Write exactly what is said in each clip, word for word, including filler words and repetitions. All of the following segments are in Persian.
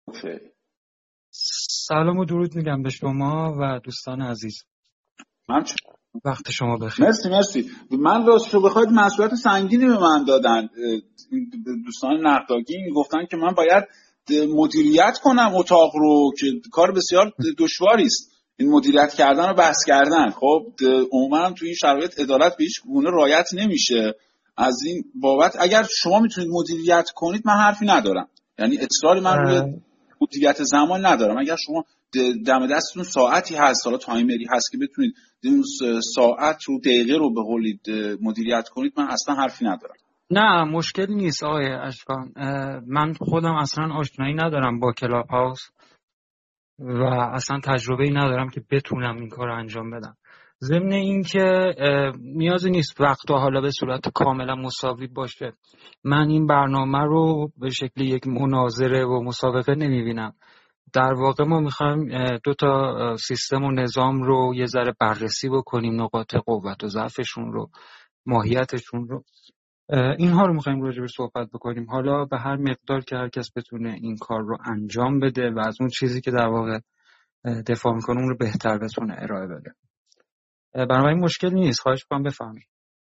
اوکی. سلام و درود میگم به شما و دوستان عزیز. من چ... وقت شما بخیر. مرسی مرسی. من راست رو بخواید مسئولیت سنگینی به من دادن. دوستان نقداگی میگفتن که من باید مدیریت کنم اتاق رو که کار بسیار دشواری است. این مدیریت کردن و بحث کردن، خب عموما توی این شرایط عدالت به هیچ گونه رعایت نمیشه. از این بابت اگر شما میتونید مدیریت کنید من حرفی ندارم، یعنی اصراری من روی مدیریت زمان ندارم. اگر شما دم دستتون ساعتی هست، حالا تایمری هست که بتونید ساعت رو دقیقه رو به قولید مدیریت کنید، من اصلا حرفی ندارم. نه مشکل نیست آقای اشکان. من خودم اصلا آشنایی ندارم با کلاب هاوس و اصلا تجربه‌ای ندارم که بتونم این کار رو انجام بدم. ضمن این که نیازی نیست وقت و حالا به صورت کاملا مساوی باشه. من این برنامه رو به شکل یک مناظره و مسابقه نمیبینم. در واقع ما میخوایم دو تا سیستم و نظام رو یه ذره بررسی بکنیم، نقاط قوت و ضعفشون رو، ماهیتشون رو، اینها رو میخوایم راجع به صحبت بکنیم. حالا به هر مقدار که هر کس بتونه این کار رو انجام بده و از اون چیزی که در واقع دفاع میکنه اون رو بهتر بتونه ارائه بده. بنابراین مشکل نیست، خواهش میکنم بفهمید.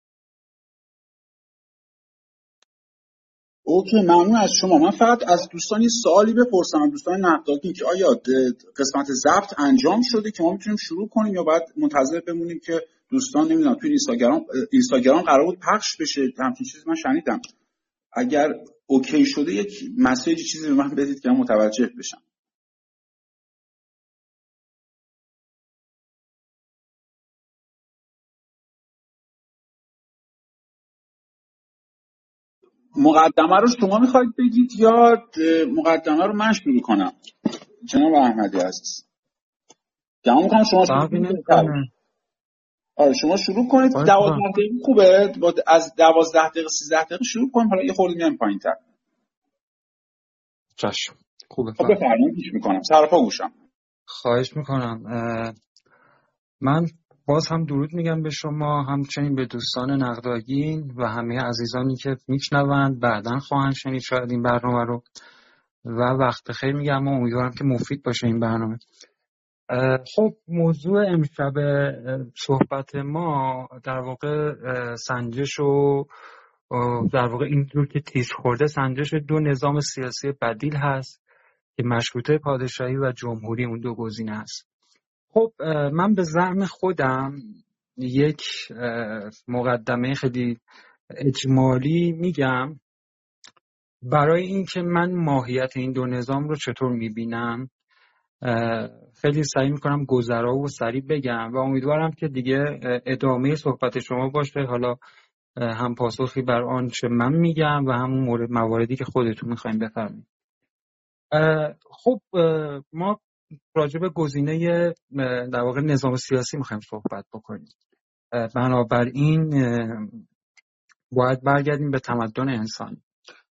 اوکی، ممنون از شما. من فقط از دوستان یه سوالی بپرسم، دوستان نقداگی، که آیا قسمت ضبط انجام شده که ما میتونیم شروع کنیم یا باید منتظر بمونیم که دوستان نمیدونم توی اینستاگرام اینستاگرام قرار بود پخش بشه، همچین چیزی من شنیدم. اگر اوکی شده یک مسیج چیزی به من بدید که من متوجه بشم. مقدمه رو شما میخواید بگید یا مقدمه رو من شروع کنم؟ جناب احمدی عزیز گمان میکنم شما شروع کنید. آره شما شروع کنید. دوازده دقیقه خوبه؟ از دوازده دقیقه سیزده دقیقه شروع کنیم، حالا یه خورده میام پایین تر. چشم خوبه. خب بفرمایید، پیش میکنم، سرپا گوشم. خواهش میکنم. من باز هم درود میگم به شما، همچنین به دوستان نقداگین و همه عزیزانی که میشنوند، بعداً خواهند شنید شاید این برنامه رو، و وقت بخیر میگم و امیدوارم که مفید باشه این برنامه. خب موضوع امشب صحبت ما در واقع سنجش و در واقع اینطور که تیز خورده سنجش دو نظام سیاسی بدیل هست که مشروطه پادشاهی و جمهوری، اون دو گزینه هست. خب من به زعم خودم یک مقدمه خیلی اجمالی میگم برای اینکه من ماهیت این دو نظام رو چطور میبینم. خیلی سعی میکنم گذرا و سریع بگم و امیدوارم که دیگه ادامه صحبت شما باشه، حالا هم پاسخی بر آنچه من میگم و همون مورد مواردی که خودتون میخوایم بفرمایید. خب ما راجع به گزینه در واقع نظام سیاسی میخوایم صحبت بکنیم. بنابراین باید برگردیم به تمدن انسانی.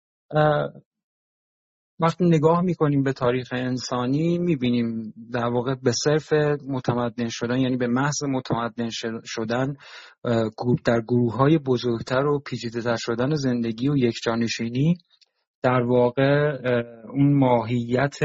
وقتی نگاه میکنیم به تاریخ انسانی میبینیم در واقع به صرف متمدن شدن، یعنی به محض متمدن شدن در گروه‌های بزرگتر و پیچیده‌تر شدن زندگی و یکجانشینی، در واقع اون ماهیت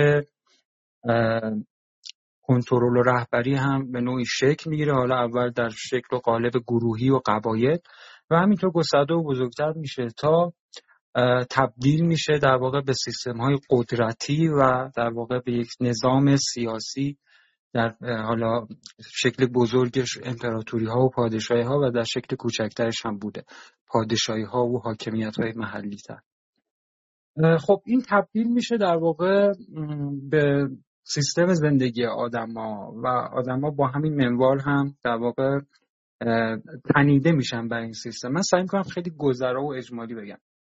کنترل و رهبری هم به نوعی شکل میگیره. حالا اول در شکل و قالب گروهی و قبایل و همینطور گسترده و بزرگتر میشه تا تبدیل میشه در واقع به سیستم‌های قدرتی و در واقع به یک نظام سیاسی در حالا شکل بزرگش امپراتوری‌ها و پادشاهی‌ها و در شکل کوچکترش هم بوده پادشاهی‌ها و حاکمیت‌های محلی‌تر. خب این تبدیل میشه در واقع به سیستم زندگی آدم‌ها و آدم‌ها با همین منوال هم در واقع تنیده میشن بر این سیستم. من سعی می‌کنم خیلی گذرا و اجمالی بگم.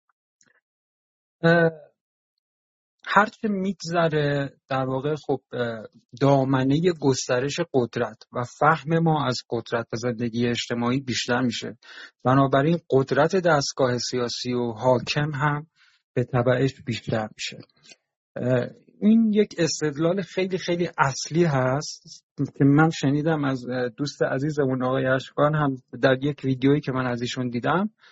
هرچه میگذره در واقع خب دامنه گسترش قدرت و فهم ما از قدرت و زندگی اجتماعی بیشتر میشه. بنابراین قدرت دستگاه سیاسی و حاکم هم به تبعش بیشتر میشه. این یک استدلال خیلی خیلی اصلی هست که من شنیدم از دوست عزیزمون آقای اشکان هم در یک ویدیویی که من از ایشون دیدم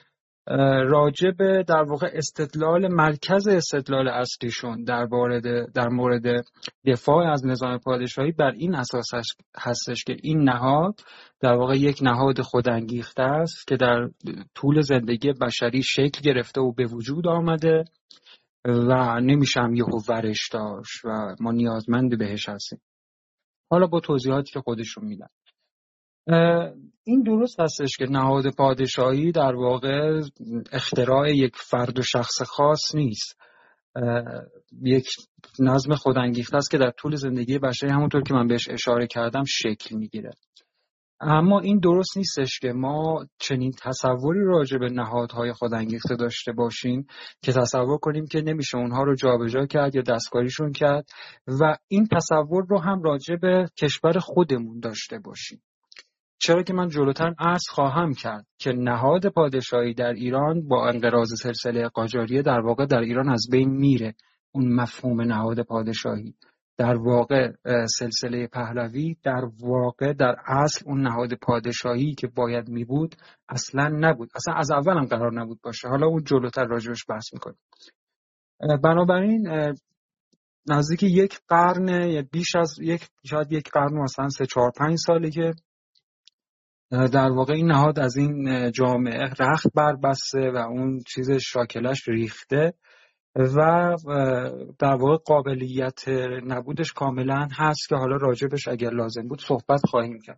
راجع به در واقع استدلال مرکز استدلال اصلیشون در مورد در مورد دفاع از نظام پادشاهی بر این اساس هستش که این نهاد در واقع یک نهاد خودانگیخته است که در طول زندگی بشری شکل گرفته و به وجود آمده و نمیشه هم یهو ورش داشت و ما نیازمند بهش هستیم. حالا با توضیحاتی که خودشون میدن. این درست هستش که نهاد پادشاهی در واقع اختراع یک فرد و شخص خاص نیست، یک نظم خودانگیخته است که در طول زندگی بشری همونطور که من بهش اشاره کردم شکل میگیره. اما این درست نیستش که ما چنین تصوری راجع به نهادهای خودانگیخته داشته باشیم که تصور کنیم که نمیشه اونها رو جابجا کرد یا دستکاریشون کرد و این تصور رو هم راجع به کشور خودمون داشته باشیم. چرا که من جلوتر عرض خواهم کرد که نهاد پادشاهی در ایران با انقراض سلسله قاجاریه در واقع در ایران از بین میره. اون مفهوم نهاد پادشاهی در واقع سلسله پهلوی در واقع در اصل اون نهاد پادشاهی که باید می بود اصلا نبود، اصلا از اول هم قرار نبود باشه. حالا اون جلوتر راجبش بحث میکنیم. بنابراین نزدیک یک قرن، بیش از یک شاید یک قرن مثلا سه چهار پنج ساله که در واقع این نهاد از این جامعه رخت بربسته و اون چیز شاکلش ریخته و در واقع قابلیت نبودش کاملا هست که حالا راجبش اگر لازم بود صحبت خواهیم کرد.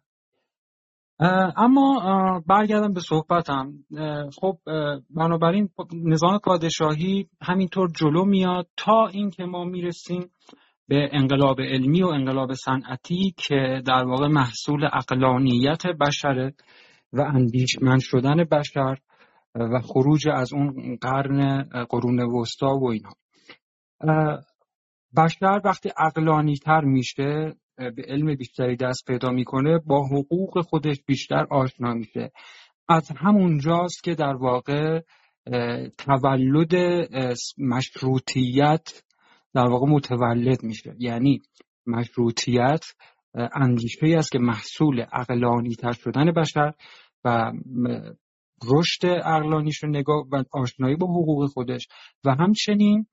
اما برگردم به صحبتم. خب بنابراین نظام پادشاهی همینطور جلو میاد تا اینکه ما میرسیم به انقلاب علمی و انقلاب صنعتی که در واقع محصول عقلانیت بشره و اندیشمند شدن بشر و خروج از اون قرن قرون وسطا و اینها. بشر وقتی عقلانی تر میشه، به علم بیشتری دست پیدا میکنه، با حقوق خودش بیشتر آشنا میشه. از همون جاست که در واقع تولد مشروطیت در واقع متولد میشه. یعنی مشروطیت اندیشه‌ای است که محصول عقلانی تر شدن بشر و رشد عقلانیش رو نگاه و آشنایی با حقوق خودش و همچنین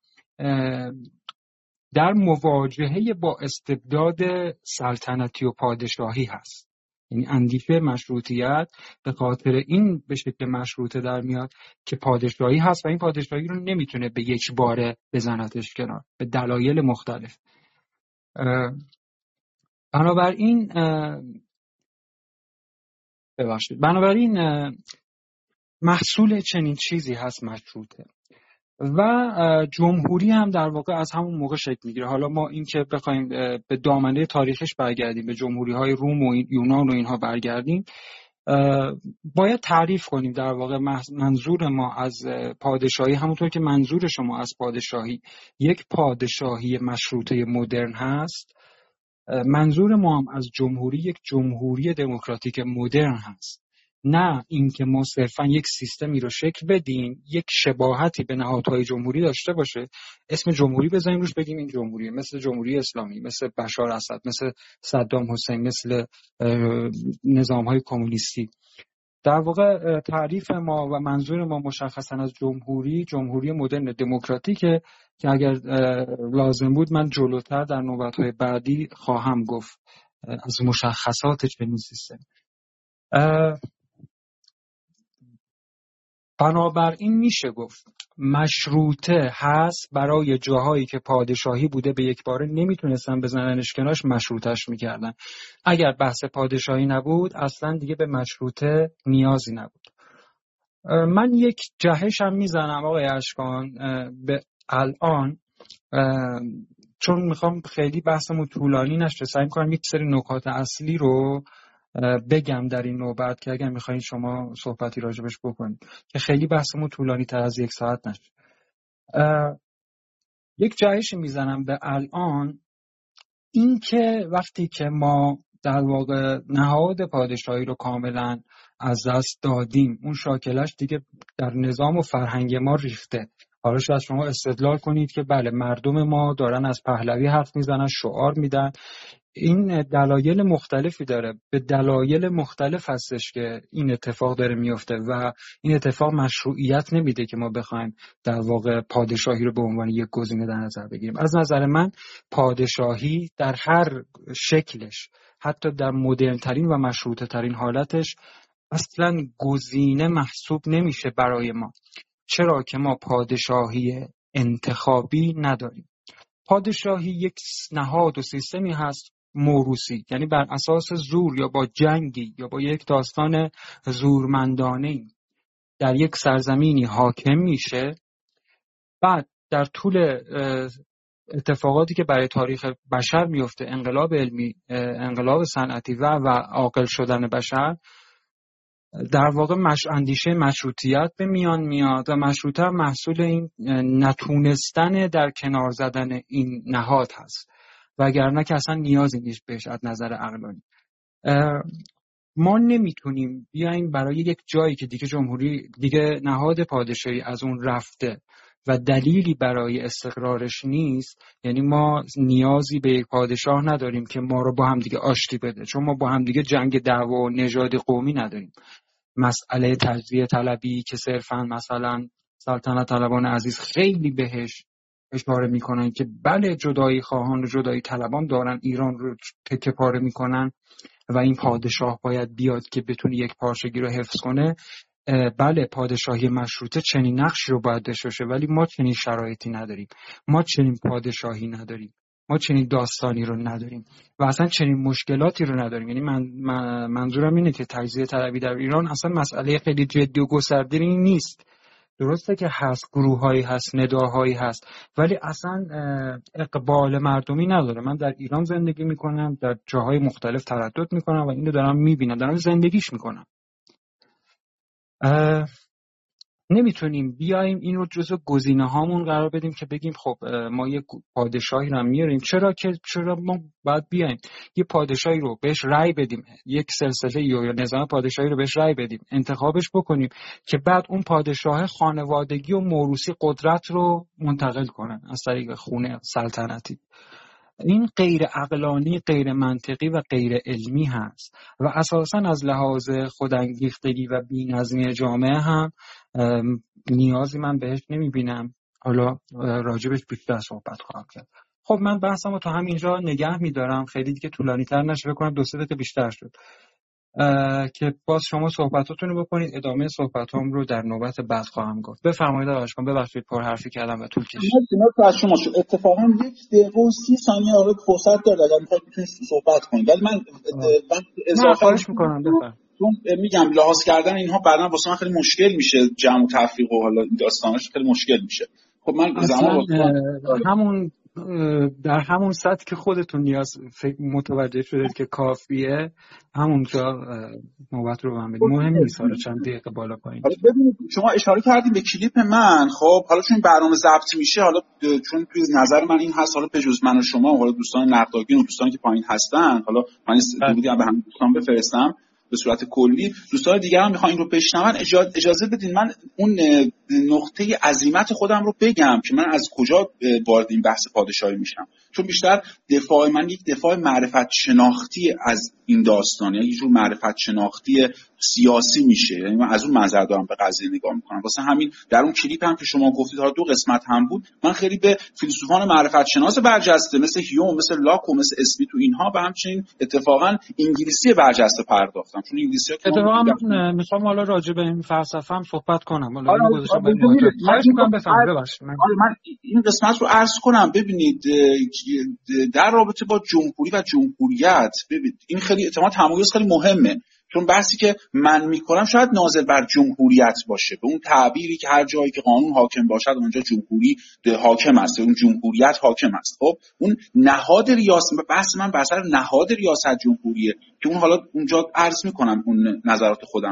در مواجهه با استبداد سلطنتی و پادشاهی هست. یعنی اندیشه مشروطیت به خاطر این به شکل مشروطه در میاد که پادشاهی هست و این پادشاهی رو نمیتونه به یک باره بزنتش کنار به دلایل مختلف. بنابراین ببخشید بنابراین محصول چنین چیزی هست مشروطه و جمهوری هم در واقع از همون موقع شکل میگیره. حالا ما این که بخوایم به دامنه تاریخش برگردیم، به جمهوری های روم و یونان و اینها برگردیم، باید تعریف کنیم در واقع منظور ما از پادشاهی همونطور که منظور شما از پادشاهی یک پادشاهی مشروطه مدرن هست، منظور ما هم از جمهوری یک جمهوری دموکراتیک مدرن هست. نه اینکه ما صرفا یک سیستمی رو شکل بدیم یک شباهتی به نهادهای جمهوری داشته باشه، اسم جمهوری بزنیم روش بگیم این جمهوریه، مثل جمهوری اسلامی، مثل بشار اسد، مثل صدام حسین، مثل نظامهای کمونیستی. در واقع تعریف ما و منظور ما مشخصا از جمهوری جمهوری مدرن دموکراتیکه که اگر لازم بود من جلوتر در نوبت‌های بعدی خواهم گفت از مشخصات چنین سیستم. بنابراین میشه گفت مشروطه هست برای جاهایی که پادشاهی بوده به یک باره نمیتونستن بزننش کنارش مشروطش میکردن. اگر بحث پادشاهی نبود اصلا دیگه به مشروطه نیازی نبود. من یک جهش هم میزنم آقای اشکان به الان، چون میخوام خیلی بحثمون طولانی نشه سعی میکنم یک سری نکات اصلی رو بگم در این نوبت که اگر میخواین شما صحبتی راجبش بکنید که خیلی بحثمون طولانی تر از یک ساعت نشه. یک جایشی میزنم به الان، این که وقتی که ما در واقع نهاد پادشاهی رو کاملا از دست دادیم، اون شاکلش دیگه در نظام و فرهنگ ما ریخته. حالا شاید شما استدلال کنید که بله مردم ما دارن از پهلوی حرف میزنن، شعار میدن، این دلایل مختلفی داره، به دلایل مختلف هستش که این اتفاق داره میفته و این اتفاق مشروعیت نمیده که ما بخوایم در واقع پادشاهی رو به عنوان یک گزینه در نظر بگیریم. از نظر من پادشاهی در هر شکلش، حتی در مدرن ترین و مشروطه ترین حالتش، اصلا گزینه محسوب نمیشه برای ما. چرا که ما پادشاهی انتخابی نداریم. پادشاهی یک نهاد و سیستمی هست موروثی، یعنی بر اساس زور یا با جنگی یا با یک داستان زورمندانه‌ای در یک سرزمینی حاکم میشه. بعد در طول اتفاقاتی که برای تاریخ بشر میفته، انقلاب علمی، انقلاب صنعتی و و عاقل شدن بشر، در واقع مش... اندیشه مشروطیت به میان میاد و مشروطه محصول این نتونستن در کنار زدن این نهاد هست، وگرنه که اصلا نیازی نیست بهش از نظر عقلانی. ما نمیتونیم بیایم برای یک جایی که دیگه جمهوری، دیگه نهاد پادشاهی از اون رفته و دلیلی برای استقرارش نیست، یعنی ما نیازی به یک پادشاه نداریم که ما رو با هم دیگه آشتی بده، چون ما با هم دیگه جنگ دعوا و نژادی قومی نداریم. مسئله تجزیه طلبی که صرفاً مثلا سلطنت طلبان عزیز خیلی بهش اشاره میکنن که بله جدایی خواهان و جدایی طلبان دارن ایران رو تکه پاره میکنن و این پادشاه باید بیاد که بتونه یک پارچگی رو حفظ کنه. بله پادشاهی مشروطه چنین نقشی رو باید داشته باشه، ولی ما چنین شرایطی نداریم، ما چنین پادشاهی نداریم، ما چنین داستانی رو نداریم و اصلا چنین مشکلاتی رو نداریم. یعنی من, من منظورم اینه که تجزیه طلبی در ایران اصلا مسئله خیلی جدی و گسترده‌ای نیست. درسته که هست، گروه‌هایی هست، نداهایی هست، ولی اصلا اقبال مردمی نداره. من در ایران زندگی میکنم، در جاهای مختلف تردد میکنم و اینو دارم میبینم، دارم زندگیش میکنم. نمیتونیم بیایم این رو جزو گزینه هامون قرار بدیم که بگیم خب ما یه پادشاهی رو میاریم. چرا که چرا ما باید بیایم یه پادشاهی رو بهش رأی بدیم، یک سلسله یا نظام پادشاهی رو بهش رأی بدیم، انتخابش بکنیم که بعد اون پادشاه خانوادگی و موروثی قدرت رو منتقل کنن از طریق خونه سلطنتی. این غیر عقلانی، غیر منطقی و غیر علمی هست و اساساً از لحاظ خودانگیختگی و بی‌نظمی جامعه هم نیازی من بهش نمیبینم. حالا راجبش بیشتر صحبت خواهم کرد. خب من بحثمو تا همینجا نگه میدارم، خیلی دیگه طولانی تر نشه، فکر کنم دو سه دقیقه بیشتر شد، که باز شما صحبتاتون رو بکنید. ادامه صحبتام رو در نوبت بعد خواهم گفت. بفرمایید آقای اشکان. ببخشید پر حرفی کردم و طول کشید. من از شما شد اتفاقا یک دقیقه و سی ثانیه آره فرصت دارید اگر میخواید میتونید صحبت کنید، ولی من من اضافه خواهش میکنم بفرمایید. چون میگم لحاظ کردن اینها بعدا واسه من خیلی مشکل میشه، جمع و تفریق و حالا این داستاناش خیلی مشکل میشه. خب من زمان همون در همون سطح که خودتون نیاز متوجه شدید که کافیه، همونجا نوبت رو بهم بدید. مهم نیست حالا چند دقیقه بالا پایین. حالا ببینید شما اشاره کردید به کلیپ من، خب حالا چون برنامه ضبط میشه، حالا چون توی نظر من این هست، حالا بجز من و شما، حالا دوستان نقداگین و دوستانی که پایین هستن، حالا من درودی هم به همه دوستان بفرستم به صورت کلی. دوستان دیگه هم میخوان این رو بشنون، اجازه بدین من اون نقطه عزیمت خودم رو بگم که من از کجا وارد این بحث پادشاهی میشم. چون بیشتر دفاع من یک دفاع معرفت شناختی از این داستان، یعنی یه جور معرفت شناختی سیاسی میشه. یعنی من از اون منظر دارم به قضیه نگاه میکنم. واسه همین در اون کلیپ هم که شما گفتید ها دو قسمت هم بود، من خیلی به فیلسوفان معرفت شناس برجسته مثل هیوم، مثل لاک و مثل اسمیت و اینها، و همچنین اتفاقا انگلیسی برجسته پرداختم. چون انگلیسی ها اتفاقا میخوام حالا راجع به این فلسفه هم صحبت کنم. حالا اینو گذاشتم برای مهاجرت. خواهش می‌کنم بفرمایید. ببخشید من من این قسمت رو عرض کنم. ببینید در رابطه با جمهوری و جمهوریت، ببینید این خیلی احتمال تمایز خیلی مهمه، چون بحثی که من میکنم شاید ناظر بر جمهوریت باشه، به اون تعبیری که هر جایی که قانون حاکم باشد اونجا جمهوری حاکم است، اون جمهوریت حاکم است. خب اون نهاد ریاست، بحث من بر سر نهاد ریاست جمهوریه که اون حالا اونجا عرض میکنم اون نظرات خودم رو.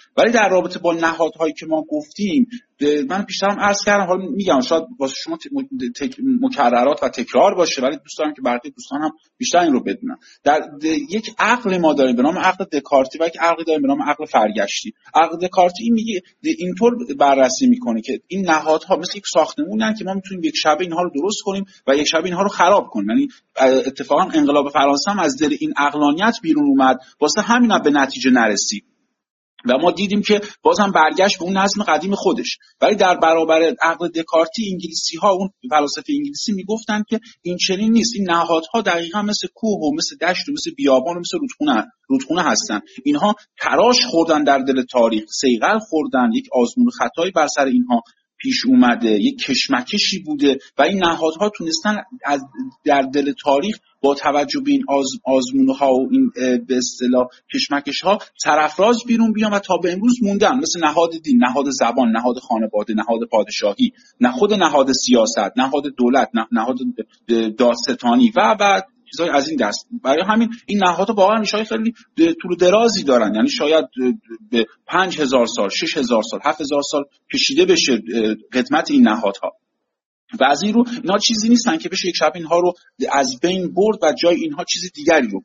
ولی در رابطه با نهادهایی که ما گفتیم من پیشترم عرض کردم، حالا میگم شاید واسه شما مکررات و تکرار باشه ولی دوست دارم که بقیه دوستان هم بیشتر این رو بدونن. در یک عقل ما داریم به نام عقل دکارتی و یک عقل داریم به نام عقل فرگشتی. عقل دکارتی این میگه اینطور بررسی میکنه که این نهادها مثل یک ساختمونن که ما میتونیم یک شب اینها رو درست کنیم و یک شب اینها رو خراب کنیم. یعنی اتفاقا انقلاب فرانسه هم از دل این عقلانیت بیرون اومد، واسه همین هم به نتیجه نرسید و ما دیدیم که بازم برگشت به اون نظم قدیم خودش. ولی در برابر عقل دکارتی انگلیسی ها، اون فلاسفه انگلیسی میگفتن که این چنین نیست، این نهادها دقیقاً مثل کوه و مثل دشت و مثل بیابان و مثل رودخونه رودخونه هستن، اینها تراش خوردن در دل تاریخ، صیقل خوردن، یک آزمون خطایی بر سر اینها پیش اومده، یک کشمکشی بوده و این نهادها تونستن از در دل تاریخ با توجه به این آز، آزمونها و این به اصطلاح کشمکش‌ها سرافراز بیرون بیان و تا به امروز موندن، مثل نهاد دین، نهاد زبان، نهاد خانواده، نهاد پادشاهی، نه خود نهاد سیاست، نهاد دولت، نهاد دادستانی و بعد چیزای از این دست. برای همین این نهادها واقعا میشه خیلی طول درازی دارن، یعنی شاید به پنج هزار سال، شش هزار سال، هفت هزار سال کشیده بشه قدمت این نهادها و از این رو اینا چیزی نیستن که بشه یک شب اینها رو از بین برد و جای اینها چیز دیگری رو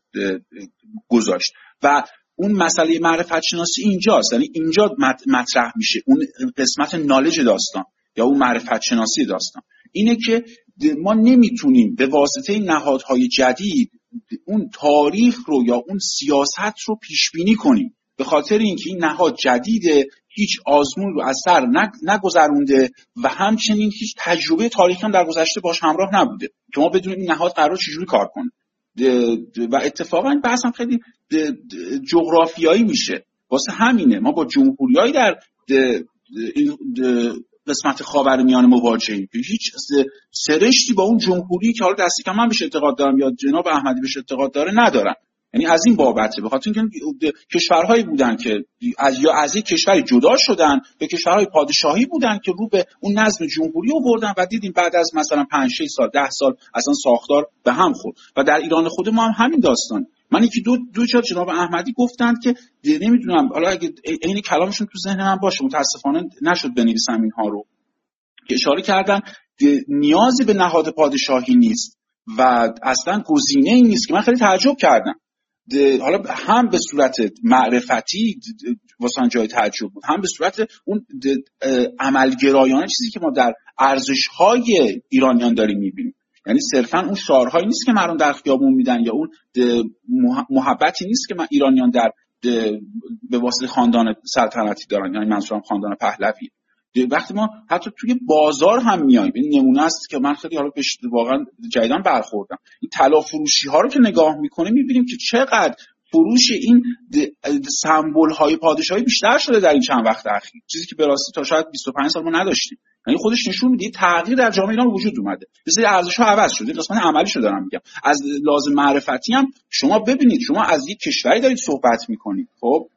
گذاشت. و اون مسئله معرفت شناسی اینجاست، یعنی اینجا مطرح میشه اون قسمت نالج داستان یا اون معرفت شناسی داستان، اینه که ما نمیتونیم به واسطه این نهادهای جدید اون تاریخ رو یا اون سیاست رو پیش بینی کنیم، به خاطر اینکه این نهاد جدیده، هیچ آزمون رو از سر نگذرونده و همچنین هیچ تجربه تاریخی هم در گذشته باش همراه نبوده که ما بدونیم این نهاد قرار چجوری کار کنه. و اتفاقا بحث هم خیلی جغرافیایی میشه، واسه همینه ما با جمهوریایی در قسمت خاورمیانه مواجهیم که هیچ سرشتی با اون جمهوری که حالا دستی کم من بهش اعتقاد دارم یا جناب احمدی بهش اعتقاد داره ندارن. یعنی از این بابته، به خاطر اینکه کشورهایی بودن که از یا از یک کشوری جدا شدن یا کشورهای پادشاهی بودن که رو به اون نظم جمهوری آوردن و دیدیم بعد از مثلا پنج شش سال ده سال اصلا ساختار به هم خورد. و در ایران خود ما هم همین داستان. من یکی دو دو چهار جناب احمدی گفتند که نمیدونم حالا اگه عین کلامشون تو ذهن من باشه، متاسفانه نشد بنویسم اینها رو، که اشاره کردن نیازی به نهاد پادشاهی نیست و اصلا گزینه‌ای نیست، که من خیلی تعجب کردم. حالا هم به صورت معرفتی واسه جای تعجب بود، هم به صورت اون عملگرایانه، چیزی که ما در ارزش‌های ایرانیان داریم می‌بینیم. یعنی صرفاً اون شعارهایی نیست که مردم در خیابون میدن یا اون محبتی نیست که من ایرانیان در به واسطه خاندان سلطنتی دارن، یعنی منظورم خاندان پهلوی. وقتی ما حتی توی بازار هم میایم، این نمونه است که من خیلی حالا بهش واقعا جدیداً برخوردم، این طلا فروشی ها رو که نگاه میکنه میبینیم که چقدر فروش این سمبل های پادشاهی بیشتر شده در این چند وقت اخیر، چیزی که به راستی تا شاید بیست و پنج سال ما نداشتیم. یعنی خودش نشون میده تغییر در جامعه ایران وجود اومده، مثلا ارزش ها عوض شده. قسمت عملیشو دارم میگم. از لازم معرفتی هم شما ببینید، شما از یک کشوری دارید صحبت میکنید خب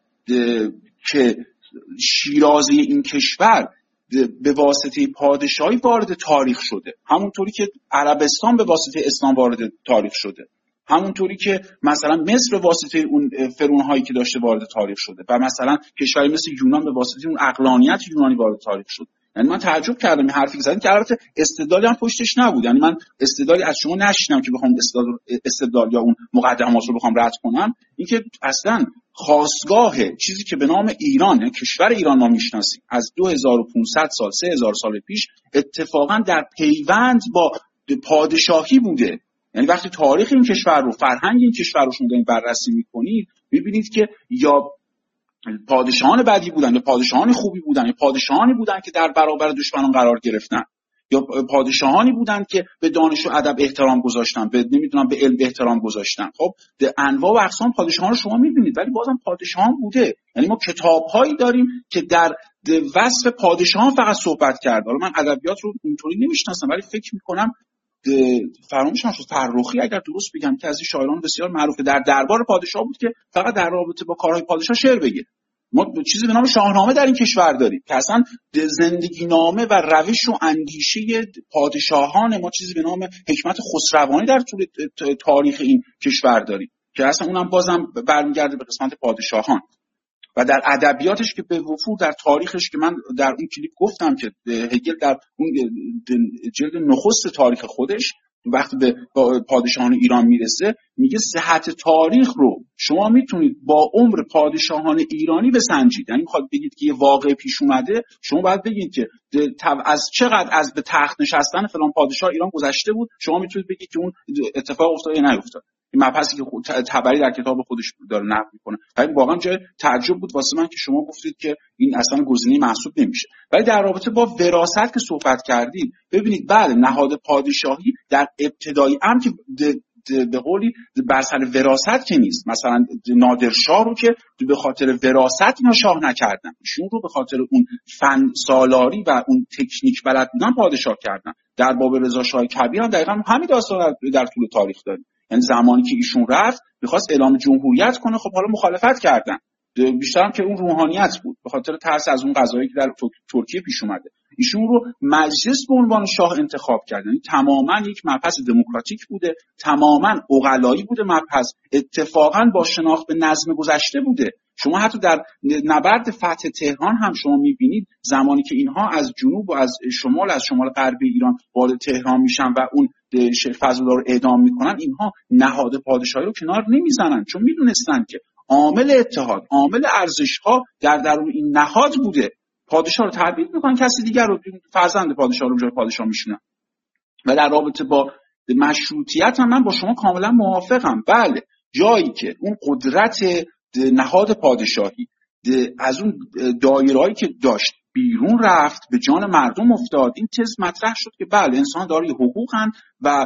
که شیرازه این کشور به واسطه پادشاهی وارد تاریخ شده، همونطوری که عربستان به واسطه اسلام وارد تاریخ شده، همونطوری که مثلا مصر به واسطه اون فرعون‌هایی که داشته وارد تاریخ شده و مثلا کشوری مثل یونان به واسطه اون عقلانیت یونانی وارد تاریخ شد. یعنی من تعجب کردم این حرفی که زدین که البته استدلالی هم پشتش نبود. یعنی من استدلالی از شما نشیدم که بخوام استدلال استدلال یا اون مقدمات رو بخوام رد کنم. اینکه اصلا خاستگاه چیزی که به نام ایران، یعنی کشور ایران ما میشناسیم از دو هزار و پانصد سال سه هزار سال پیش اتفاقا در پیوند با پادشاهی بوده. یعنی وقتی تاریخ این کشور رو، فرهنگ این کشور رو شما بررسی می‌کنید، می‌بینید که یا پادشاهان بدی بودن یا پادشاهان خوبی بودن یا پادشاهانی بودن که در برابر دشمنان قرار گرفتن یا پادشاهانی بودن که به دانش و ادب احترام گذاشتن، به نمیدونم به علم احترام گذاشتن. خب به انواع و اقسام پادشاهان رو شما می‌بینید، ولی بازم پادشاهان بوده. یعنی ما کتاب‌هایی داریم که در وصف پادشاهان فقط صحبت کرده. حالا من ادبیات رو اینطوری نمی‌شناسم، ولی فکر می‌کنم فراموشم شد فرخی اگر درست بگم که از این شاعران بسیار معروفه در دربار پادشاه بود که فقط در رابطه با کارهای پادشاه شعر بگه. ما چیزی به نام شاهنامه در این کشور داریم که اصلا زندگی نامه و روش و اندیشه پادشاهان ما، چیزی به نام حکمت خسروانی در طول تاریخ این کشور داریم که اصلا اونم بازم برمیگرده به قسمت پادشاهان. و در ادبیاتش که به وفور در تاریخش که من در اون کلیپ گفتم که هگل در اون جلد نخست تاریخ خودش وقتی به پادشاهان ایران میرسه میگه صحت تاریخ رو شما میتونید با عمر پادشاهان ایرانی بسنجید. یعنی میخواد بگید که یه واقعه پیش اومده، شما باید بگید که از چقدر از به تخت نشستن فلان پادشاه ایران گذشته بود، شما میتونید بگید که اون اتفاق افتاد یا نیفتاد. این مبحثی که تبری در کتاب خودش داره نقل میکنه. ولی واقعا جای تعجب بود واسه من که شما گفتید که این اصلا گزینه محسوب نمیشه. ولی در رابطه با وراثت که صحبت کردید، ببینید بله نهاد پادشاهی در ابتدای امر که به قولی بر سر وراثت که نیست. مثلا نادرشاه رو که به خاطر وراثت اینا شاه نکردن، ایشون رو به خاطر اون فن سالاری و اون تکنیک بلد بودن پادشاه کردن. در باب رضا شاه کبیر هم دقیقاً همین داستان در طول تاریخ داریم. یعنی زمانی که ایشون رفت می‌خواست اعلام جمهوریت کنه، خب حالا مخالفت کردن، بیشتر هم که اون روحانیت بود به خاطر ترس از اون قضایی که در ترکیه پیش اومده. ایشون رو مجلس به عنوان شاه انتخاب کردن. یعنی تماما یک مبحث دموکراتیک بوده، تماما عقلایی بوده مبحث، اتفاقا با شناخت به نظم گذشته بوده. شما حتی در نبرد فتح تهران هم شما می‌بینید زمانی که اینها از جنوب و از شمال از شمال غربی ایران وارد تهران میشن و اون شیخ فضل‌الله رو اعدام میکنن، اینها نهاد پادشاهی رو کنار نمیزنن، چون میدونستن که عامل اتحاد، عامل ارزش‌ها در درون این نهاد بوده. پادشاه رو تبعید میکنن، کسی دیگر رو فرزند پادشاه رو جای پادشاه میشونن. و در رابطه با مشروطیت هم من با شما کاملا موافقم. بله جایی که اون قدرت نهاد پادشاهی از اون دایرهایی که داشت بیرون رفت، به جان مردم افتاد، این تز مطرح شد که بله انسان دارای حقوقن و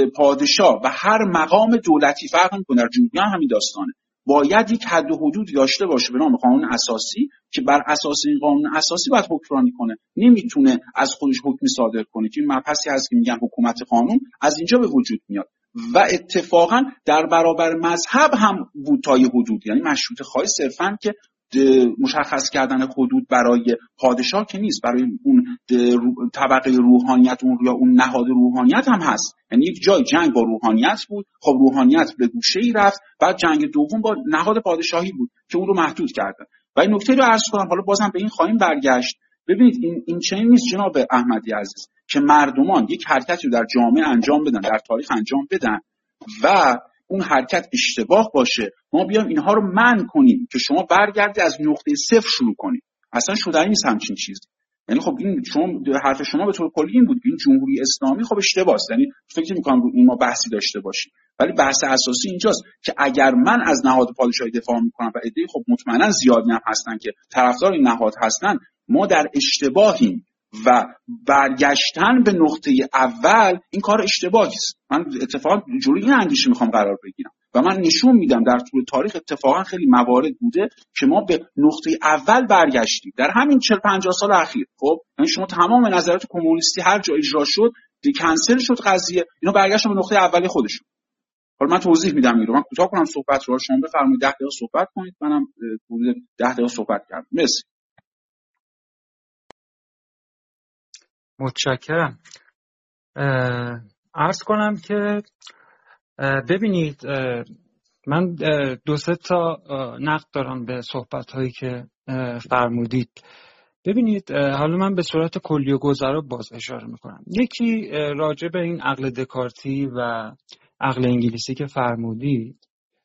پادشاه و هر مقام دولتی فرق میکنه. در جمهوری هم همین داستانه، باید یک حد و حدودی داشته باشه به نام قانون اساسی که بر اساس این قانون اساسی باید حکمرانی کنه، نمیتونه از خودش حکمی صادر کنه که این مبحثی هست که میگن حکومت قانون از اینجا به وجود میاد. و اتفاقا در برابر مذهب هم بود تا یه حدود، یعنی مشروطه خواهی صرفاً که مشخص کردن حدود برای پادشاه که نیست، برای اون طبقه روحانیت اون یا اون نهاد روحانیت هم هست. یعنی یک جای جنگ با روحانیت بود، خب روحانیت به گوشه‌ای رفت، بعد جنگ دوم با نهاد پادشاهی بود که اون رو محدود کردن. و این نکته رو عرض کنم، حالا بازم به این خواهیم برگشت. ببینید این این چنین نیست جناب احمدی عزیز که مردمان یک حرکتی رو در جامعه انجام بدن، در تاریخ انجام بدن و اون حرکت اشتباه باشه، ما بیام اینها رو منع کنیم که شما برگردی از نقطه صفر شروع کنید. اصلا شدنی نیست همچین چیزی. یعنی خب این شما حرف شما به طور کلی این بود که این جمهوری اسلامی خب اشتباهه، یعنی فکر می‌کنم رو این ما بحثی داشته باشیم، ولی بحث اساسی اینجاست که اگر من از نهاد پادشاهی دفاع می‌کنم و عده‌ای خب مطمئنا زیادی هم هستن که طرفدار این نهاد هستن، ما در اشتباهیم و برگشتن به نقطه اول این کار اشتباهی است. من اتفاقا جلوی این اندیشه میخوام قرار بگیرم و من نشون میدم در طول تاریخ اتفاقا خیلی موارد بوده که ما به نقطه اول برگشتیم در همین چهل پنجاه سال اخیر. خب یعنی شما تمام نظریات کمونیستی هر جا اجرا شد کنسل شد قضیه، اینا برگشتن به نقطه اولی خودشون. حالا من توضیح میدم اینو، من کوتاه کنم صحبت رو، شما بفرمایید ده دقیقه صحبت کنید، منم حدود ده دقیقه صحبت کردم. مرسی. متشکرم. عرض کنم که ببینید من دو سه تا نقد دارم به صحبت هایی که فرمودید. ببینید حالا من به صورت کلی و گذرا باز اشاره میکنم. یکی راجع به این عقل دکارتی و عقل انگلیسی که فرمودید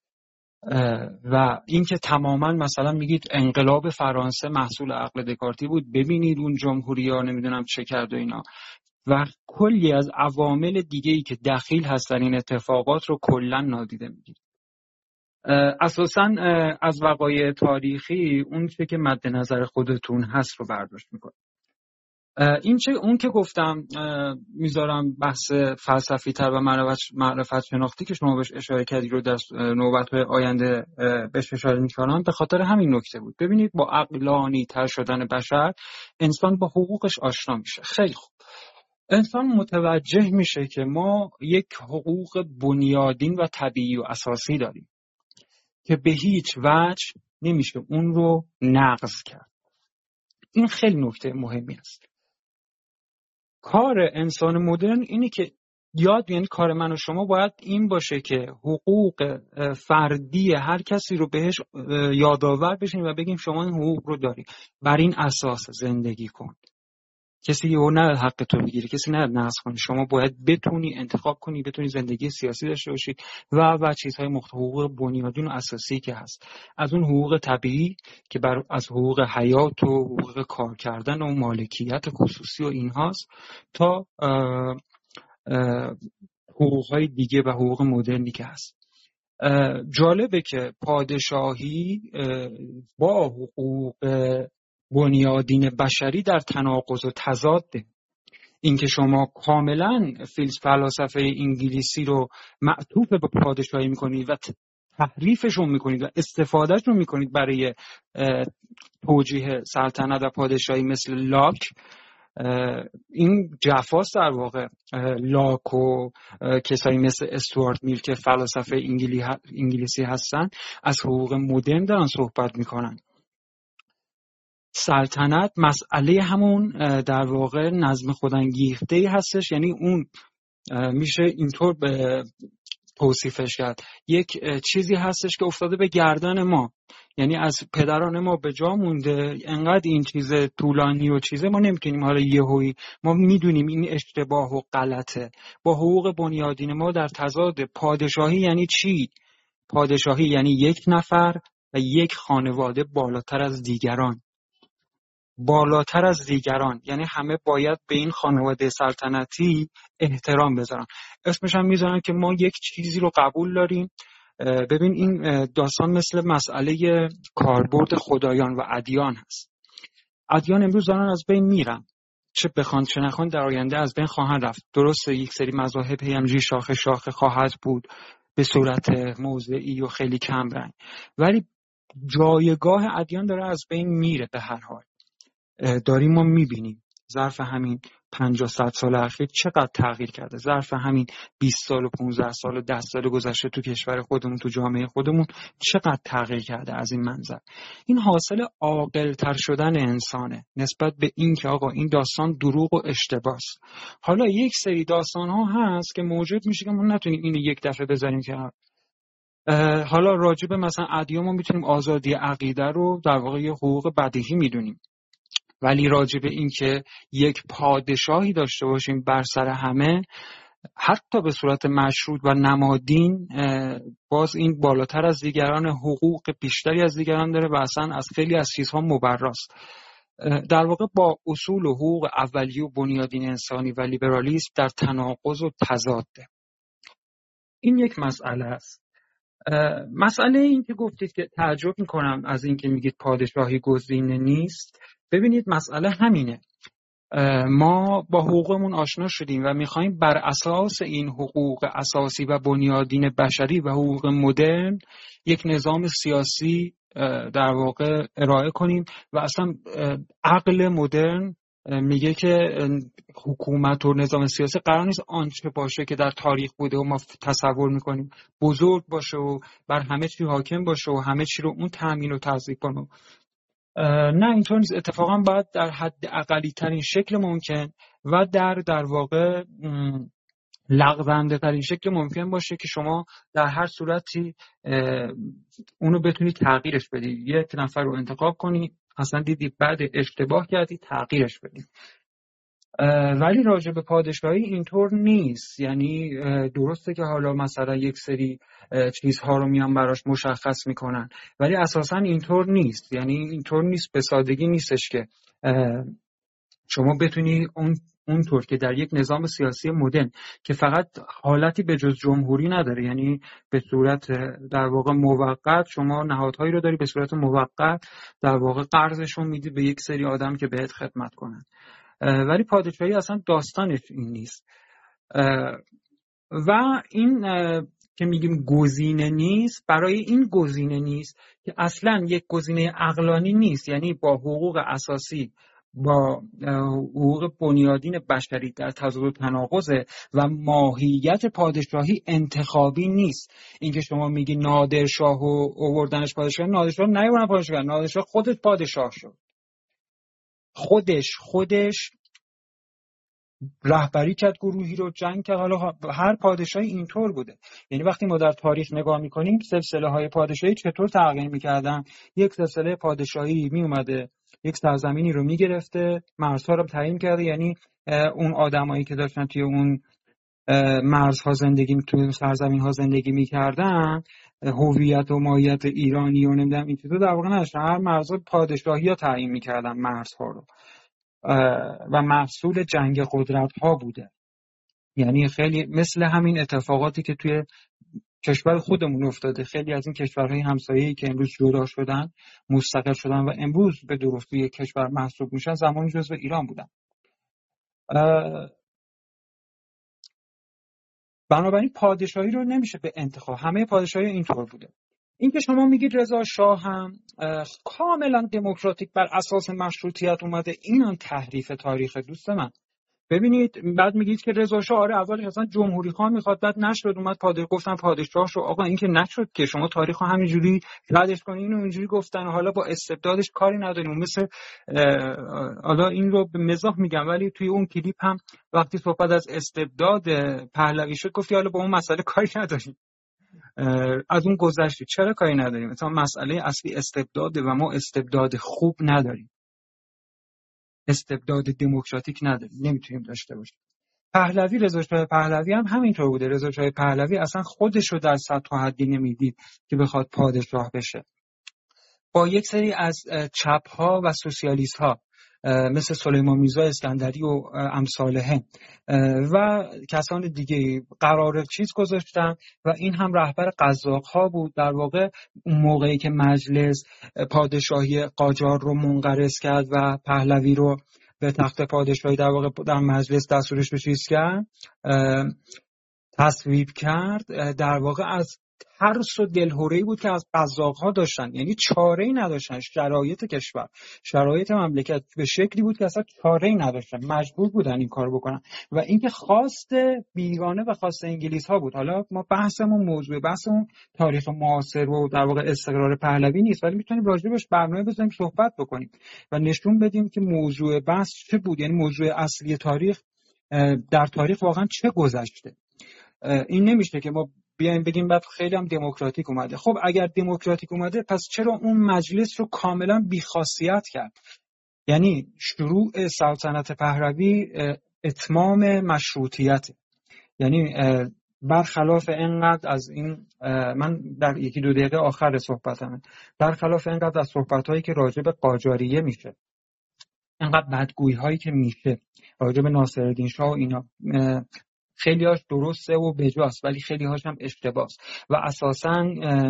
و اینکه تماما مثلا میگید انقلاب فرانسه محصول عقل دکارتی بود، ببینید اون جمهوری‌ها نمیدونم چه کرد و اینا، و کلی از عوامل دیگه‌ای که دخیل هستن این اتفاقات رو کلا نادیده میگیرید. اساساً از وقایع تاریخی اون چه که مد نظر خودتون هست رو برداشت میکنید. این چه اون که گفتم میذارم بحث فلسفی تر و معرفت شناختی که شما بهش اشاره کردید رو در نوبت‌های آینده بهش اشاره میکنم، به خاطر همین نکته بود. ببینید با عقلانی تر شدن بشر انسان با حقوقش آشنا میشه. خیلی خوب، انسان متوجه میشه که ما یک حقوق بنیادین و طبیعی و اساسی داریم که به هیچ وجه نمیشه اون رو نقض کرد. این خیلی نکته مهمی است. کار انسان مدرن اینه که یاد یعنی کار من و شما باید این باشه که حقوق فردی هر کسی رو بهش یادآور بشیم و بگیم شما این حقوق رو داری، بر این اساس زندگی کن. کسی یهو نه حق تو بگیره، کسی نه نقض کنه. شما باید بتونی انتخاب کنی، بتونی زندگی سیاسی داشته باشی و و چیزهای مختلف، حقوق بنیادین و اساسی که هست، از اون حقوق طبیعی که بر از حقوق حیات و حقوق کار کردن و مالکیت خصوصی و اینهاست تا حقوقهای دیگه و حقوق مدرنی که هست. جالبه که پادشاهی با حقوق بنیادین بشری در تناقض و تضاده. اینکه شما کاملا فلسفه انگلیسی رو معطوف به پادشاهی میکنید و تحریفش رو میکنید و استفادهش رو میکنید برای توجیه سلطنت و پادشاهی مثل لاک، این جفاست در واقع. لاک و کسایی مثل استوارت میل که فلسفه انگلیسی هستن از حقوق مدرن دارن صحبت میکنن. سلطنت مسئله همون در واقع نظم خودانگیخته‌ای هستش، یعنی اون میشه اینطور به توصیفش کرد، یک چیزی هستش که افتاده به گردن ما، یعنی از پدران ما به جا مونده، انقدر این چیز طولانی و چیزه ما نمیتونیم حالا یهویی، ما میدونیم این اشتباه و غلطه. با حقوق بنیادین ما در تضاد. پادشاهی یعنی چی؟ پادشاهی یعنی یک نفر و یک خانواده بالاتر از دیگران، بالاتر از دیگران، یعنی همه باید به این خانواده سلطنتی احترام بذارن. اسمش هم میذارن که ما یک چیزی رو قبول داریم. ببین این داستان مثل مسئله کاربرد خدایان و ادیان هست. ادیان امروز دارن از بین میرن، چه بخوان چه نخوان در آینده از بین خواهند رفت. درسته یک سری مذاهب همینجوری شاخه شاخه خواهد بود به صورت موضعی و خیلی کم رنگ، ولی جایگاه ادیان داره از بین میره. به هر حال داریم ما میبینیم ظرف همین پنجاه صد سال اخیر چقدر تغییر کرده، ظرف همین بیست سال و پانزده سال و ده سال گذشته تو کشور خودمون، تو جامعه خودمون چقدر تغییر کرده. از این منظر این حاصل عاقل‌تر شدن انسانه نسبت به این که آقا این داستان دروغ و اشتباهه. حالا یک سری داستان ها هست که موجود میشه که ما نتونیم اینو یک دفعه بذاریم که حالا راجب مثلا ادیان ما میتونیم آزادی عقیده رو در واقع یه حقوق بدیهی میدونیم، ولی راجع به این که یک پادشاهی داشته باشیم بر سر همه، حتی به صورت مشروط و نمادین، باز این بالاتر از دیگران، حقوق بیشتری از دیگران داره و اصلا از خیلی از چیزها مبراست. در واقع با اصول و حقوق اولیه و بنیادین انسانی و لیبرالیسم در تناقض و تضاده. این یک مسئله است. مسئله این که گفتید که تعجب میکنم از این که میگید پادشاهی گزینه نیست. ببینید مسئله همینه، ما با حقوقمون آشنا شدیم و میخوایم بر اساس این حقوق اساسی و بنیادین بشری و حقوق مدرن یک نظام سیاسی در واقع ارائه کنیم و اصلا عقل مدرن میگه که حکومت و نظام سیاسی قرار نیست آنچه باشه که در تاریخ بوده و ما تصور میکنیم بزرگ باشه و بر همه چی حاکم باشه و همه چی رو اون تامین و تضمین کنه. نه اینطور نیست. اتفاقا باید در حد اقلی ترین شکل ممکن و در در واقع لغزنده ترین شکل ممکن باشه که شما در هر صورتی اونو بتونی تغییرش بدی. یک نفر رو انتخاب کنی، اصلا دیدی بعد اشتباه کردی تغییرش بدی. ولی راجع به پادشاهی اینطور نیست. یعنی درسته که حالا مثلا یک سری چیزها رو میان براش مشخص میکنن، ولی اساسا اینطور نیست. یعنی اینطور نیست، به سادگی نیستش که شما بتونی اون اونطور که در یک نظام سیاسی مدرن که فقط حالتی به جز جمهوری نداره، یعنی به صورت در واقع موقت شما نهادهایی رو داری به صورت موقت در واقع قرضشون میدی به یک سری آدم که بهت خدمت کنن، ولی پادشاهی اصلا داستانش این نیست. و این که میگیم گزینه نیست، برای این گزینه نیست که اصلا یک گزینه عقلانی نیست، یعنی با حقوق اساسی با حقوق بنیادین بشری در تضاد و تناقضه و ماهیت پادشاهی انتخابی نیست. اینکه شما میگی نادرشاه و آوردنش پادشاه، نادرشاه نیوردن پادشاه، نادرشاه خودش پادشاه شد. خودش خودش رهبری کرد گروهی رو، جنگ کرد. حالا هر پادشاهی اینطور بوده. یعنی وقتی ما در تاریخ نگاه میکنیم سلسله های پادشاهی چطور تغییر میکردن. یک سلسله پادشاهی میومده یک سرزمینی رو میگرفته، مرزها رو تعیین کرده، یعنی اون آدمایی که داشتن توی اون مرزها زندگی توی سرزمین ها زندگی میکردن هویت و ماهیت ایرانی و نمیدونم این چیزا در واقع نداشتن. هر مرزها پادشاهی ها تعیین میکردن مرزها رو و محصول جنگ قدرت ها بوده. یعنی خیلی مثل همین اتفاقاتی که توی کشور خودمون افتاده. خیلی از این کشورهای همسایه‌ای که امروز جدا شدن، مستقل شدن و امروز به درستی یک کشور محسوب میشن، زمانی جزو ایران بودن. بنابراین پادشاهی رو نمیشه به انتخاب، همه پادشاهی اینطور بوده. این که شما میگید رضا شاه هم کاملا دموکراتیک بر اساس مشروطیت اومده، این تحریف تاریخ دوست من. ببینید بعد میگید که رضا شاه آره اولش اصلا جمهوری خواه میخواد، بعد نشد اومد پادشاه، گفتن پادشاه شو. آقا این که نشد که شما تاریخو همینجوری ردش کنین. اینو اینجوری گفتن، حالا با استبدادش کاری نداریم. مثل حالا این رو به مزاح میگم، ولی توی اون کلیپ هم وقتی صحبت از استبداد پهلوی شد گفتی حالا با اون مسئله کاری نداریم، از اون گذشتی. چرا کاری نداریم؟ مثلا مسئله اصلی استبداد و ما استبداد خوب نداریم، استبداد دموکراتیک نداریم، نمیتونیم داشته باشیم. پهلوی، رضا شاه پهلوی هم همینطور بوده. رضا شاه پهلوی اصلا خودش رو در سطح و حدی نمیدید که بخواد پادشاه بشه. با یک سری از چپ‌ها و سوسیالیست‌ها مثل سلیمان میرزا اسکندری و امثالهم و کسان دیگه قرار چیز گذاشتن و این هم رهبر قزاق‌ها بود. در واقع اون موقعی که مجلس پادشاهی قاجار رو منقرض کرد و پهلوی رو به تخت پادشاهی در واقع در مجلس دستورش رو چیز کرد، تصویب کرد، در واقع از ترس و دلهوره‌ای بود که از قزاق‌ها داشتن. یعنی چاره‌ای نداشتن. شرایط کشور، شرایط مملکت به شکلی بود که اصلا چاره‌ای نداشتن، مجبور بودن این کارو بکنن و اینکه خواست بیگانه و خواست انگلیس‌ها بود. حالا ما بحثمون موضوع بحثمون تاریخ معاصر و در واقع استقرار پهلوی نیست، ولی میتونیم راجعش برنامه بزنیم صحبت بکنیم و نشون بدیم که موضوع بحث چه بود. یعنی موضوع اصلی تاریخ در تاریخ واقعا چه گذشته. این نمیشه که ما بیایم بگیم بعد خیلی هم دموکراتیک اومده. خب اگر دموکراتیک اومده پس چرا اون مجلس رو کاملا بی‌خاصیت کرد؟ یعنی شروع سلطنت پهلوی اتمام مشروطیت. یعنی برخلاف اینقدر از این، من در یکی دو دقیقه آخر صحبتم، برخلاف اینقدر از صحبت‌هایی که راجع به قاجاریه میشه، اینقدر بدگویی هایی که میشه راجع به ناصرالدین شاه و اینا، خیلی هاش درسته و بجاست ولی خیلی هاش هم اشتباهه و اساساً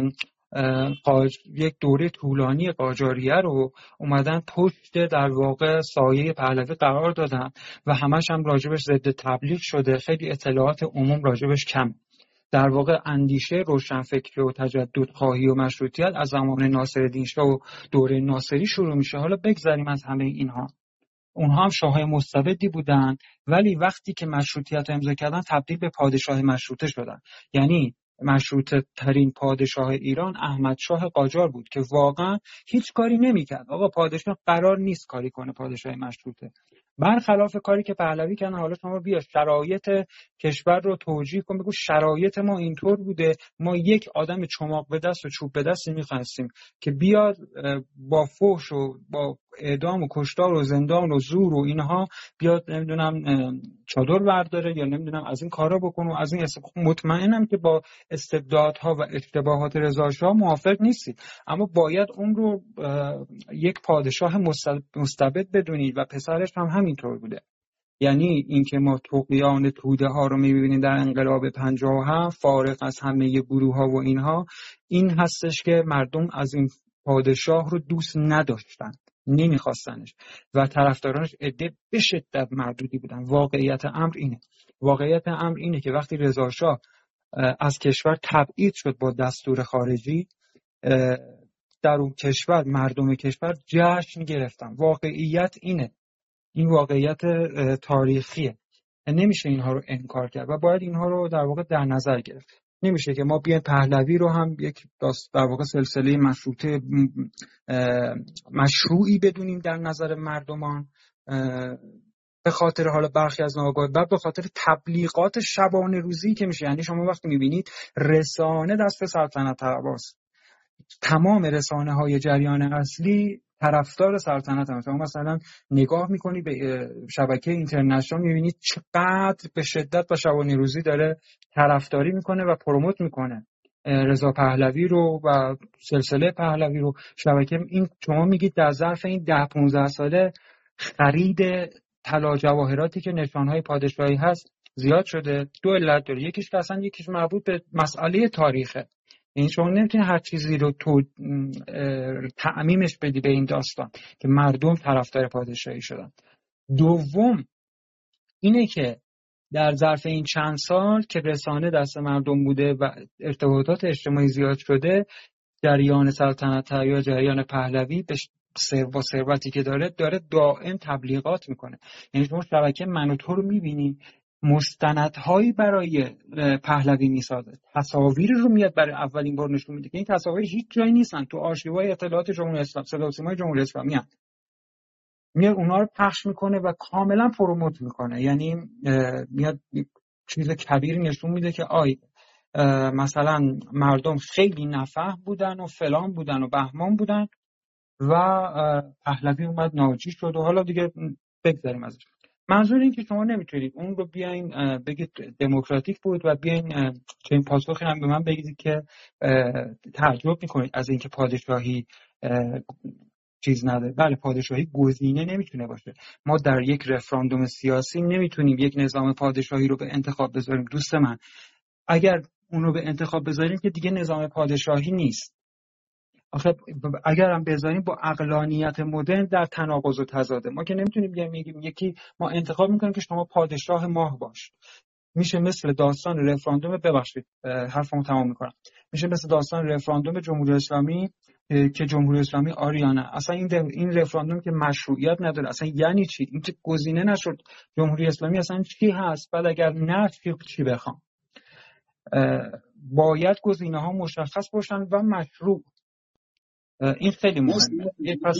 قاج... یک دوره طولانی قاجاریه رو اومدن پشت در واقع سایه پهلوی قرار دادن و همش هم راجبش ضد تبلیغ شده. خیلی اطلاعات عموم راجبش کم. در واقع اندیشه روشنفکری و تجدد خواهی و مشروطیت از زمان ناصرالدین شاه و دوره ناصری شروع میشه. حالا بگذاریم از همه اینها، اونها هم شاههای مستبدی بودن ولی وقتی که مشروطیت رو امضا کردن تبدیل به پادشاه مشروطه شدن. یعنی مشروطه ترین پادشاه ایران احمد شاه قاجار بود که واقعا هیچ کاری نمیکرد. آقا پادشاه قرار نیست کاری کنه، پادشاه مشروطه، برخلاف کاری که پهلوی کردن. حالا شما بیا شرایط کشور رو توجیه کن، بگو شرایط ما اینطور بوده، ما یک آدم چماق به دست و چوب به دست می‌خواستیم که بیاد با فحش و با اعدام و کشتار و زندان و زور و اینها بیاد نمیدونم چادر برداره یا نمیدونم از این کارا بکنه و از این است. مطمئنم که با استبدادها و اشتباهات رضا شاه موافق نیستید، اما باید اون رو یک پادشاه مستبد بدونید و پسرش هم همینطور بوده. یعنی اینکه ما طغیان توده ها رو میبینیم در انقلاب پنجاه و هفت فارغ از همه گروه ها و اینها، این هستش که مردم از این پادشاه رو دوست نداشتن، نمیخواستنش و طرفدارانش عده به شدت معدودی بودن. واقعیت امر اینه واقعیت امر اینه که وقتی رضا شاه از کشور تبعید شد با دستور خارجی، در اون کشور مردم کشور جشن گرفتن. واقعیت اینه، این واقعیت تاریخیه، نمیشه اینها رو انکار کرد و باید اینها رو در واقع در نظر گرفت. نمیشه که ما بیایم پهلوی رو هم یک در واقع سلسله مشروطه مشروعی بدونیم در نظر مردمان به خاطر حالا برخی از ناآگاه بعد به خاطر تبلیغات شبانه روزی که میشه. یعنی شما وقتی میبینید رسانه دست سلطنت طلباست، تمام رسانه های جریان اصلی طرفدار سلطنت هم. شما مثلا نگاه میکنی به شبکه اینترنشنال میبینید چقدر به شدت با شبانه روزی داره طرفداری میکنه و پروموت میکنه رضا پهلوی رو و سلسله پهلوی رو. شبکه این شما میگید در ظرف این ده پانزده ساله خرید طلا جواهراتی که نشانهای پادشاهی هست زیاد شده. دو علت داره، یکیش که اصلا یکیش مربوط به مسئله تاریخه. این شما نمیتونی هر چیزی رو تو تعمیمش بدی به این داستان که مردم طرفدار پادشاهی شدن. دوم اینه که در ظرف این چند سال که رسانه دست مردم بوده و ارتباطات اجتماعی زیاد شده، جریان سلطنت یا جریان پهلوی به با ثروتی که داره داره دائم تبلیغات میکنه. یعنی شما شبکه من و تو رو میبینی مستندهایی برای پهلوی میسازه، تصاویر رو میاد برای اولین بار نشون میده که این تصاویر هیچ جایی نیستن، تو آرشیوهای اطلاعات جمهوری اسلامی، صدا و سیمای جمهوری اسلامی هست. میاد اونا رو پخش میکنه و کاملا پروموت میکنه. یعنی میاد چیز کبیری نشون میده که آی مثلا مردم خیلی نفهم بودن و فلان بودن و بهمان بودن و پهلوی اومد ناجی شد و حالا دیگه بگذاریم ازش. منظور این که شما نمیتونید اون رو بیاین بگید دموکراتیک بود و بیاین چنین پاسخی هم به من بگید که تعجب میکنید از اینکه پادشاهی چیز نداره. بله پادشاهی گزینه نمیتونه باشه. ما در یک رفراندوم سیاسی نمیتونیم یک نظام پادشاهی رو به انتخاب بذاریم. دوست من اگر اون رو به انتخاب بذاریم که دیگه نظام پادشاهی نیست. آخه اگر هم بذاریم با عقلانیت مدرن در تناقض و تضاده. ما که نمیتونیم بگیم یکی ما انتخاب میکنیم که شما پادشاه ماه باش. میشه مثل داستان رفراندوم، ببخشید حرفمو تمام میکنم، میشه مثل داستان رفراندوم جمهوری اسلامی که جمهوری اسلامی آریانه. اصلا این این رفراندوم که مشروعیت نداره. اصلا یعنی چی؟ این که گزینه نشد جمهوری اسلامی اصلا چی هست؟ بعد اگر نه چی بخوام؟ باید گزینه ها مشخص باشن و مشروع. این خیلی مهمه. پس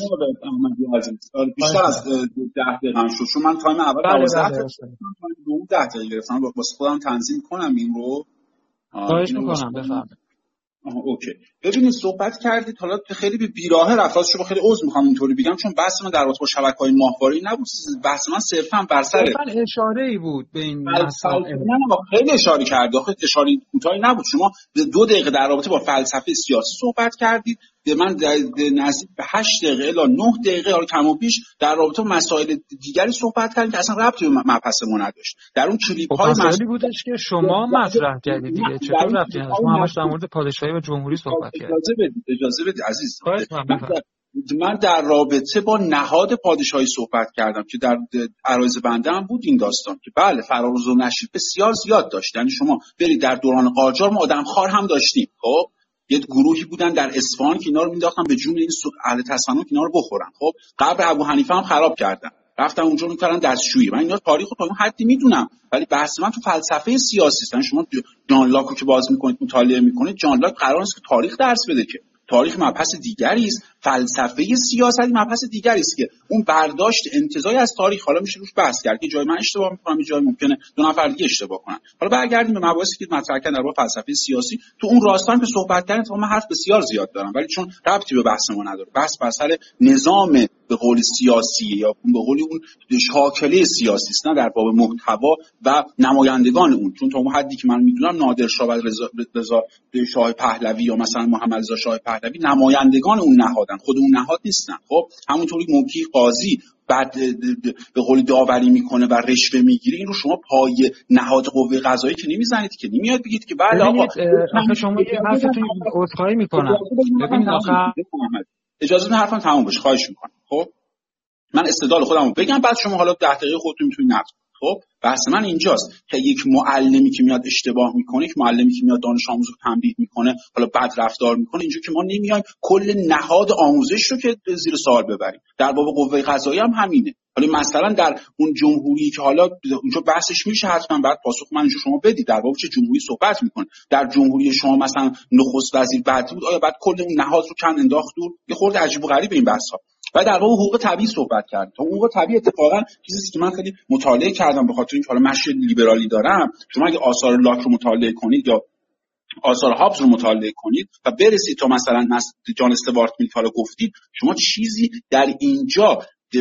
بیشتر از ده دقیقه شد چون من تایم اول دوازده دقیقه دو ده دقیقه گرفتم واسه خودم تنظیم کنم این رو. خواهش میکنم بفرمایید. آها اوکی. ببینید صحبت کردید حالا خیلی به بیراهه رفتار شما، خیلی عذر میخوام اینطوری بگم چون بحث من در رابطه با شبکه‌های ماهواره نبود، بحث من صرفا بر سر اشاره‌ای بود به این مسائل. نه نه خیلی اشاره کردید، آخه اشاره کوتاهی نبود. شما دو دقیقه در رابطه با فلسفه سیاسی صحبت کردید، به من نزدیک به هشت دقیقه الی نه دقیقه حالا کم و بیش در رابطه با مسائل دیگری صحبت کردیم که اصلا ربطی به مبحث ما نداشت. در اون کلیپ‌های مسائلی بودش که شما مطرح کردید دیگه. چطور ربطی نداشت؟ ما همش در مورد پادشاهی و جمهوری صحبت کردیم. اجازه بدید اجازه بدید عزیز. من در رابطه با نهاد پادشاهی صحبت کردم که در عرایض بنده هم بود این داستان که بله فراز و نشیب بسیار زیاد داشت. یعنی شما برید در دوران قاجار ما آدمخوار هم داشتیم. خب یه گروهی بودن در اصفهان که اینا رو مینداختن به جون این اهل تسنن که اینا رو بخورن. خب قبر ابو حنیفه هم خراب کردن، رفتن اونجا میکردن دستشویی. من اینا تاریخ رو تا اون حدی میدونم، ولی بحث من تو فلسفه سیاسی است. شما جان لاک رو که باز میکنید مطالعه میکنید، جان لاک قرار نیست که تاریخ درس بده، که تاریخ مبحث دیگری است، فلسفه سیاسی مبحث دیگری است که اون برداشت انتزاعی از تاریخ. حالا میشه روش بحث کرد که جای من اشتباه میکنم، یه جای ممکنه دو نفر دیگه اشتباه کنن. حالا برگردیم به مباحثی که مطرح کردن در مورد فلسفه سیاسی. تو اون راستان که صحبت کردن تو من حرف بسیار زیاد دارم، ولی چون ربطی به بحث ما نداره، بحث بر سر نظام به قول سیاسی یا به قول اون شاکله سیاسی است، نه در باب محتوا و نمایندگان اون. چون تا اون حدی که من میدونم نادر شاه و رضا رضا شاه پهلوی یا مثلا محمد رضا شاه پهلوی نمایندگان اون نهادن، خود اون نهاد نیستن. خب همونطوری موقعی قاضی بعد به قول داوری میکنه و رشوه میگیره، این رو شما پای نهاد قوه قضاییه که نمیزنید، که نمیاد بگید که بله آقا آخه شما یه حرفتون عذرخواهی میکنم. ببینید آخه اجازه بدید حرفم تموم بشه، خواهش میکنم. خب من استدلال خودم رو بگم، بعد شما حالا ده دقیقه خودتون میتونید نقد. خب بحث من اینجاست که یک معلمی که میاد اشتباه میکنه، یک معلمی که میاد دانش آموز رو تنبیه میکنه، حالا بد رفتار میکنه، اینجا که ما نمیایم کل نهاد آموزش رو که زیر سوال ببریم. در باب قوه قضاییه هم همینه. حالا مثلا در اون جمهوری که حالا اونجا بحثش میشه، حتما بعد پاسخ من اینجا شما بدید در باب چه جمهوری صحبت میکنه. در جمهوری شما مثلا نخست وزیر بعد بود، آیا بعد کل اون نهاد رو کن انداخت دور؟ یه خورده عجیب و غریب این بحث ها. و در واقع حقوق طبیعی صحبت کرد. تا حقوق طبیعی اتفاقا چیزی که من خیلی مطالعه کردم به خاطر اینکه حالا مشی لیبرالی دارم. شما اگه آثار لاک رو مطالعه کنید یا آثار هابز رو مطالعه کنید و برسید تا مثلا جان استوارت میل حالا گفتید، شما چیزی در اینجا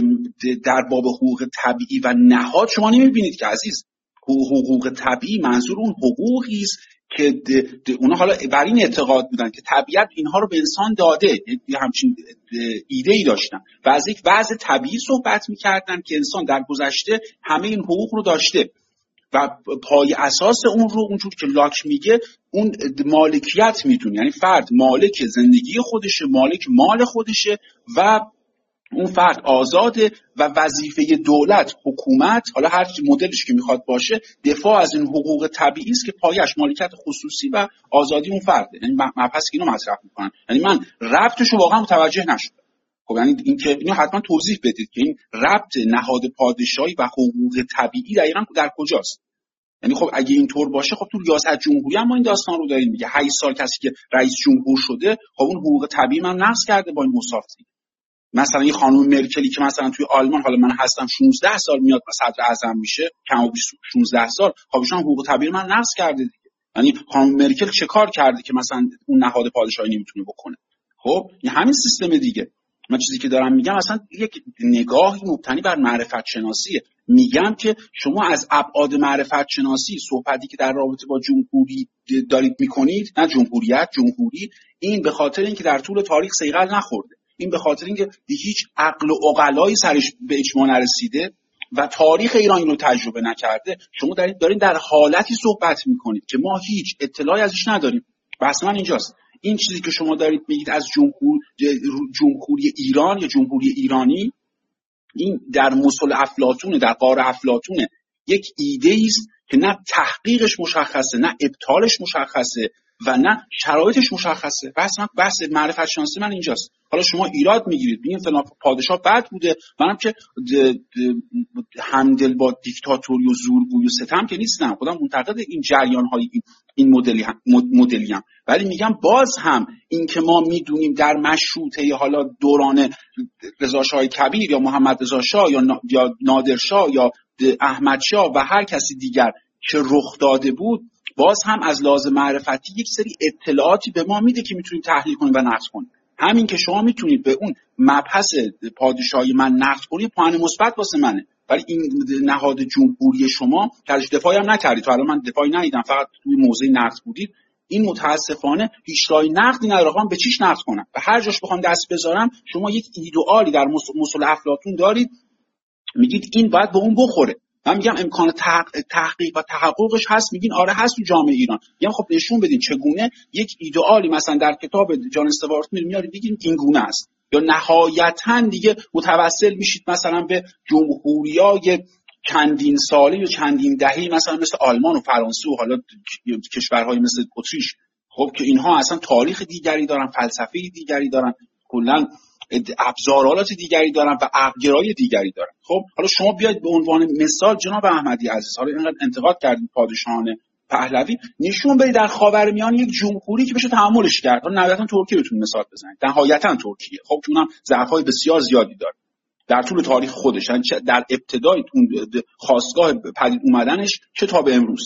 در باب حقوق طبیعی و نهاد شما نمیبینید که عزیز. حقوق طبیعی منظور اون حقوقی است که اونا حالا بر این اعتقاد بودن که طبیعت اینها رو به انسان داده، یه همچین ایده ای داشتن و از یک وضع طبیعی صحبت میکردن که انسان در گذشته همه این حقوق رو داشته و پای اساس اون رو اونجور که لاک میگه اون مالکیت میدونه، یعنی فرد مالک زندگی خودشه، مالک مال خودشه و اون فرد آزاده و وظیفه دولت، حکومت، حالا هر مدلش که میخواد باشه، دفاع از این حقوق طبیعی است که پایش مالکیت خصوصی و آزادی اون فرده. یعنی مبحث اینو مطرح میکنن. یعنی من ربطشو واقعا متوجه نشدم. خب یعنی این که اینو حتما توضیح بدید که این ربط نهاد پادشاهی و حقوق طبیعی دقیقاً در کجاست. یعنی خب اگه اینطور باشه، خب تو ریاست جمهوری هم ما این داستان رو داریم میگه هشت سال کسی که رئیس جمهور شده، خب اون حقوق طبیعی من نقض کرده با این مسافتی. مثلا این خانم مرکلی که مثلا توی آلمان، حالا من هستم شانزده سال میاد و صدر اعظم میشه، کم و بیش شانزده سال، خب ایشون حقوق طبیعی من نقض کرده دیگه. یعنی خانم مرکل چه کار کرده که مثلا اون نهاد پادشاهی نمیتونه بکنه؟ خب این همین سیستم دیگه. من چیزی که دارم میگم اصلا یک نگاهی مبتنی بر معرفت شناسیه. میگم که شما از ابعاد معرفت شناسی صحبتی که در رابطه با جمهوری دارید میکنید، نه جمهوریت، جمهوری، این به خاطر اینکه در طول تاریخ صیقل نخورده، این به خاطر اینکه هیچ عقل و عقلایی سرش به اجماع نرسیده و تاریخ ایران اینو تجربه نکرده. شما دارید دارین در حالتی صحبت میکنید که ما هیچ اطلاعی ازش نداریم. بحث من اینجاست. این چیزی که شما دارید میگید از جمهور جمهوری ایران یا جمهوری ایرانی، این در مثل افلاطون، در غار افلاطون، یک ایده است که نه تحقیقش مشخصه، نه ابطالش مشخصه و نه شرایطش مشخصه. بحث من بحث معرفت شناسی من اینجاست. حالا شما ایراد میگیرید میگین فلان پادشاه بد بوده، منم که همدل با دیکتاتوری و زورگویی و ستم که نیستم، خودم منتقد این جریان های این مدلی هم مدلی هم ولی میگم باز هم این که ما میدونیم در مشروطه حالا دوران رضا شاه کبیر یا محمد رضا شاه یا یا نادر شاه یا احمد شاه و هر کسی دیگر که رخ داده بود، باز هم از لحاظ معرفتی یک سری اطلاعاتی به ما میده که میتونیم تحلیل کنیم و نقد کنیم. همین که شما میتونید به اون مبحث پادشاهی من نقد کنید، پوان مثبت واسه منه. ولی این نهاد جمهوری شما که ازش دفاعی هم نکردید، حالا من دفاعی ندیدم، فقط توی موضع نقد بودید، این متاسفانه هیچ راه نقدی نداره. من به چیش نقد کنم و هر جاش بخوام دست بذارم، شما یک ایدئالی در مثل افلاطون دارید، میگید این باید به اون بخوره. من میگم امکان تحقیق و تحققش هست، میگین آره هست تو جامعه ایران. میگم خب نشون بدین چگونه یک ایدئالی مثلا در کتاب جان استوارت میل میارید بگین این گونه است، یا نهایتاً دیگه متوسل میشید مثلا به جمهوریای چندین ساله یا چندین دهه‌ای مثلا مثل آلمان و فرانسه و حالا کشورهای مثل اتریش، خب که اینها اصلا تاریخ دیگری دارن، فلسفه دیگری دارن، کلاً ابزارات دیگری دارن و عقل‌گرایی دیگری دارن. خب حالا شما بیاید به عنوان مثال جناب احمدی عزیز، حالا اینقدر انتقاد کردید پادشاهان پهلوی، نشون بدید در خاورمیانه یک جمهوری که بشه تحملش کرد. حالا نهایتاً ترکیه بهتون مثال بزنید، نهایتاً ترکیه، خب که اونم ضعف‌های بسیار زیادی داره در طول تاریخ خودش، در ابتدای اون خاستگاه پدید اومدنش چه تا به امروز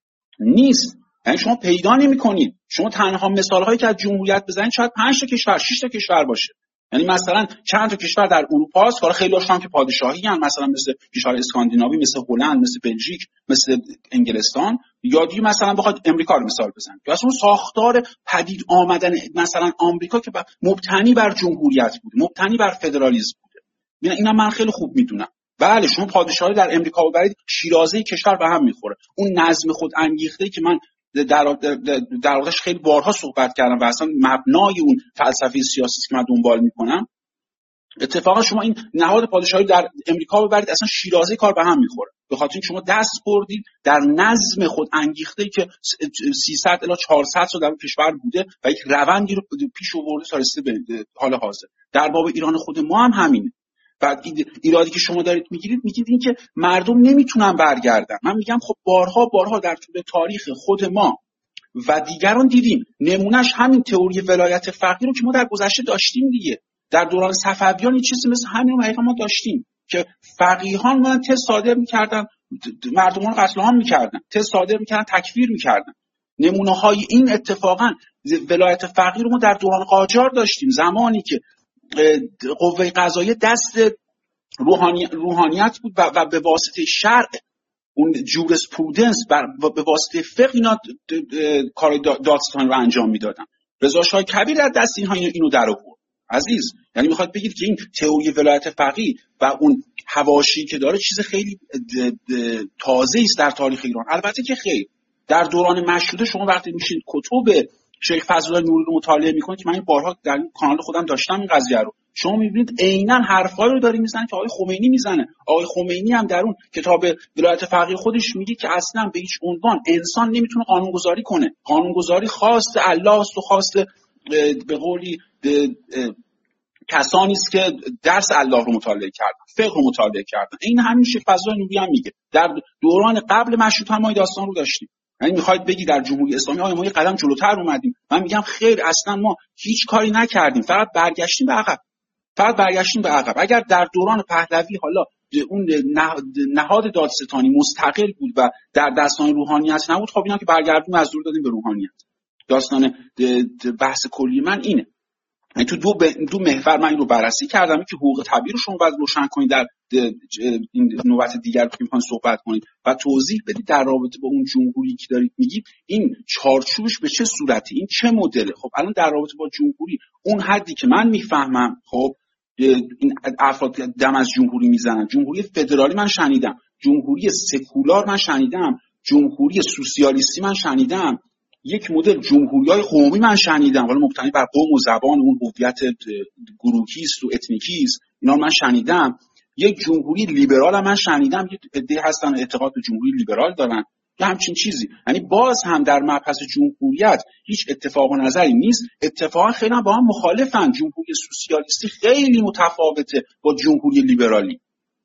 نیست. یعنی شما پیدا نمی‌کنید. شما تنها مثال‌هایی که از جمهوریت بزنید شاید پنج تا کشور، شش تا کشور باشه. یعنی مثلا چند تا کشور در اروپا هست که خیلی هاشون که پادشاهی هستن، مثلا مثل کشور اسکاندیناوی، مثل هلند، مثل بلژیک، مثل انگلستان، یا دیگه مثلا بخواد امریکا رو مثال بزنید. یا اصلا ساختار پدید آمدن مثلا آمریکا که مبتنی بر جمهوریت بوده، مبتنی بر فدرالیسم بوده. اینا اینا من خیلی خوب میدونم. بله شما پادشاهی در امریکا ببرید، شیرازه کشور به هم میخوره. اون نظم خود انگیخته‌ای که من در در واقعش خیلی بارها صحبت کردم و اصلا مبنای اون فلسفه سیاسی که من دنبال میکنم، اتفاقا شما این نهاد پادشاهی در امریکا ببرید، اصلا شیرازه کار به هم میخوره، به خاطر اینکه شما دست بردید در نظم خود انگیخته‌ای که سیصد الی چهارصد سال در اون کشور بوده و یک روندی رو پیش آورده تا رسیده به حال حاضر. در باب ایران خود ما هم همینه. بعد ایرادی که شما دارید میگیرید، میگید این که مردم نمیتونن برگردن. من میگم خب بارها بارها در طول تاریخ خود ما و دیگران دیدیم، نمونهش همین تئوری ولایت فقیه رو که ما در گذشته داشتیم دیگه. در دوران صفویان چیزی مثل همین رو ما داشتیم که فقیهان من تست صادر می‌کردن، مردمان قتل عام می‌کردن، تست صادر می‌کردن، تکفیر می‌کردن. نمونه‌های این اتفاقا ولایت فقیه رو ما در دوران قاجار داشتیم، زمانی که قوه قضاییه دست روحانی، روحانیت بود و, و به واسطه شرع اون جورسپرودنس به واسطه فقه اینا کار دادستانی رو انجام میدادن. رضا شاه کبیر در دست اینها اینو در آورد. عزیز، یعنی میخواد بگید که این تئوری ولایت فقیه و اون حواشی که داره چیز خیلی تازه است در تاریخ ایران؟ البته که خیر. در دوران مشروطه شما وقتی میشین کتب شیخ فضلالله نوری رو مطالعه میکنید که من این بارها در این کانال خودم داشتم این قضیه رو، شما میبینید عیناً حرفایی رو داره میزنه که آقای خمینی میزنه. آقای خمینی هم در اون کتاب ولایت فقیه خودش میگه که اصلا به هیچ عنوان انسان نمیتونه قانونگذاری کنه. قانونگذاری خواست الله است و خواست به قولی کسانی است که درس الله رو مطالعه کردن، فقه رو مطالعه کردن. این همین شیخ فضلالله نوری هم میگه. در دوران قبل مشروطه ما داستان رو داشتیم. یعنی میخواید بگی در جمهوری اسلامی آیا ما یه قدم جلوتر اومدیم؟ من میگم خیر، اصلا ما هیچ کاری نکردیم، فقط برگشتیم به عقب. فقط برگشتیم به عقب. اگر در دوران پهلوی حالا اون نهاد دادستانی مستقل بود و در دستان روحانیت نبود، خب اینا که برگردیم از دور دادیم به روحانیت. داستان بحث کلی من اینه. یعنی تو دو, دو محور من این رو بررسی کردم که حقوق طبیعی رو شما باید روشن کنید، در این نوبت دیگر که میخواین صحبت کنید و توضیح بدید در رابطه با اون جمهوری که دارید میگید این چارچوبش به چه صورتی، این چه مدله. خب الان در رابطه با جمهوری اون حدی که من میفهمم، خب این افراد دم از جمهوری میزنن. جمهوری فدرالی من شنیدم، جمهوری سکولار من شنیدم، جمهوری سوسیالیستی من شنیدم، یک مدل جمهوری‌های قومی من شنیدم، حالا مبتنی بر قوم و زبان، اون هویت گروهی است و اتنیکی است، اینا من شنیدم. یک جمهوری لیبرال من شنیدم، یک عده هستن اعتقاد به جمهوری لیبرال دارن یا همچین چیزی. یعنی باز هم در مبحث جمهوریت هیچ اتفاق و نظری نیست. اتفاقا خیلی با هم مخالفن. جمهوری سوسیالیستی خیلی متفاوته با جمهوری لیبرالی.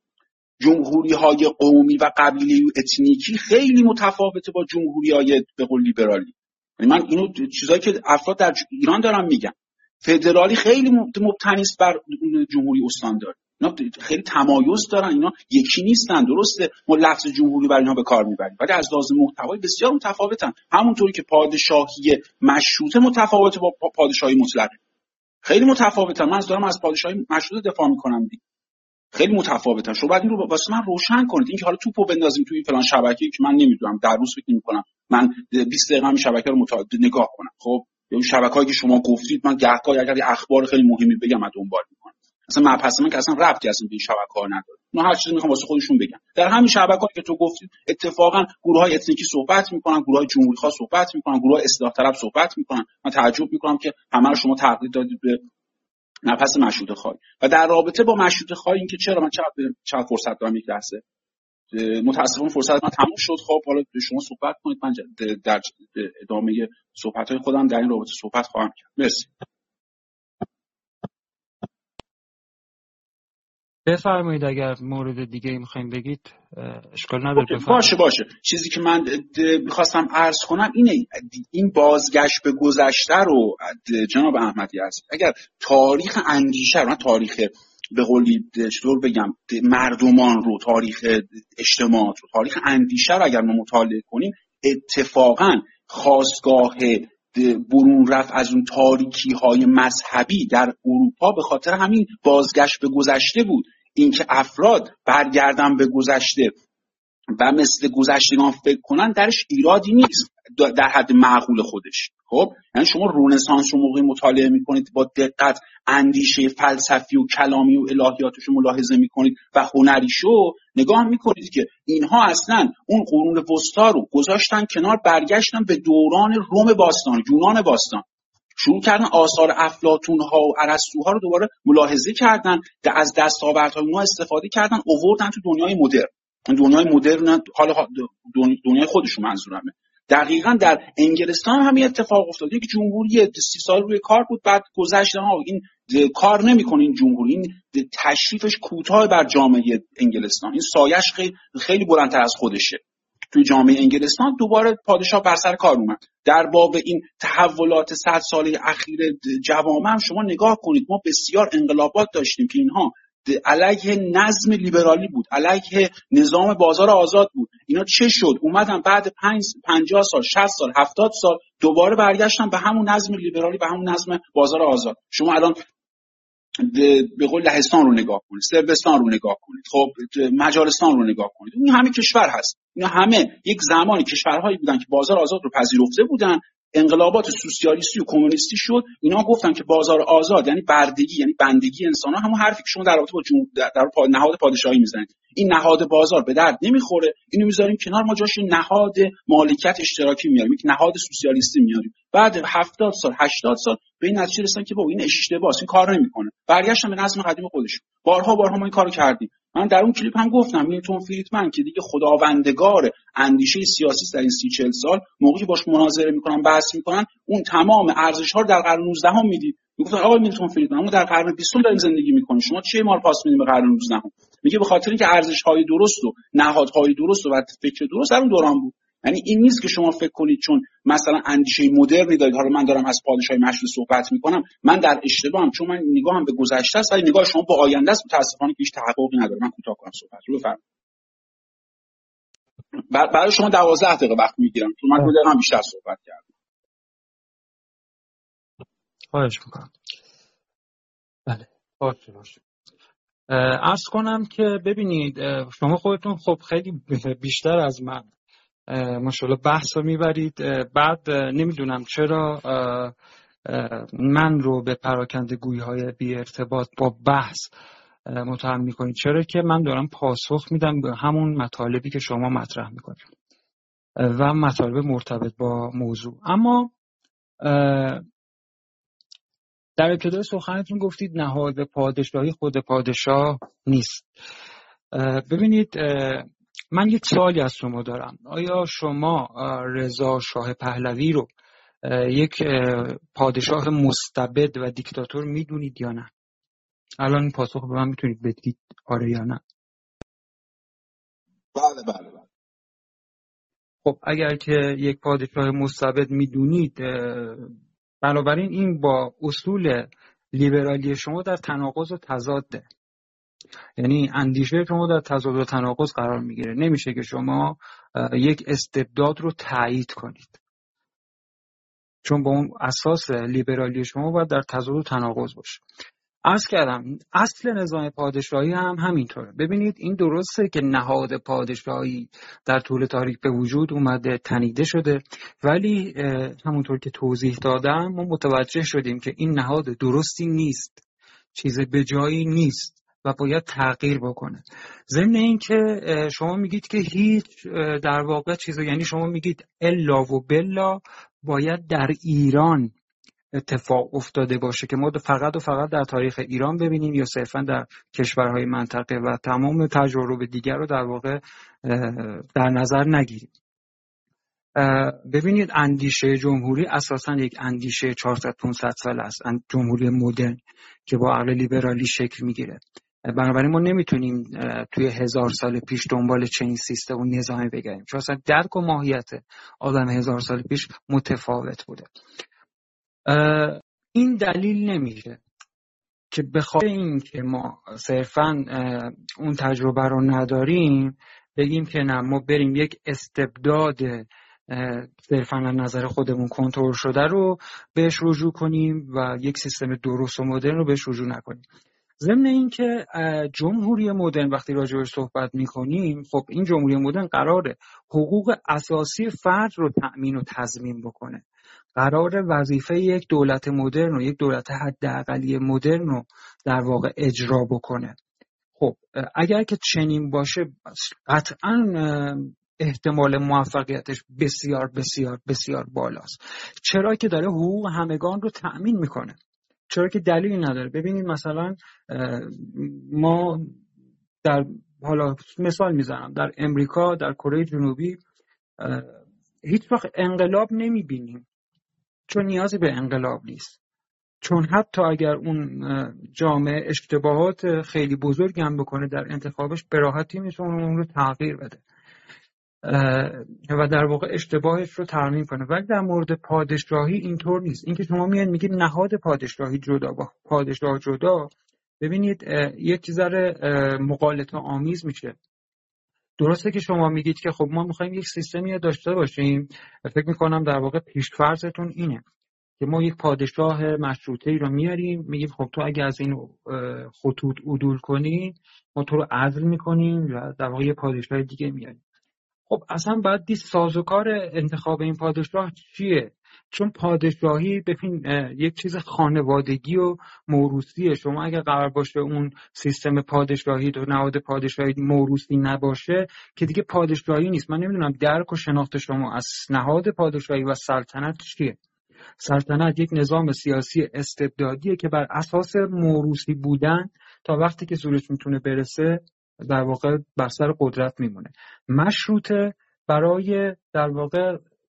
جمهوری‌های قومی و قبیله‌ای و اتنیکی خیلی متفاوته با جمهوری‌های به قول لیبرالی. یعنی من اینو چیزایی که افراد در ایران دارم میگم. فدرالی خیلی مبتنی است بر جمهوری استانداری. اینا خیلی تمایز دارن، اینا یکی نیستن. درسته ما لفظ جمهوری برای اینها به کار میبریم ولی از لحاظ محتوایی بسیار متفاوتن. همونطوری که پادشاهی مشروطه متفاوته با پادشاهی مطلقه. خیلی متفاوتن. من دارم از پادشاهی مشروطه دفاع میکنم دیگه. خیلی متفاوتن. شما باید این رو واسه من روشن کنید. اینکه حالا توپو بندازیم توی فلان شبکه‌ای که من نمیدونم در روز فکر نمی‌کنم من بیست دقیقه همین شبکه رو متعادل نگاه کنم. خب یا شبکه‌ای که شما گفتید من گهگاهی اگر یه اخبار خیلی مهمی بگم من دنبال می‌کنم. اصلا مبحث من که اصلا ربطی اصلا به این شبکه‌ها نداره. اونا هر چیزی می‌خوام واسه خودشون بگن. در همین شبکه‌ای که تو گفتید اتفاقا گروه‌های اتنیکی صحبت می‌کنن، گروه‌های جمهوری‌خواه صحبت می‌کنن، گروه‌های اصلاح طلب صحبت می‌کنن. من تعجب می‌کنم که همه رو شما تقلید دادید به نفس مشروطه خواهی. و در رابطه با مشروطه خواهی اینکه چرا من چقدر چقدر فرصت دارم یک لحظه متاسفانه فرصت من تموم شد. خب حالا شما صحبت کنید، من در ادامه صحبت‌های خودم در این رابطه صحبت خواهم کرد. مرسی. بفرمایید اگر مورد دیگه ای می‌خواید بگید اشکال نداره. باشه باشه. چیزی که من می‌خواستم عرض کنم اینه، این بازگشت به گذشته رو جناب احمدی هست. اگر تاریخ اندیشه رو، تاریخ به قولی چطور بگم مردمان رو، تاریخ اجتماعات رو، تاریخ اندیشه رو اگر ما مطالعه کنیم، اتفاقاً خاستگاه برون رفت از اون تاریکی‌های مذهبی در اروپا به خاطر همین بازگشت به گذشته بود. اینکه افراد برگردن به گذشته و مثل گذشتگان فکر کنن درش ایرادی نیست در حد معقول خودش. خب یعنی شما رنسانس رو موقعی مطالعه میکنید با دقت اندیشه فلسفی و کلامی و الهیاتش رو ملاحظه میکنید و هنریشو نگاه میکنید که اینها اصلا اون قرون وسطا رو گذاشتن کنار، برگشتن به دوران روم باستان، یونان باستان، شروع کردن آثار افلاطون ها و ارسطو ها رو دوباره ملاحظه کردن، از دستاوردهای اونها استفاده کردن، آوردن تو دنیای مدرن. دنیای مدرن حالا دنیای خودشون منظورمه. دقیقاً در انگلستان همین اتفاق افتاد. یک جمهوری سی سال روی کار بود، بعد گذشت ها این کار نمیکنه این جمهوری، این تشریفش کوتاه بر جامعه انگلستان، این سایش خیلی خیلی بلندتر از خودشه. توی جامعه انگلستان دوباره پادشاه بر سر کار اومد. در باب این تحولات صد ساله اخیر جوامع هم شما نگاه کنید، ما بسیار انقلابات داشتیم که اینها علیه نظم لیبرالی بود، علیه نظام بازار آزاد بود. اینا چه شد؟ اومدن بعد پنجاه سال، شصت سال، هفتاد سال دوباره برگشتن به همون نظم لیبرالی، به همون نظم بازار آزاد. شما الان به قول لهستان رو نگاه کنید، صربستان رو نگاه کنید، خب مجارستان رو نگاه کنید، این همه کشور هست. اینا همه یک زمانی کشورهایی بودن که بازار آزاد رو پذیرفته بودن، انقلابات سوسیالیستی و کمونیستی شد، اینا گفتن که بازار آزاد یعنی بردگی، یعنی بندگی انسان‌ها، همون حرفی که شما در رابطه با جمهور در, در نهاد پادشاهی میزنید. این نهاد بازار به درد نمیخوره، اینو میذاریم کنار، ما جاش نهاد مالکیت اشتراکی میاریم، یک نهاد سوسیالیستی میاریم. بعد هفتاد سال هشتاد سال به این نتیجه رسیدن که با این اشتباهه، این کار نمیکنه، برگشتن به نظم قدیم خودشون. بارها بارها ما این کارو کردیم. من در اون کلیپ هم گفتم میلتون فریدمن که دیگه خداوندگار اندیشه سیاسی در این سی چهل سال، موقعی باش مناظره میکنن، بحث میکنن، اون تمام ارزش ها رو در قرن نوزدهم هم میدید. میگفتن آقا میلتون فریدمن ما در قرن بیستم داریم زندگی میکنیم، شما چه ما رو پاس میدیم به قرن نوزدهم؟ میگه به خاطر اینکه ارزش های درست و نهادهای درست و فکر درست در اون دوران بود. یعنی این نیست که شما فکر کنید چون مثلا اندیشه مدرنی دارید، حالا من دارم از پادشاهی مشروط صحبت میکنم، من در اشتباهم، چون من نگاهم به گذشته است ولی نگاه شما به آینده است، متاسفانه هیچ تحققی نداره. من کوتاه کنم صحبت رو، بفرمایید. برای شما دوازده دقیقه وقت میگیرم چون من دو دقیقه بیشتر صحبت کردم. خواهش میکنم. بله باشه باشه. عرض کنم که ببینید شما خودتون خب خیلی بیشتر از من ماشاءالله بحث رو میبرید، بعد نمیدونم چرا من رو به پراکنده گویی های بی ارتباط با بحث متهم میکنید، چرا که من دارم پاسخ میدم به همون مطالبی که شما مطرح میکنید و مطالب مرتبط با موضوع. اما در ابتدای سخنتون گفتید نهاد پادشاهی خود پادشاه نیست. ببینید من یک سوالی از شما دارم، آیا شما رضا شاه پهلوی رو یک پادشاه مستبد و دیکتاتور میدونید یا نه؟ الان این پاسخ به من میتونید بدید آره یا نه؟ بله بله بله. خب اگر که یک پادشاه مستبد میدونید، بنابراین این با اصول لیبرالی شما در تناقض و تضاده، یعنی اندیشه شما در تضاد و تناقض قرار میگیره. نمیشه که شما یک استبداد رو تایید کنید، چون با اون اساس لیبرالی شما باید در تضاد و تناقض باشه. عرض کردم اصل نظام پادشاهی هم همینطوره. ببینید این درسته که نهاد پادشاهی در طول تاریخ به وجود اومده، تنیده شده، ولی همونطور که توضیح دادم ما متوجه شدیم که این نهاد درستی نیست، چیز به جایی نیست و باید تغییر بکنه. ضمن این که شما میگید که هیچ در واقع چیز، یعنی شما میگید الا و بلا باید در ایران اتفاق افتاده باشه که ما فقط و فقط در تاریخ ایران ببینیم یا صرفا در کشورهای منطقه و تمام تجارب دیگر رو در واقع در نظر نگیریم. ببینید اندیشه جمهوری اساساً یک اندیشه چهارصد پانصد ساله است، جمهوری مدرن که با عقل لیبرالی شکل میگیره. بنابراین ما نمیتونیم توی هزار سال پیش دنبال چنین سیستم و نظامی بگردیم، چون اصلا درک و ماهیت آدم هزار سال پیش متفاوت بوده. این دلیل نمیشه که بخاطر این که ما صرفاً اون تجربه رو نداریم بگیم که نه ما بریم یک استبداد صرفاً از نظر خودمون کنترل شده رو بهش رجوع کنیم و یک سیستم درست و مدرن رو بهش رجوع نکنیم. ضمن این که جمهوری مدرن وقتی راجع بهش صحبت میکنیم، خب این جمهوری مدرن قراره حقوق اساسی فرد رو تأمین و تضمین بکنه، قرار وظیفه یک دولت مدرن و یک دولت حداقلی مدرن رو در واقع اجرا بکنه. خب اگر که چنین باشه قطعاً احتمال موفقیتش بسیار بسیار بسیار بالاست، چرا که داره حقوق همگان رو تأمین میکنه، چرا که دلیلی نداره. ببینید مثلا ما در حالا مثال میزنم در امریکا، در کره جنوبی هیچ وقت انقلاب نمیبینیم، چون نیازی به انقلاب نیست، چون حتی اگر اون جامعه اشتباهات خیلی بزرگی هم بکنه در انتخابش به راحتی میتونه اون رو تغییر بده. و در واقع اشتباهش رو ترمیم کنه. ولی در مورد پادشاهی اینطور نیست. اینکه شما میاد میگید نهاد پادشاهی جدا با پادشاه جدا، ببینید یک ذره مغالطه آمیز میشه. درسته که شما میگید که خب ما میخوایم یک سیستمی داشته باشیم، فکر میکنم در واقع پیش‌فرضتون اینه که ما یک پادشاه مشروطه‌ای رو میاریم، میگیم خب تو اگه از این خطوط عدول کنی ما تو رو عزل میکنیم و در واقع یه پادشاه دیگه میاریم. خب اصلا باید دید سازوکار انتخاب این پادشاه چیه؟ چون پادشاهی ببین یک چیز خانوادگی و موروثیه. شما اگر قرار باشه اون سیستم پادشاهی و نهاد پادشاهی موروثی نباشه که دیگه پادشاهی نیست. من نمیدونم درک و شناخت شما از نهاد پادشاهی و سلطنت چیه؟ سلطنت یک نظام سیاسی استبدادیه که بر اساس موروثی بودن تا وقتی که زورش میتونه برسه در واقع بر سر قدرت میمونه. مشروطه برای در واقع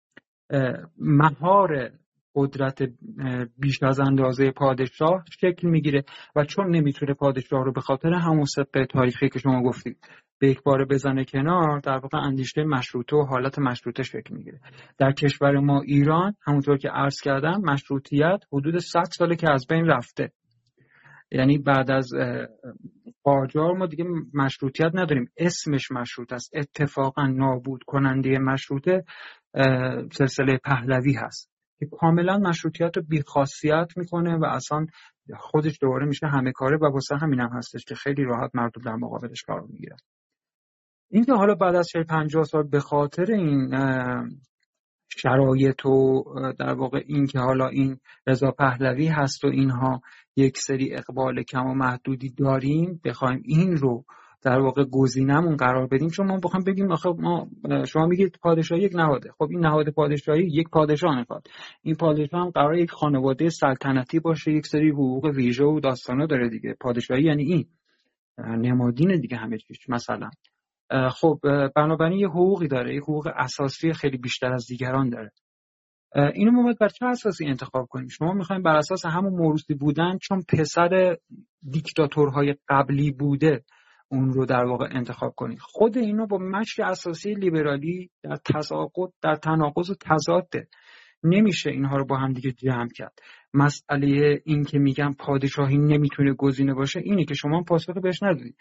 مهار قدرت بیش از اندازه پادشاه شکل میگیره و چون نمیتونه پادشاه رو به خاطر همون سابقه تاریخی که شما گفتید به یک بار بزنه کنار، در واقع اندیشه مشروطه و حالت مشروطه شکل میگیره. در کشور ما ایران همونطور که عرض کردم مشروطیت حدود صد ساله که از بین رفته. یعنی بعد از قاجار ما دیگه مشروطیت نداریم، اسمش مشروط است. اتفاقا نابود کننده مشروطه سلسله پهلوی هست که کاملا مشروطیت رو بی‌خاصیت میکنه و اصلا خودش دوباره میشه همه کاره و واسه همین هم هستش که خیلی راحت مردم در مقابلش قرار میگیرن. این که حالا بعد از چهل پنجاه سال به خاطر این شرایط و در واقع این که حالا این رضا پهلوی هست و اینها یک سری اقبال کم و محدودی داریم، بخوایم این رو در واقع گزینمون قرار بدیم، چون ما بخوایم بگیم آخه ما شما میگید پادشاهی یک نهاده، خب این نهاد پادشاهی یک پادشاه میخواد، این پادشاه هم قرار یک خانواده سلطنتی باشه، یک سری حقوق ویژه و داستانا داره دیگه. پادشاهی یعنی این نمادینه دیگه همه چیز. مثلا خب بنابراین یه حقوقی داره، یه حقوق اساسی خیلی بیشتر از دیگران داره. اینو ما باید بر چه اساسی انتخاب کنیم؟ شما میخوایم بر اساس همون موروثی بودن چون پسر دیکتاتورهای قبلی بوده اون رو در واقع انتخاب کنید. خود اینو با مشی اساسی لیبرالی در تضاد در تناقض و تضاده، نمیشه اینها رو با هم دیگه جمع کرد. مسئله این که میگم پادشاهی نمیتونه گزینه باشه اینه که شما پاسخ بهش ندادید.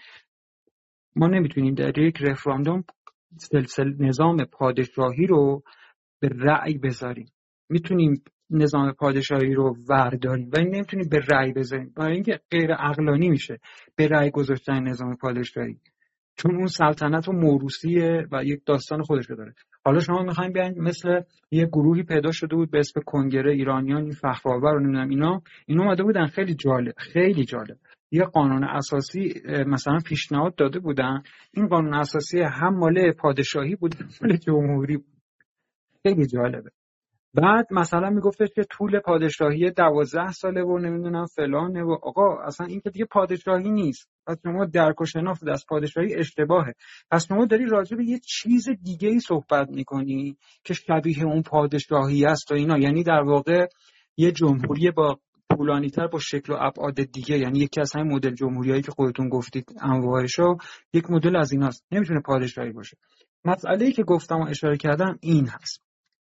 ما نمیتونیم در یک رفراندوم سلسله نظام پادشاهی رو به رأی بذاریم. میتونیم نظام پادشاهی رو ورداریم ولی نمیتونیم به رأی بذاریم، برای اینکه غیر عقلانی میشه به رأی گذاشتن نظام پادشاهی، چون اون سلطنت و موروثیه و یک داستان خودش رو داره. حالا شما میخوایم بیاین مثل یه گروهی پیدا شده بود به اسم کنگره ایرانیان، این فخرآور رو نمیدونم اینا اینا اومده بودن، خیلی جالب خیلی جالب یه قانون اساسی مثلا پیشنهاد داده بودن. این قانون اساسی هم مال پادشاهی بود هم مال جمهوری بود. خیلی جالبه. بعد مثلا میگفتش که طول پادشاهی دوازده ساله و نمیدونم فلانه و آقا اصلا این که دیگه پادشاهی نیست. پس شما درک و شناخت از پادشاهی اشتباهه. پس شما داری راجع به یه چیز دیگه ای صحبت میکنی که شبیه اون پادشاهی است و اینا. یعنی در واقع یه جمهوری با طولانی‌تر با شکل و ابعاد دیگه، یعنی یکی از همین مدل جمهوریایی که خودتون گفتید انواعشو یک مدل از ایناست، نمیتونه پادشاهی باشه. مسئله‌ای که گفتم و اشاره کردم این هست.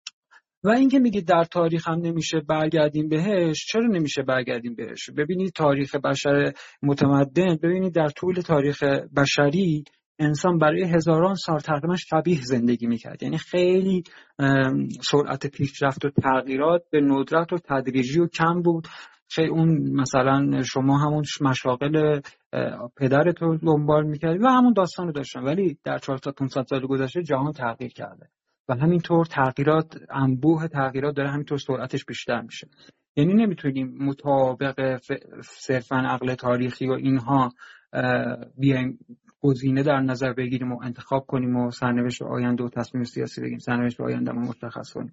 و اینکه میگید در تاریخ هم نمیشه برگردیم بهش، چرا نمیشه برگردیم بهش؟ ببینید تاریخ بشر متمدن، ببینید در طول تاریخ بشری انسان برای هزاران سال تقریبا شبیه زندگی میکرد، یعنی خیلی سرعت پیشرفت و تغییرات به ندرت و تدریجی و کم بود. خیلی اون مثلا شما همون مشاغل پدرتو دنبال میکردی و همون داستان رو داشتن، ولی در چهارصد تا پانصد سال گذشته جهان تغییر کرده و همینطور تغییرات، انبوه تغییرات داره همینطور سرعتش بیشتر میشه. یعنی نمیتونیم مطابق صرفاً عقل تاریخی و اینها بیایم گزینه در نظر بگیریم و انتخاب کنیم و سرنوشت آینده و تصمیم سیاسی بگیریم، سرنوشت آینده رو مشخص کنیم.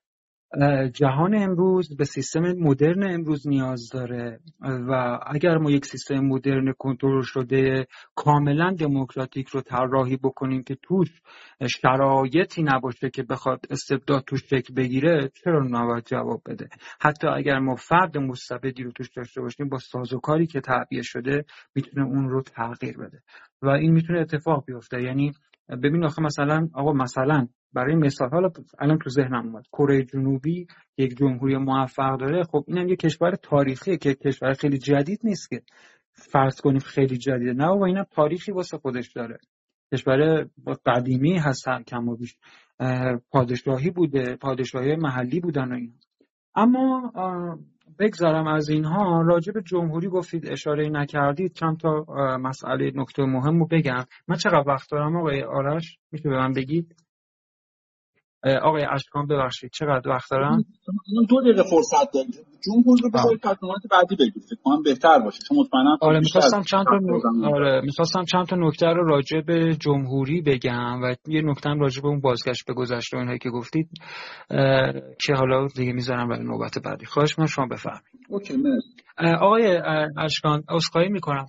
جهان امروز به سیستم مدرن امروز نیاز داره و اگر ما یک سیستم مدرن کنترل شده کاملا دموکراتیک رو طراحی بکنیم که توش شرایطی نباشه که بخواد استبداد توش شکل بگیره، چرا نباید جواب بده؟ حتی اگر ما فرد مستبدی رو توش داشته باشیم با سازوکاری که تعبیه شده میتونه اون رو تغییر بده و این میتونه اتفاق بیفته. یعنی ببین آخه مثلا آقا مثلا برای مثال حالا الان تو ذهنم اومد کره جنوبی یک جمهوری موفق داره، خب اینم یه کشور تاریخیه که کشور خیلی جدید نیست که فرض کنیم خیلی جدیده، نه و اینم تاریخی واسه خودش داره، کشور قدیمی هست، کم و بیش پادشاهی بوده، پادشاهی محلی بودن و اینا. اما بگذارم از اینها، راجع به جمهوری گفتید اشاره نکردید، چند تا مسئله نکته مهم رو بگم. من چقدر وقت دارم آقای آرش؟ میشه به من بگید؟ آقای اشکان ببخشید چقدر وقت دارم؟ دو دقیقه فرصت دارید. جمهوری رو بذارید تا نکات بعدی بگید، فکر کنم بهتر باشه چون مطمئنا آره می‌خواستم چند تا ن... آره می‌خواستم چند تا نکته رو راجع به جمهوری بگم و یه نکته هم راجع به اون بازگشت به گذشته و اینایی که گفتید که حالا دیگه میذارم برای نوبت بعدی. خواهش می‌کنم شما بفرمایید. اوکی مرسی. آقای اشکان عذرخواهی می‌کنم.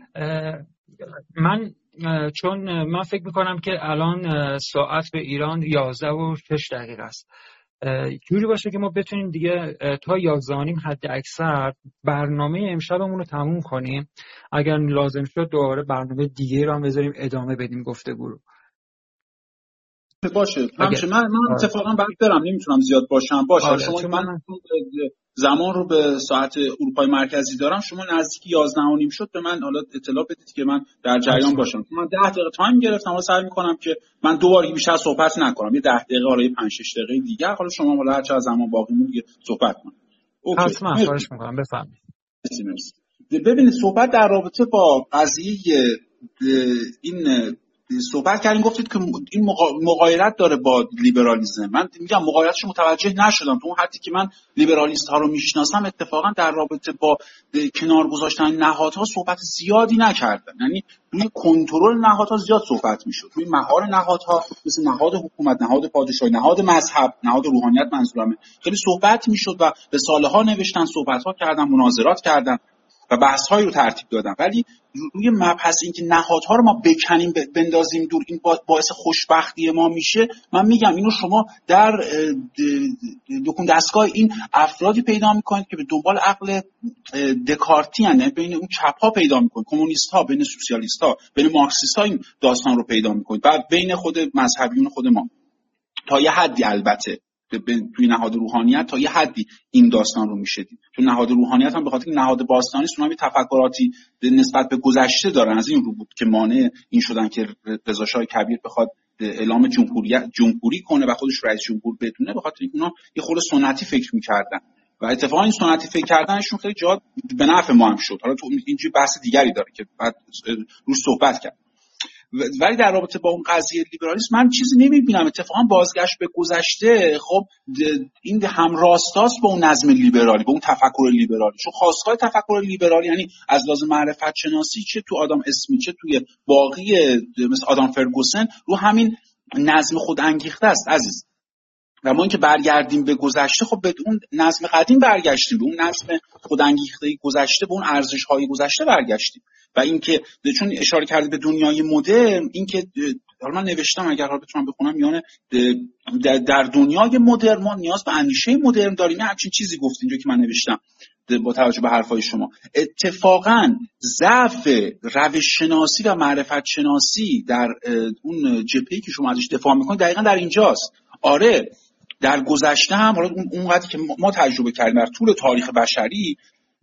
من چون من فکر می‌کنم که الان ساعت به ایران یازده و شش دقیقه است. جوری باشه که ما بتونیم دیگه تا یازده و نیم حد اکثر برنامه امشبمون رو تموم کنیم. اگر لازم شد دوباره برنامه دیگه رو هم بذاریم ادامه بدیم گفتگو رو. باشه همشه. من من اتفاقا بعد برم نمیتونم زیاد باشم. باشه آره. شما من, من زمان رو به ساعت اروپای مرکزی دارم، شما نزدیک یازده و نیم شد به من حالا اطلاع بدید که من در جریان باشم. من ده دقیقه تایم گرفتم و سعی می‌کنم که من دو بار بیشتر صحبت نکنم، یه ده دقیقه حالا پنج شش دقیقه دیگه حالا شما حالا هر چقدر زمان باقی مونده دیگه صحبت کنید. اوکی حتما خواهش می‌کنم بفرمایید. مرسی. ببینید صحبت در رابطه با قضیه این صحبت کردین، گفتید که این مغایرت داره با لیبرالیسم. من میگم مغایرتش متوجه نشدم. تو اون حدی که من لیبرالیست ها رو میشناسم اتفاقا در رابطه با کنار گذاشتن نهادها صحبت زیادی نکردن، یعنی روی کنترل نهادها زیاد صحبت میشد، روی مهار نهادها مثل نهاد حکومت، نهاد پادشاهی، نهاد مذهب، نهاد روحانیت منظورمه، خیلی صحبت میشد و رساله ها نوشتن، صحبت ها کردن، مناظرات کردن و بحث هایی رو ترتیب دادن. ولی روی مبحث این که نهادها رو ما بکنیم بندازیم دور، این باعث خوشبختی ما میشه، من میگم اینو شما در دکون دستگاه این افرادی پیدا میکنید که به دنبال عقل دکارتی هستند، بین اون چپ ها پیدا میکنید، کمونیست ها بین سوسیالیست ها بین مارکسیست ها این داستان رو پیدا میکنید و بین خود مذهبیون خود ما تا یه حدی، البته توی نهاد روحانیت تا یه حدی این داستان رو میشه دید، چون نهاد روحانیت هم به خاطر نهاد باستانی است، اونها تفکراتی نسبت به گذشته دارن، از این رو بود که مانع این شدن که رضا شاه کبیر بخواد اعلام جمهوریت جمهوری کنه و خودش رئیس جمهور بدونه، به خاطر اینکه اونها یه خورده سنتی فکر می‌کردن و اتفاقا این سنتی فکر کردنشون خیلی جا به نفع ما هم شد. حالا تو اینجوری بحث دیگری داره که بعد روش صحبت کرد. ولی در رابطه با اون قضیه لیبرالیسم من چیزی نمیبینم. اتفاقا بازگشت به گذشته خب این هم راستاست با اون نظم لیبرالی، با اون تفکر لیبرالی، چون خواستگاه تفکر لیبرالی یعنی از لحاظ معرفت شناسی چه تو آدام اسمیت چه توی باقی مثل آدام فرگوسن رو همین نظم خود انگیخته است عزیز. و ما اینکه برگردیم به گذشته، خب به اون نظم قدیم برگشتیم، به اون نظم خودانگیخته گذشته، به اون ارزش‌های گذشته برگشتیم. و اینکه چون اشاره کرده به دنیای مدرن، اینکه حالا من نوشتم اگر حالا بتونم بخونم، میانه در دنیای مدرن ما نیاز به اندیشه مدرن داریم، همچین چیزی گفت اینجا که من نوشتم با توجه به حرفای شما. اتفاقاً ضعف روش شناسی و معرفت شناسی در اون جبهه‌ای که شما ازش دفاع می‌کنید دقیقاً در اینجاست. آره در گذشته هم حالا اونقدر که ما تجربه کردیم در طول تاریخ بشری،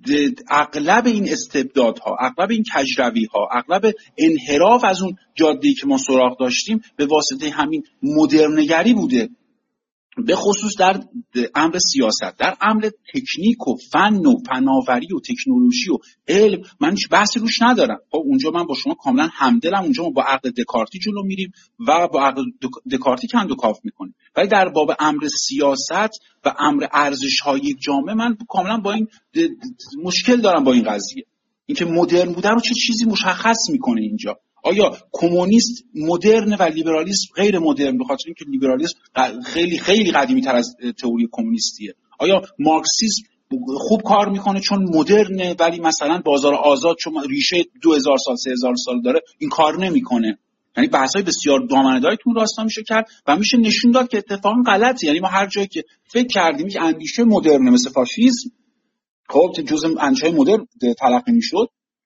اغلب این استبدادها، اغلب این کجروی‌ها، اغلب انحراف از اون جاده‌ای که ما سراغ داشتیم به واسطه همین مدرنگری بوده، به خصوص در امر سیاست، در امر تکنیک و فن و فناوری و تکنولوژی و علم من هیچ بحثی روش ندارم. خب اونجا من با شما کاملا همدلم، اونجا ما با عقل دکارتی جلو میریم و با عقل دکارتی کند و کاف میکنیم. ولی در باب امر سیاست و امر ارزش‌های یک جامعه من کاملا با این مشکل دارم با این قضیه. اینکه مدرن بودن رو چه چیزی مشخص میکنه اینجا؟ آیا کمونیست مدرن و لیبرالیسم غیر مدرن به خاطر اینکه لیبرالیسم خیلی خیلی قدیمی تر از تئوری کمونیستیه؟ آیا مارکسیسم خوب کار میکنه چون مدرنه ولی مثلا بازار آزاد چون ریشه دو هزار سال سه هزار سال داره این کار نمیکنه؟ یعنی بحث‌های بسیار دامنه‌داری تو راستا میشه کرد و میشه نشون داد که اتفاقا غلطه. یعنی ما هر جایی که فکر کردیم که اندیشه مدرن مثل فاشیسم خب جزء اندیشه مدرن تلقی میشد،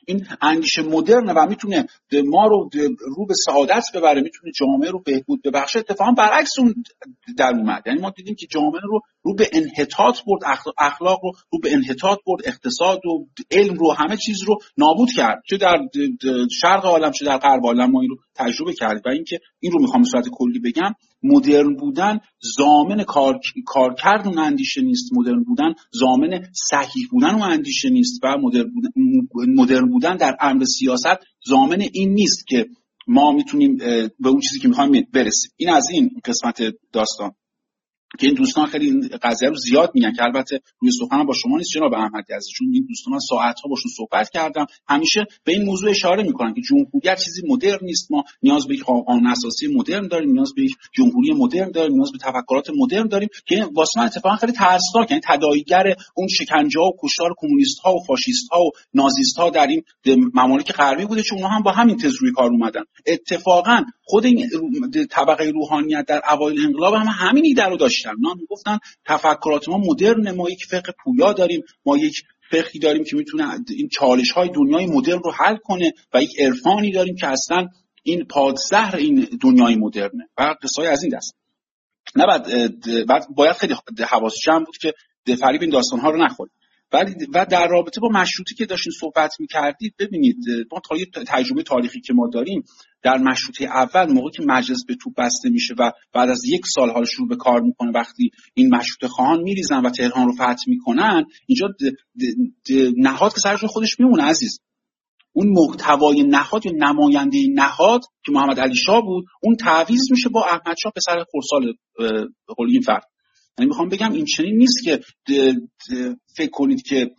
این اندیشه مدرنه و میتونه ما رو رو به سعادت ببره، میتونه جامعه رو بهبود ببخشه. اتفاقا برعکس اون در اومد، یعنی ما دیدیم که جامعه رو رو به انحطاط برد، اخلاق رو رو به انحطاط برد، اقتصاد و علم رو، همه چیز رو نابود کرد، چه در شرق عالم چه در غرب عالم ما این رو تجربه کردیم. و اینکه این رو میخوام به صورت کلی بگم، مدرن بودن ضامن کار کارکرد اون اندیشه نیست، مدرن بودن ضامن صحیح بودن اون اندیشه نیست، و مدرن بودن مدرن بودن در امر سیاست ضامن این نیست که ما میتونیم به اون چیزی که میخوایم برسیم. این از این قسمت داستان که این دوستان خیلی این قضیه رو زیاد میگن که البته روی سخنم با شما نیست جناب احمدی عزیز، چون این دوستان من ساعت‌ها باشون صحبت کردم، همیشه به این موضوع اشاره میکنن که جمهوریت چیزی مدرن نیست، ما نیاز به یک قانون اساسی مدرن داریم، نیاز به یک جمهوری مدرن داریم، نیاز به تفکرات مدرن داریم، که واسه من اتفاقا خیلی ترسناک، یعنی تداعیگر اون شکنجه ها و کشتار کمونیست‌ها و فاشیست‌ها و نازیست‌ها در این ممالک غربی بوده، چون اونها هم با همین تز روی کار اومدن. اتفاقا خود این طبقه روحانیت در اوایل انقلاب هم همین ایده رو داشتن، میگفتن تفکرات ما مدرن، ما یک فقه پویا داریم، ما یک فقهی داریم که میتونه این چالش های دنیای مدرن رو حل کنه، و یک عرفانی داریم که اصلا این پادزهر این دنیای مدرنه و قصای از این دست. نه بعد بعد باید خیلی حواس جمع بود که فریب این داستان ها رو نخوریم. ولی و در رابطه با مشروطه که داشتین صحبت می‌کردید، ببینید ما تجربه تاریخی که ما داریم در مشروطه اول، موقعی که مجلس به توپ بسته میشه و بعد از یک سال حال شروع به کار میکنه، وقتی این مشروطه خواهان میریزن و تهران رو فتح میکنن، اینجا د د د نهاد که سرش خودش میمونه عزیز. اون محتوای نهاد یا نماینده نهاد که محمد علی شاه بود، اون تعویض میشه با احمد شاه پسر خرسال به قول این فرد. یعنی میخوام بگم این چنین نیست که ده ده فکر کنید که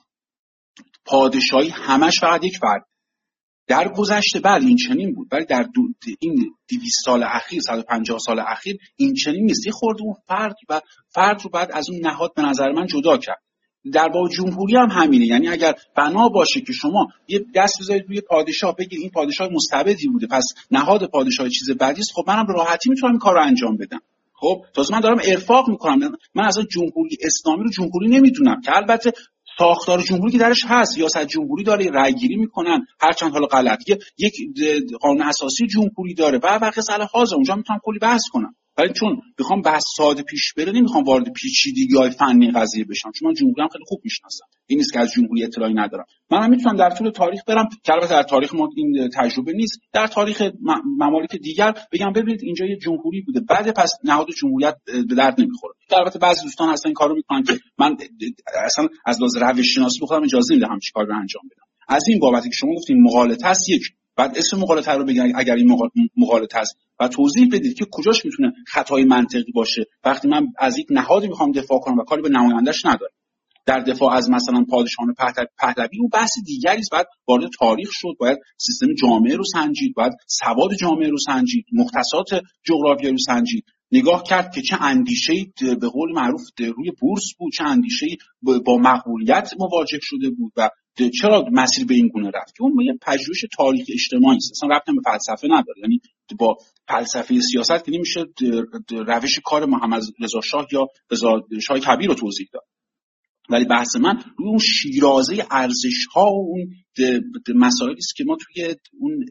پادشاهی همش فقط یک فرد. در گذشته بله این چنین بود، ولی در این دویست سال اخیر، صد و پنجاه سال اخیر این چنین نیست. یه خورده اون فرد و فرد رو بعد از اون نهاد به نظر من جدا کرد. در باب جمهوری هم همینه، یعنی اگر بنا باشه که شما یه دست بذارید روی پادشاه، بگید این پادشاه مستبدی بوده پس نهاد پادشاه چیز بدی است، خب منم به راحتی میتونم این کارو انجام بدم. خب تازه من دارم ارفاق میکنم، من اصلا جمهوری اسلامی رو جمهوری نمیدونم، که البته ساختار جمهوری که درش هست، ریاست جمهوری داره، رأی گیری میکنن هرچند حالا غلط، یک قانون اساسی جمهوری داره و واقعا سال حاضر اونجا میتونم کلی بحث کنم، ولی چون میخوام بحث ساده پیش بره نمیخوام وارد پیچیدگی‌های فنی قضیه بشم، چون من جمهوری هم خیلی خوب میشناسم، این نیست که از جمهوری اطلاعی ندارم. منم میتونم در طول تاریخ برم که البته در تاریخ ما این تجربه نیست، در تاریخ ممالک دیگر بگم ببینید اینجا یه جمهوری بوده، بعد پس نهاد جمهوریت به درد نمیخوره. البته بعضی دوستان هستن این کارو میکنن که من اصلا از لحاظ روش شناسی بخوام اجازه نمیدم همین کارو انجام بدم. از این بابتی که شما گفتین مغالطه است، یک بعد اسم مغالطه رو بگید اگر این مغالطه است و توضیح بدید که کجاش میتونه خطای منطقی باشه وقتی من از یک نهادی میخوام دفاع کنم و کاری به نماینده‌اش ندارم. در دفاع از مثلا پادشاهان پهلوی اون بحث دیگری است، بعد وارد تاریخ شد، باید سیستم جامعه رو سنجید، باید سواد جامعه رو سنجید، مختصات جغرافیایی رو سنجید، نگاه کرد که چه اندیشه‌ای به قول معروف روی بورس بود، چه اندیشه‌ای با مقبولیت مواجه شده بود و چرا مسیر به این گونه رفت، که اون یه پژوهش تاریخ اجتماعی است، اصلا ربطی به فلسفه نداره. یعنی با فلسفه سیاست که نمیشه روش کار محمد رضا شاه یا رضا شاه کبیر رو توضیح داد، ولی بحث من روی اون شیرازه ارزش‌ها و اون مسائلی است که ما توی اون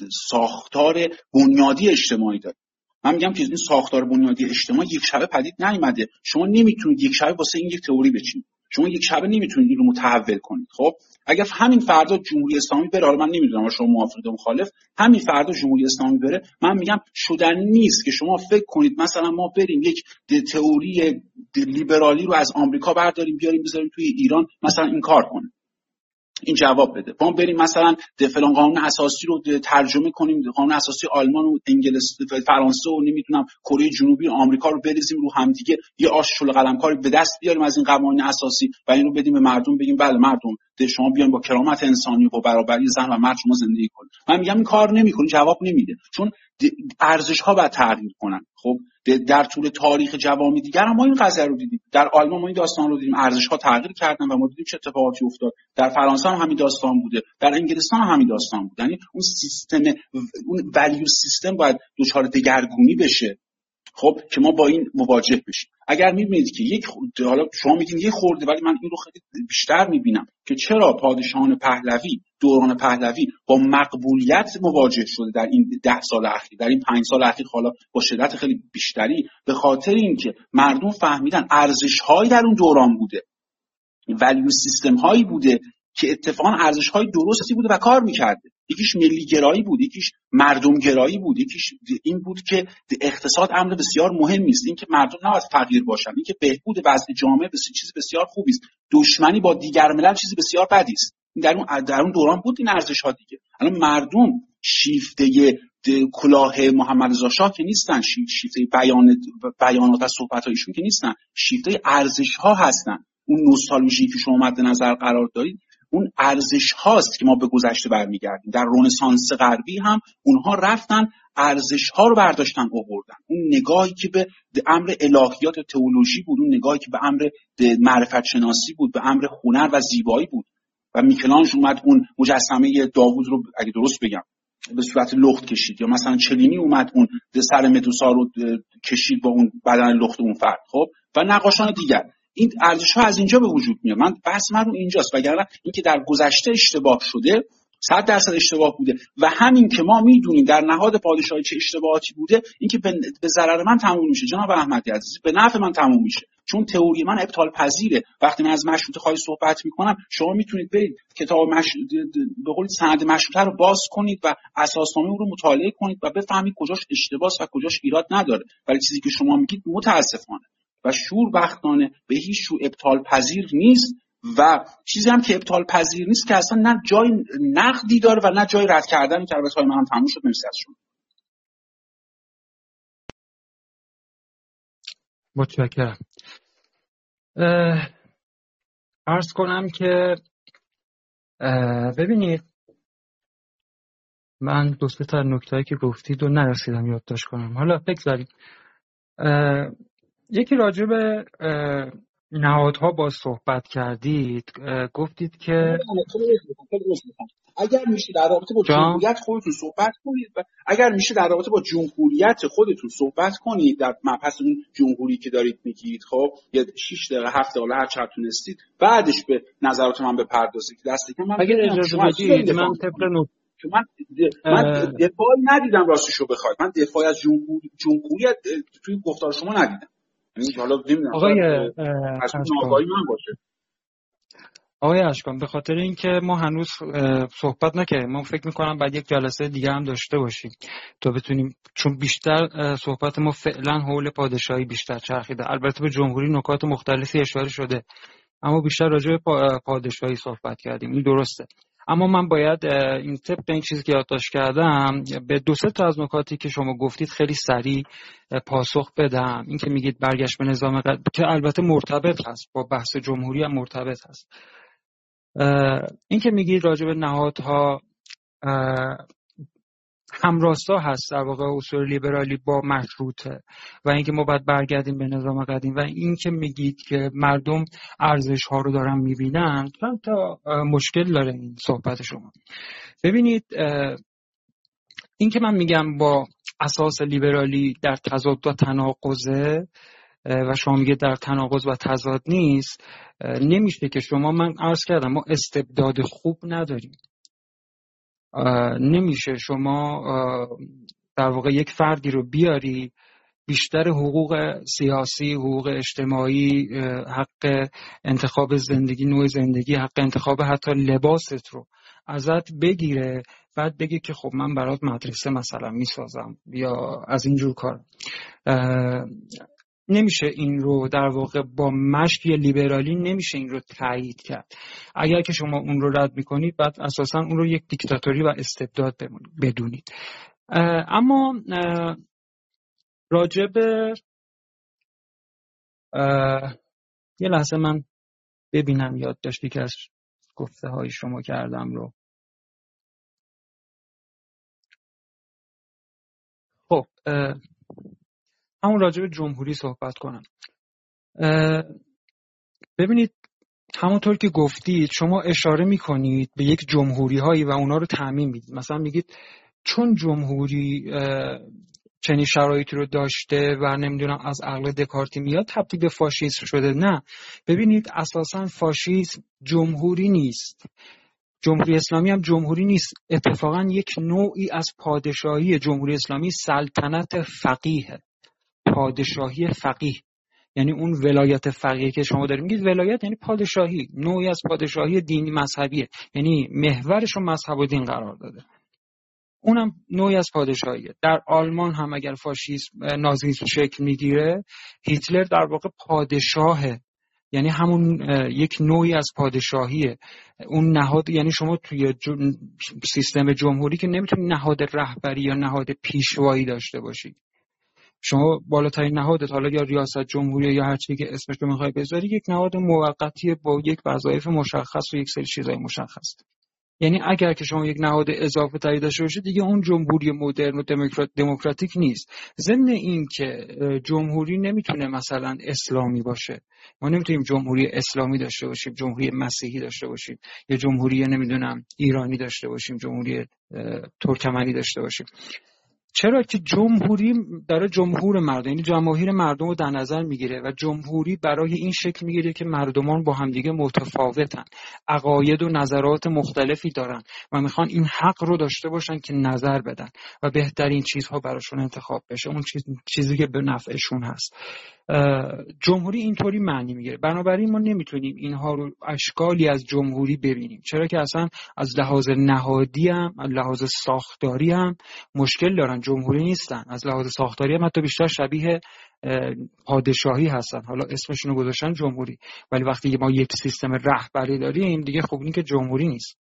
ساختار بنیادی اجتماعی داریم. من میگم که این ساختار بنیادی اجتماعی یک شبه پدید نیامده، شما نمیتونید یک شبه واسه این یک تئوری بچینید، شما یک شبه نمیتونید این رو متحول کنید. خب اگر همین فردا جمهوری اسلامی بره، حالا من نمیدونم شما موافق یا مخالف، همین فردا جمهوری اسلامی بره، من میگم شدنی نیست که شما فکر کنید مثلا ما بریم یک تئوری لیبرالی رو از آمریکا برداریم بیاریم بذاریم توی ایران مثلا این کار کنه، این جواب بده. ما بریم مثلا فلان قانون اساسی رو ترجمه کنیم، قانون اساسی آلمان و انگلیس فرانسه و نمیدونم کره جنوبی و آمریکا رو بریزیم رو هم دیگه، یه آش شل قلمکاری به دست بیاریم از این قوانین اساسی و اینو بدیم به مردم، بگیم بله مردم شما بیان با کرامت انسانی و برابری زن و مرد شما زندگی کنید. من میگم این کار نمیکنه، جواب نمیده، چون ارزش ها باید تغییر کنن. خب در طول تاریخ جوامع دیگر هم ما این قضیه رو دیدیم، در آلمان ما این داستان رو دیدیم، ارزش ها تغییر کردن و ما دیدیم چه اتفاقاتی افتاد. در فرانسه هم همین داستان بوده، در انگلستان هم همین داستان بود. یعنی اون سیستم، اون ولیو سیستم باید دچار دگرگونی بشه خب که ما با این مواجه بشیم. اگر میبینید که یک حالا شما میگین یه خورده، ولی من این رو خیلی بیشتر میبینم که چرا پادشاهان پهلوی، دوران پهلوی با مقبولیت مواجه شده در این ده سال اخیر، در این پنج سال اخیر حالا با شدت خیلی بیشتری، به خاطر اینکه مردم فهمیدن ارزش‌هایی در اون دوران بوده، ولیو سیستم هایی بوده که اتفاقا ارزش های درستی بوده و کار میکرده. یکیش ملی گرایی بود، یکیش مردم گرایی بود، یکیش این بود که اقتصاد امر بسیار مهمی است، این که مردم نباید فقیر باشن، این که بهبود وضع جامعه بسیار چیز بسیار خوبی است، دشمنی با دیگر ملل چیز بسیار بدی است. در اون در اون دوران بود این ارزش ها دیگه. الان مردم شیفته کلاه محمد رضا شاه که نیستن، شیفته بیان بیانات و صحبت هایشون که نیستن، شیفته ارزش ها هستن. اون نوستالژی که شما مد نظر قرار دارید اون ارزش هاست که ما به گذشته برمیگردیم. در رنسانس غربی هم اونها رفتن ارزش ها رو برداشتن آوردن. اون نگاهی که به امر الهیات و تئولوژی بود، اون نگاهی که به امر معرفت شناسی بود، به امر هنر و زیبایی بود. و میکلانژ اومد اون مجسمه داوود رو اگه درست بگم به صورت لخت کشید، یا مثلا چلینی اومد اون سر مدوسا رو کشید با اون بدن لخت اون فرد. خب و نقاشان دیگر. این ارزش‌ها از اینجا به وجود میاد. من بحث من رو اینجاست، وگرنه اینکه در گذشته اشتباه شده صد درصد اشتباه بوده و همین که ما میدونیم در نهاد پادشاهی چه اشتباهاتی بوده، اینکه به ضرر من تموم میشه جناب احمدی عزیز، به نفع من تموم میشه، چون تئوری من ابطال پذیره. وقتی من از مشروطه خواهی صحبت میکنم، شما میتونید برید کتاب مش... به قول سند مشروطه رو باز کنید و اساسنامه اون رو مطالعه کنید و بفهمید کجاش اشتباهه و کجاش ایراد نداره. ولی چیزی که شما میگید متاسفانه و شوربختانه به هیچ رو ابطال پذیر نیست و چیزی هم که ابطال پذیر نیست که اصلا نه جای نقدی داره و نه جای رد کردن. که البته من هم تموم شد. مرسی از شما. متشکرم. عرض کنم که ببینید من دو سه تا نکته‌ای که گفتید رو نرسیدم یادداشت کنم. حالا بگذارید. یکی راجع به نهادها با صحبت کردید، گفتید که اگر میشه در رابطه با جمهوریت خودتون صحبت کنید و اگر میشه در رابطه با جمهوریت خودتون صحبت کنید در مبحث اون جمهوری که دارید میگید. خب یه شش دقیقه هفت دقیقه هر چقدر تونستید، بعدش به نظرات من بپردازید. دست کم من اگر اجازه بدید من طبق نو من من دفاعی ندیدم راستشو بخواید. من دفاعی از جمهوری جمهوریت توی گفتار شما ندیدم. یعنی حالا نمیدونم آقای آقای من باشه. آقای اشکان، به خاطر اینکه ما هنوز صحبت نکردیم، ما فکر میکنم بعد یک جلسه دیگه هم داشته باشیم تا بتونیم، چون بیشتر صحبت ما فعلا حول پادشاهی بیشتر چرخیده. البته به جمهوری نکات مختلفی اشاره شده، اما بیشتر راجع به پادشاهی صحبت کردیم. این درسته، اما من باید این طبق این چیزی که یادداشت کردم به دو سه تا از نکاتی که شما گفتید خیلی سریع پاسخ بدم. این که میگید برگشت به نظام قدیم که البته مرتبط هست با بحث جمهوری هم مرتبط هست. این که میگید راجع به نهادها همراستا هست در واقع اصول لیبرالی با مشروطه و اینکه ما باید برگردیم به نظام قدیم و این که میگید که مردم ارزش ها رو دارن میبینن، چند تا مشکل داره این صحبت شما. ببینید این که من میگم با اساس لیبرالی در تضاد و تناقضه و شما میگه در تناقض و تضاد نیست، نمیشه که شما، من عرض کردم ما استبداد خوب نداریم. نمیشه شما در واقع یک فردی رو بیاری بیشتر حقوق سیاسی، حقوق اجتماعی، حق انتخاب زندگی، نوع زندگی، حق انتخاب حتی لباست رو ازت بگیره، بعد بگی که خب من برات مدرسه مثلا میسازم یا از اینجور کار. نمیشه این رو در واقع با مشی لیبرالی نمیشه این رو تایید کرد. اگر که شما اون رو رد میکنید بعد اساسا اون رو یک دیکتاتوری و استبداد بدونید. اما راجع به یه لحظه من ببینم یادداشتی که از گفته های شما کردم رو. خب همون راجع به جمهوری صحبت کنم. ببینید همونطور که گفتید شما اشاره میکنید به یک جمهوری هایی و اونا رو تعمیم میدید. مثلا میگید چون جمهوری چنین شرایطی رو داشته و نمیدونم از عقل دکارتی میاد تبدیل به فاشیسم شده. نه، ببینید اساساً فاشیسم جمهوری نیست، جمهوری اسلامی هم جمهوری نیست، اتفاقاً یک نوعی از پادشاهی. جمهوری اسلامی سلطنت فقیه، پادشاهی فقیه، یعنی اون ولایت فقیه که شما دارید میگید ولایت یعنی پادشاهی، نوعی از پادشاهی دینی مذهبیه، یعنی محورش رو مذهب و دین قرار داده، اونم نوعی از پادشاهیه. در آلمان هم اگر فاشیسم نازیسم شکل میگیره، هیتلر در واقع پادشاهه، یعنی همون یک نوعی از پادشاهیه. اون نهاد، یعنی شما توی سیستم جمهوری که نمیتونید نهاد رهبری یا نهاد پیشوایی داشته باشید. شما بالاترین نهادت، حالا یا ریاست جمهوری یا هر چیزی که اسمش رو میخوای بذاری، یک نهاد موقتی با یک وظایف مشخص و یک سری چیزای مشخص. یعنی اگر که شما یک نهاد اضافه تری داشته باشید دیگه اون جمهوری مدرن و دموکرات دموکراتیک نیست. ضمن این که جمهوری نمیتونه مثلا اسلامی باشه، ما نمیتونیم جمهوری اسلامی داشته باشیم، جمهوری مسیحی داشته باشیم، یا جمهوری نمیدونم ایرانی داشته باشیم، جمهوری ترکمنی داشته باشیم. چرا که جمهوری داره جمهور مردم، یعنی جماهیر مردم رو در نظر میگیره و جمهوری برای این شکل میگیره که مردمان با همدیگه متفاوتن، عقاید و نظرات مختلفی دارن و میخوان این حق رو داشته باشن که نظر بدن و بهترین چیزها براشون انتخاب بشه، اون چیز چیزی که به نفعشون هست. جمهوری اینطوری معنی میگیره. بنابراین ما نمیتونیم اینها رو اشکالی از جمهوری ببینیم، چرا که اصلا از لحاظ نهادی هم از لحاظ ساختاری هم مشکل دارن، جمهوری نیستن. از لحاظ ساختاری هم حتی بیشتر شبیه پادشاهی هستن، حالا اسمشون رو گذاشتن جمهوری، ولی وقتی ما یک سیستم رهبری داریم دیگه خب این که جمهوری نیست،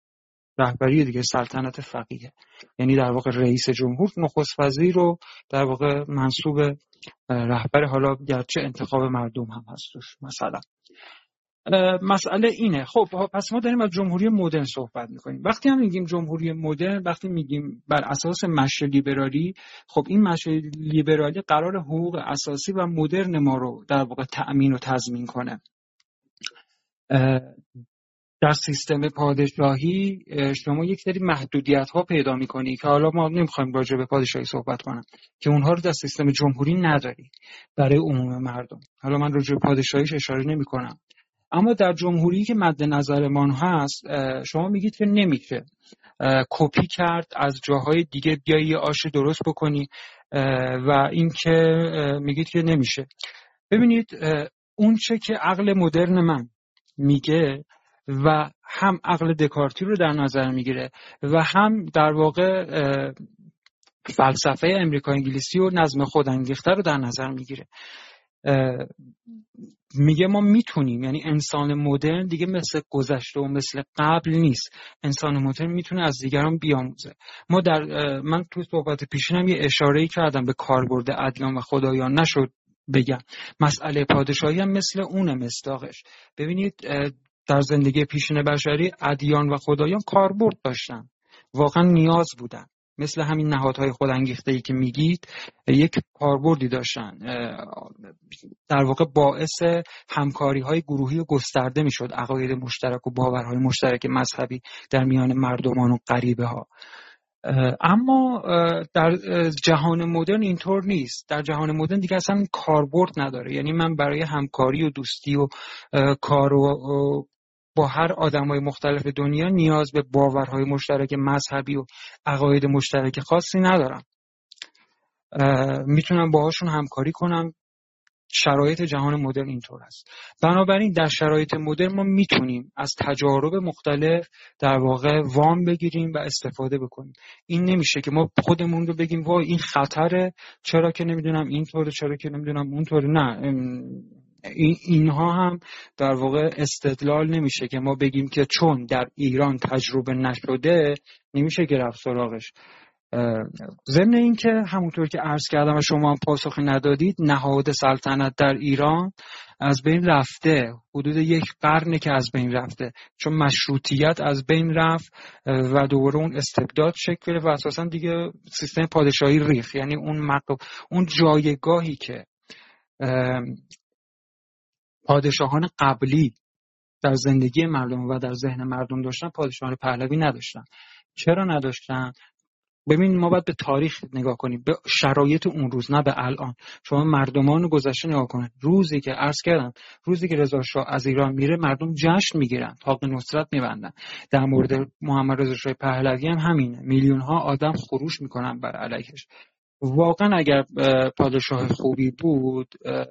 رهبری دیگه سلطنت فقیه، یعنی در واقع رئیس جمهور نخست وزیر رو در واقع منصوب رهبر، حالا گرچه انتخاب مردم هم هستش مثلا. مسئله اینه. خب پس ما داریم از جمهوری مدرن صحبت میکنیم. وقتی هم میگیم جمهوری مدرن، وقتی میگیم بر اساس مشروع لیبرالی، خب این مشروع لیبرالی قرار حقوق اساسی و مدرن ما رو در واقع تأمین و تضمین کنه. در سیستم پادشاهی شما یک سری محدودیت‌ها پیدا می‌کنی که حالا ما نمی‌خوایم راجع به پادشاهی صحبت کنم، که اونها رو در سیستم جمهوری نداری برای عموم مردم. حالا من راجع به پادشاهیش اشاره نمی‌کنم، اما در جمهوری که مد نظرمان هست شما میگید که نمیشه کپی کرد از جاهای دیگه بیایی یه آش درست بکنی و این که میگید که نمیشه. ببینید اون چه که عقل مدرن من میگه و هم عقل دکارتی رو در نظر میگیره و هم در واقع فلسفه امریکا انگلیسی و نظم خودانگیخته رو در نظر میگیره. میگه ما میتونیم، یعنی انسان مدرن دیگه مثل گذشته و مثل قبل نیست، انسان مدرن میتونه از دیگران بیاموزه. ما در من تو صحبت پیشینم یه اشاره‌ای کردم به کاربرد ادیان و خدایان، نشد بگم مسئله پادشاهی هم مثل اونه مصداقش. ببینید در زندگی پیشین بشری ادیان و خدایان کاربرد داشتن، واقعا نیاز بودن، مثل همین نهادهای خودانگیخته‌ای که میگید یک کاربردی داشتن، در واقع باعث همکاری‌های گروهی و گسترده میشد عقاید مشترک و باورهای مشترک مذهبی در میان مردمان و غریبه ها. اما در جهان مدرن اینطور نیست. در جهان مدرن دیگه اصلا کاربرد نداره، یعنی من برای همکاری و دوستی و کار و با هر آدمای مختلف دنیا نیاز به باورهای مشترک مذهبی و عقاید مشترک خاصی ندارم، میتونم باهاشون همکاری کنم. شرایط جهان مدرن اینطور است. بنابراین در شرایط مدرن ما میتونیم از تجارب مختلف در واقع وام بگیریم و استفاده بکنیم. این نمیشه که ما خودمون رو بگیم وای این خطره، چرا که نمیدونم اینطوره، چرا که نمیدونم اونطوره. نه، این اینها هم در واقع استدلال نمیشه که ما بگیم که چون در ایران تجربه نشده نمیشه که رفت سراغش. ضمن این که همونطور که عرض کردم و شما هم پاسخی ندادید، نهاد سلطنت در ایران از بین رفته، حدود یک قرنه که از بین رفته، چون مشروطیت از بین رفت و دوباره اون استبداد شکل گرفت و اساسا دیگه سیستم پادشاهی ریخت. یعنی اون مقام، اون جایگاهی که پادشاهان قبلی در زندگی مردم و در ذهن مردم داشتن، پادشاهان پهلوی نداشتن. چرا نداشتن؟ ببین ما باید به تاریخ نگاه کنیم، به شرایط اون روز، نه به الان. شما مردمان گذشته نگاه کنید، روزی که عرض کردم روزی که رضا شاه از ایران میره مردم جشن میگیرن، طاق نصرت میبندن. در مورد محمد رضا شاه پهلوی هم همینه، میلیون ها آدم خروش میکنن بر علیهش. واقعا اگر پادشاه خوبی بود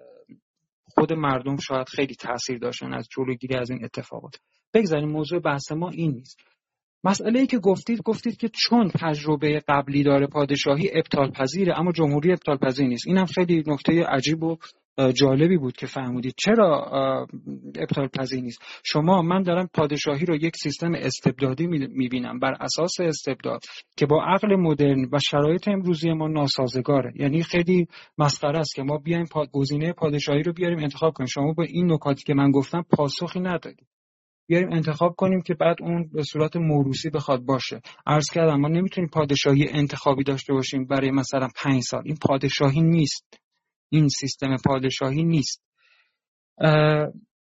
خود مردم شاید خیلی تاثیر داشتن از جلوگیری از این اتفاقات. بگذاریم موضوع بحث ما این نیست. مسئله‌ای که گفتید گفتید که چون تجربه قبلی داره پادشاهی ابطال پذیره، اما جمهوری ابطال پذیر نیست. اینم خیلی نکته عجیب و جالبی بود که فهمیدید. چرا ابطال پذیر نیست؟ شما من دارم پادشاهی رو یک سیستم استبدادی میبینم بر اساس استبداد که با عقل مدرن و شرایط امروزی ما ناسازگاره. یعنی خیلی مسخره است که ما بیایم گزینه پادشاهی رو بیاریم انتخاب کنیم. شما با این نکاتی که من گفتم پاسخی ندادید. بیاریم انتخاب کنیم که بعد اون به صورت موروثی بخواد باشه. عرض کردم ما نمیتونیم پادشاهی انتخابی داشته باشیم برای مثلا پنج سال. این پادشاهی نیست. این سیستم پادشاهی نیست. اه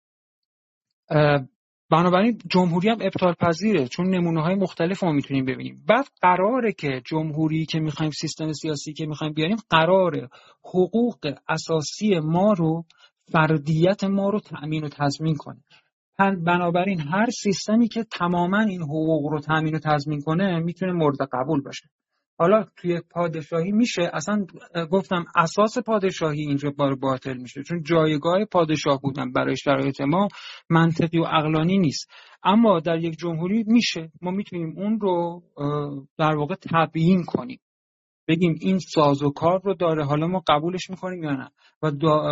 اه بنابراین جمهوری هم ابطال پذیره، چون نمونه های مختلف ما میتونیم ببینیم. بعد قراره که جمهوری که میخوایم، سیستم سیاسی که میخوایم بیاریم، قراره حقوق اساسی ما رو، فردیت ما رو تأمین و تضمین کنه. بنابراین هر سیستمی که تماما این حقوق رو تامین و تضمین کنه میتونه مورد قبول باشه. حالا توی پادشاهی میشه، اصلا گفتم اساس پادشاهی اینجا بار باطل میشه، چون جایگاه پادشاه بودن برای شرایط ما منطقی و عقلانی نیست. اما در یک جمهوری میشه، ما میتونیم اون رو در واقع تبیین کنیم، بگیم این سازوکار رو داره، حالا ما قبولش میکنیم یا نه، و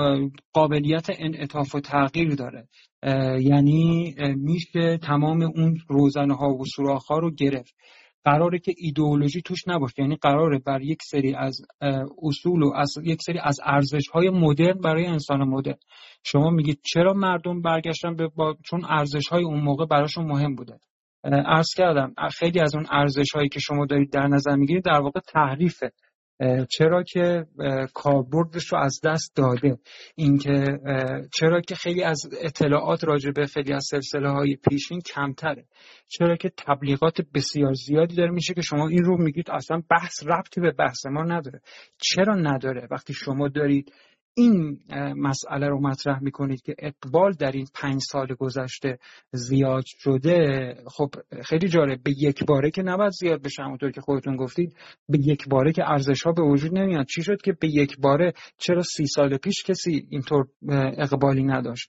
قابلیت انعطاف و تغییر داره. یعنی میشه تمام اون روزنه ها و سوراخ ها رو گرفت. قراره که ایدئولوژی توش نباشه، یعنی قراره بر یک سری از اصول و از یک سری از ارزش های مدرن برای انسان مدرن. شما میگید چرا مردم برگشتن به با... چون ارزش های اون موقع براشون مهم بوده. عرض کردم خیلی از اون ارزش هایی که شما دارید در نظر میگیرید در واقع تحریفه. چرا که کاربردش رو از دست داده، اینکه چرا که خیلی از اطلاعات راجع به خیلی از سلسله های پیشین کمتره، چرا که تبلیغات بسیار زیادی داره میشه که شما این رو میگید اصلا بحث ربطی به بحث ما نداره. چرا نداره؟ وقتی شما دارید این مسئله رو مطرح میکنید که اقبال در این پنج سال گذشته زیاد شده، خب خیلی جالب، به یک باره که نباید زیاد بشه، همونطور که خودتون گفتید به یک باره که ارزش ها به وجود نمیاد. چی شد که به یک باره؟ چرا سی سال پیش کسی اینطور اقبالی نداشت؟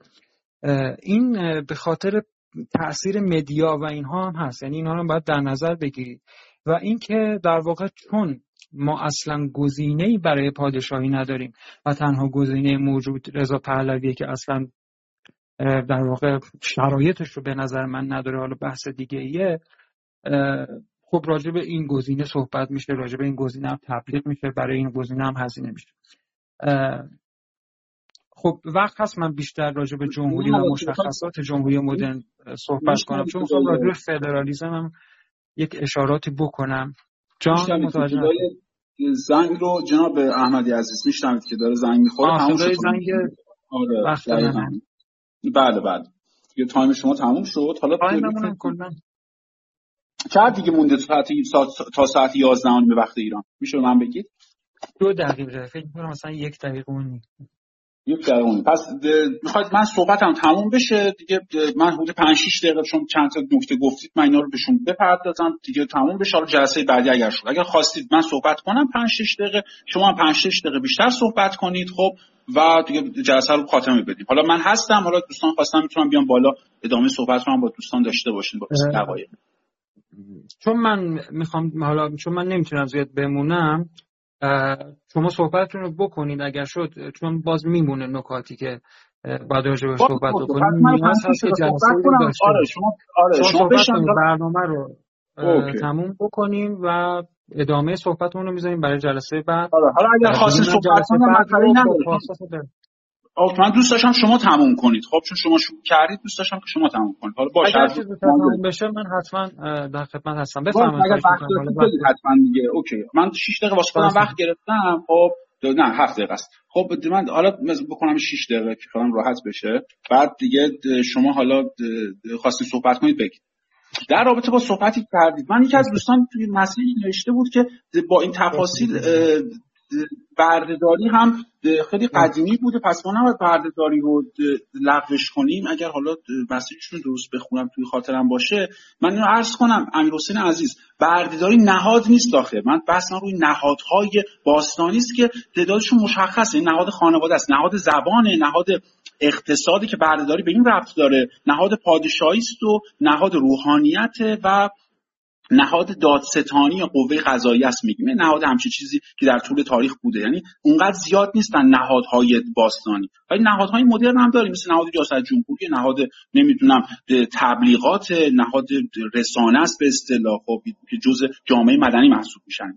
این به خاطر تأثیر مدیا و اینها هم هست، یعنی اینها رو باید در نظر بگیرید. و اینکه در واقع چون ما اصلا گزینه‌ای برای پادشاهی نداریم و تنها گزینه موجود رضا پهلویه که اصلا در واقع شرایطش رو به نظر من نداره، حالا بحث دیگه ایه، خب راجع به این گزینه صحبت میشه، راجع به این گزینه هم تبلیغ میشه، برای این گزینه هم هزینه میشه. خب وقت هست من بیشتر راجع به جمهوری و مشخصات جمهوری مدرن صحبت کنم، چون میخوام راجع به فدرالیسم هم یک اشاراتی بکنم. جان متوجه زنگ رو جناب احمدی عزیز میشنوید که داره زنگ میخوره؟ تموم شد زنگ. آره بله بله یه تایم شما تموم شد. حالا تایممون کلا چقدر دیگه مونده تا ساعت یازده به وقت ایران؟ میشه من بگید؟ دو دقیقه فکر کنم، مثلا یک دقیقه اون یک دقیقه. پس میخواید من صحبتم تموم بشه دیگه؟ من حدود پنج شش دقیقه چون چند تا نکته گفتید من اینا رو بهشون بپردازم دیگه تموم بشه. حالا جلسه بعدی اگر شد اگر خواستید من صحبت کنم پنج شش دقیقه، شما هم پنج شش دقیقه بیشتر صحبت کنید خب و دیگه جلسه رو خاتمه بدیم. حالا من هستم، حالا دوستان خواستم میتونم بیام بالا ادامه صحبت رو هم با دوستان داشته باشین با دقایق. چون من میخوام حالا چون من نمیتونم زیاد بمونم، شما صحبتتون رو بکنید اگر شد، چون باز میمونه نکاتی که بعد راجع بهش صحبت بکنیم. نیاز هست که جلسه رو داشته آره شما آره شما بشین برنامه رو تموم بکنیم و ادامه صحبتمون رو میذاریم برای جلسه بعد. آره حالا اگر خواستید صحبت کنیم مسئله نداره. آخه من دوست داشتم شما تموم کنید، خب چون شما شروع کردید دوست داشتم که شما تموم کنید. حالا باشه اگر چیزی تموم بشه من حتما در خدمت هستم. بفرمایید. اگر وقت دارید حتما دیگه اوکی. من شش دقیقه واسه خودم وقت گرفتم. خب نه هفت دقیقه است. خب من حالا بکنم شش دقیقه که خودم راحت بشه، بعد دیگه شما حالا خواستید صحبت کنید بگید. در رابطه با صحبتی کردید، من یکی از دوستان توی مسیج نوشته بود که با این تفاصیل بردهداری هم خیلی قدیمی بوده، پس ما نباید بردهداری رو لغوش کنیم. اگر حالا مسیجشون درست بخونم توی خاطرم باشه، من اینو عرض کنم امیرحسین عزیز، بردهداری نهاد نیست داخل من، بحثم روی نهادهای باستانی است که تعدادشون مشخصه. نهاد خانواده است، نهاد زبانه، نهاد اقتصادی که بردهداری به این ربط داره، نهاد پادشاهی است و نهاد روحانیت و نهاد دادستانی یا قوه قضاییه است. میگیم نهاد همچین چیزی که در طول تاریخ بوده، یعنی اونقدر زیاد نیستن نهادهای باستانی، ولی نهادهای مدرن هم داریم، مثل نهاد ریاست جمهوری، نهاد نمیدونم تبلیغات، نهاد رسانه است به اصطلاح، خب که جزء جامعه مدنی محسوب میشن.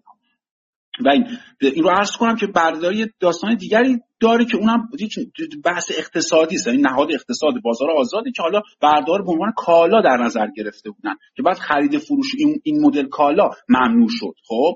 و این این رو عرض کنم که بردهداری داستان دیگری داره که اونم بحث اقتصادی است، یعنی نهاد اقتصاد بازار آزادی که حالا بردهدار به عنوان کالا در نظر گرفته بودن که بعد خرید فروش این, این مدل کالا ممنوع شد، خب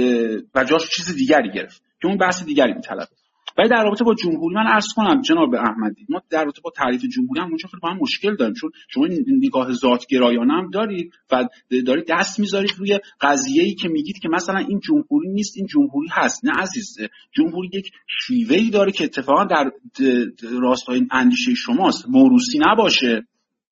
و جاش چیز دیگری گرفت که اون بحث دیگری میطلبه. ولی در رابطه با جمهوری من عرض کنم جناب احمدی، ما در رابطه با تعریف جمهوری هم اونجا خیلی با هم مشکل داریم، چون شما نگاه ذات‌گرایانه هم دارید و دارید دست میذارید روی قضیه‌ای که میگید که مثلا این جمهوری نیست، این جمهوری هست. نه عزیز، جمهوری یک شیوه‌ای داره که اتفاقا در راستای اندیشه شماست، موروثی نباشه.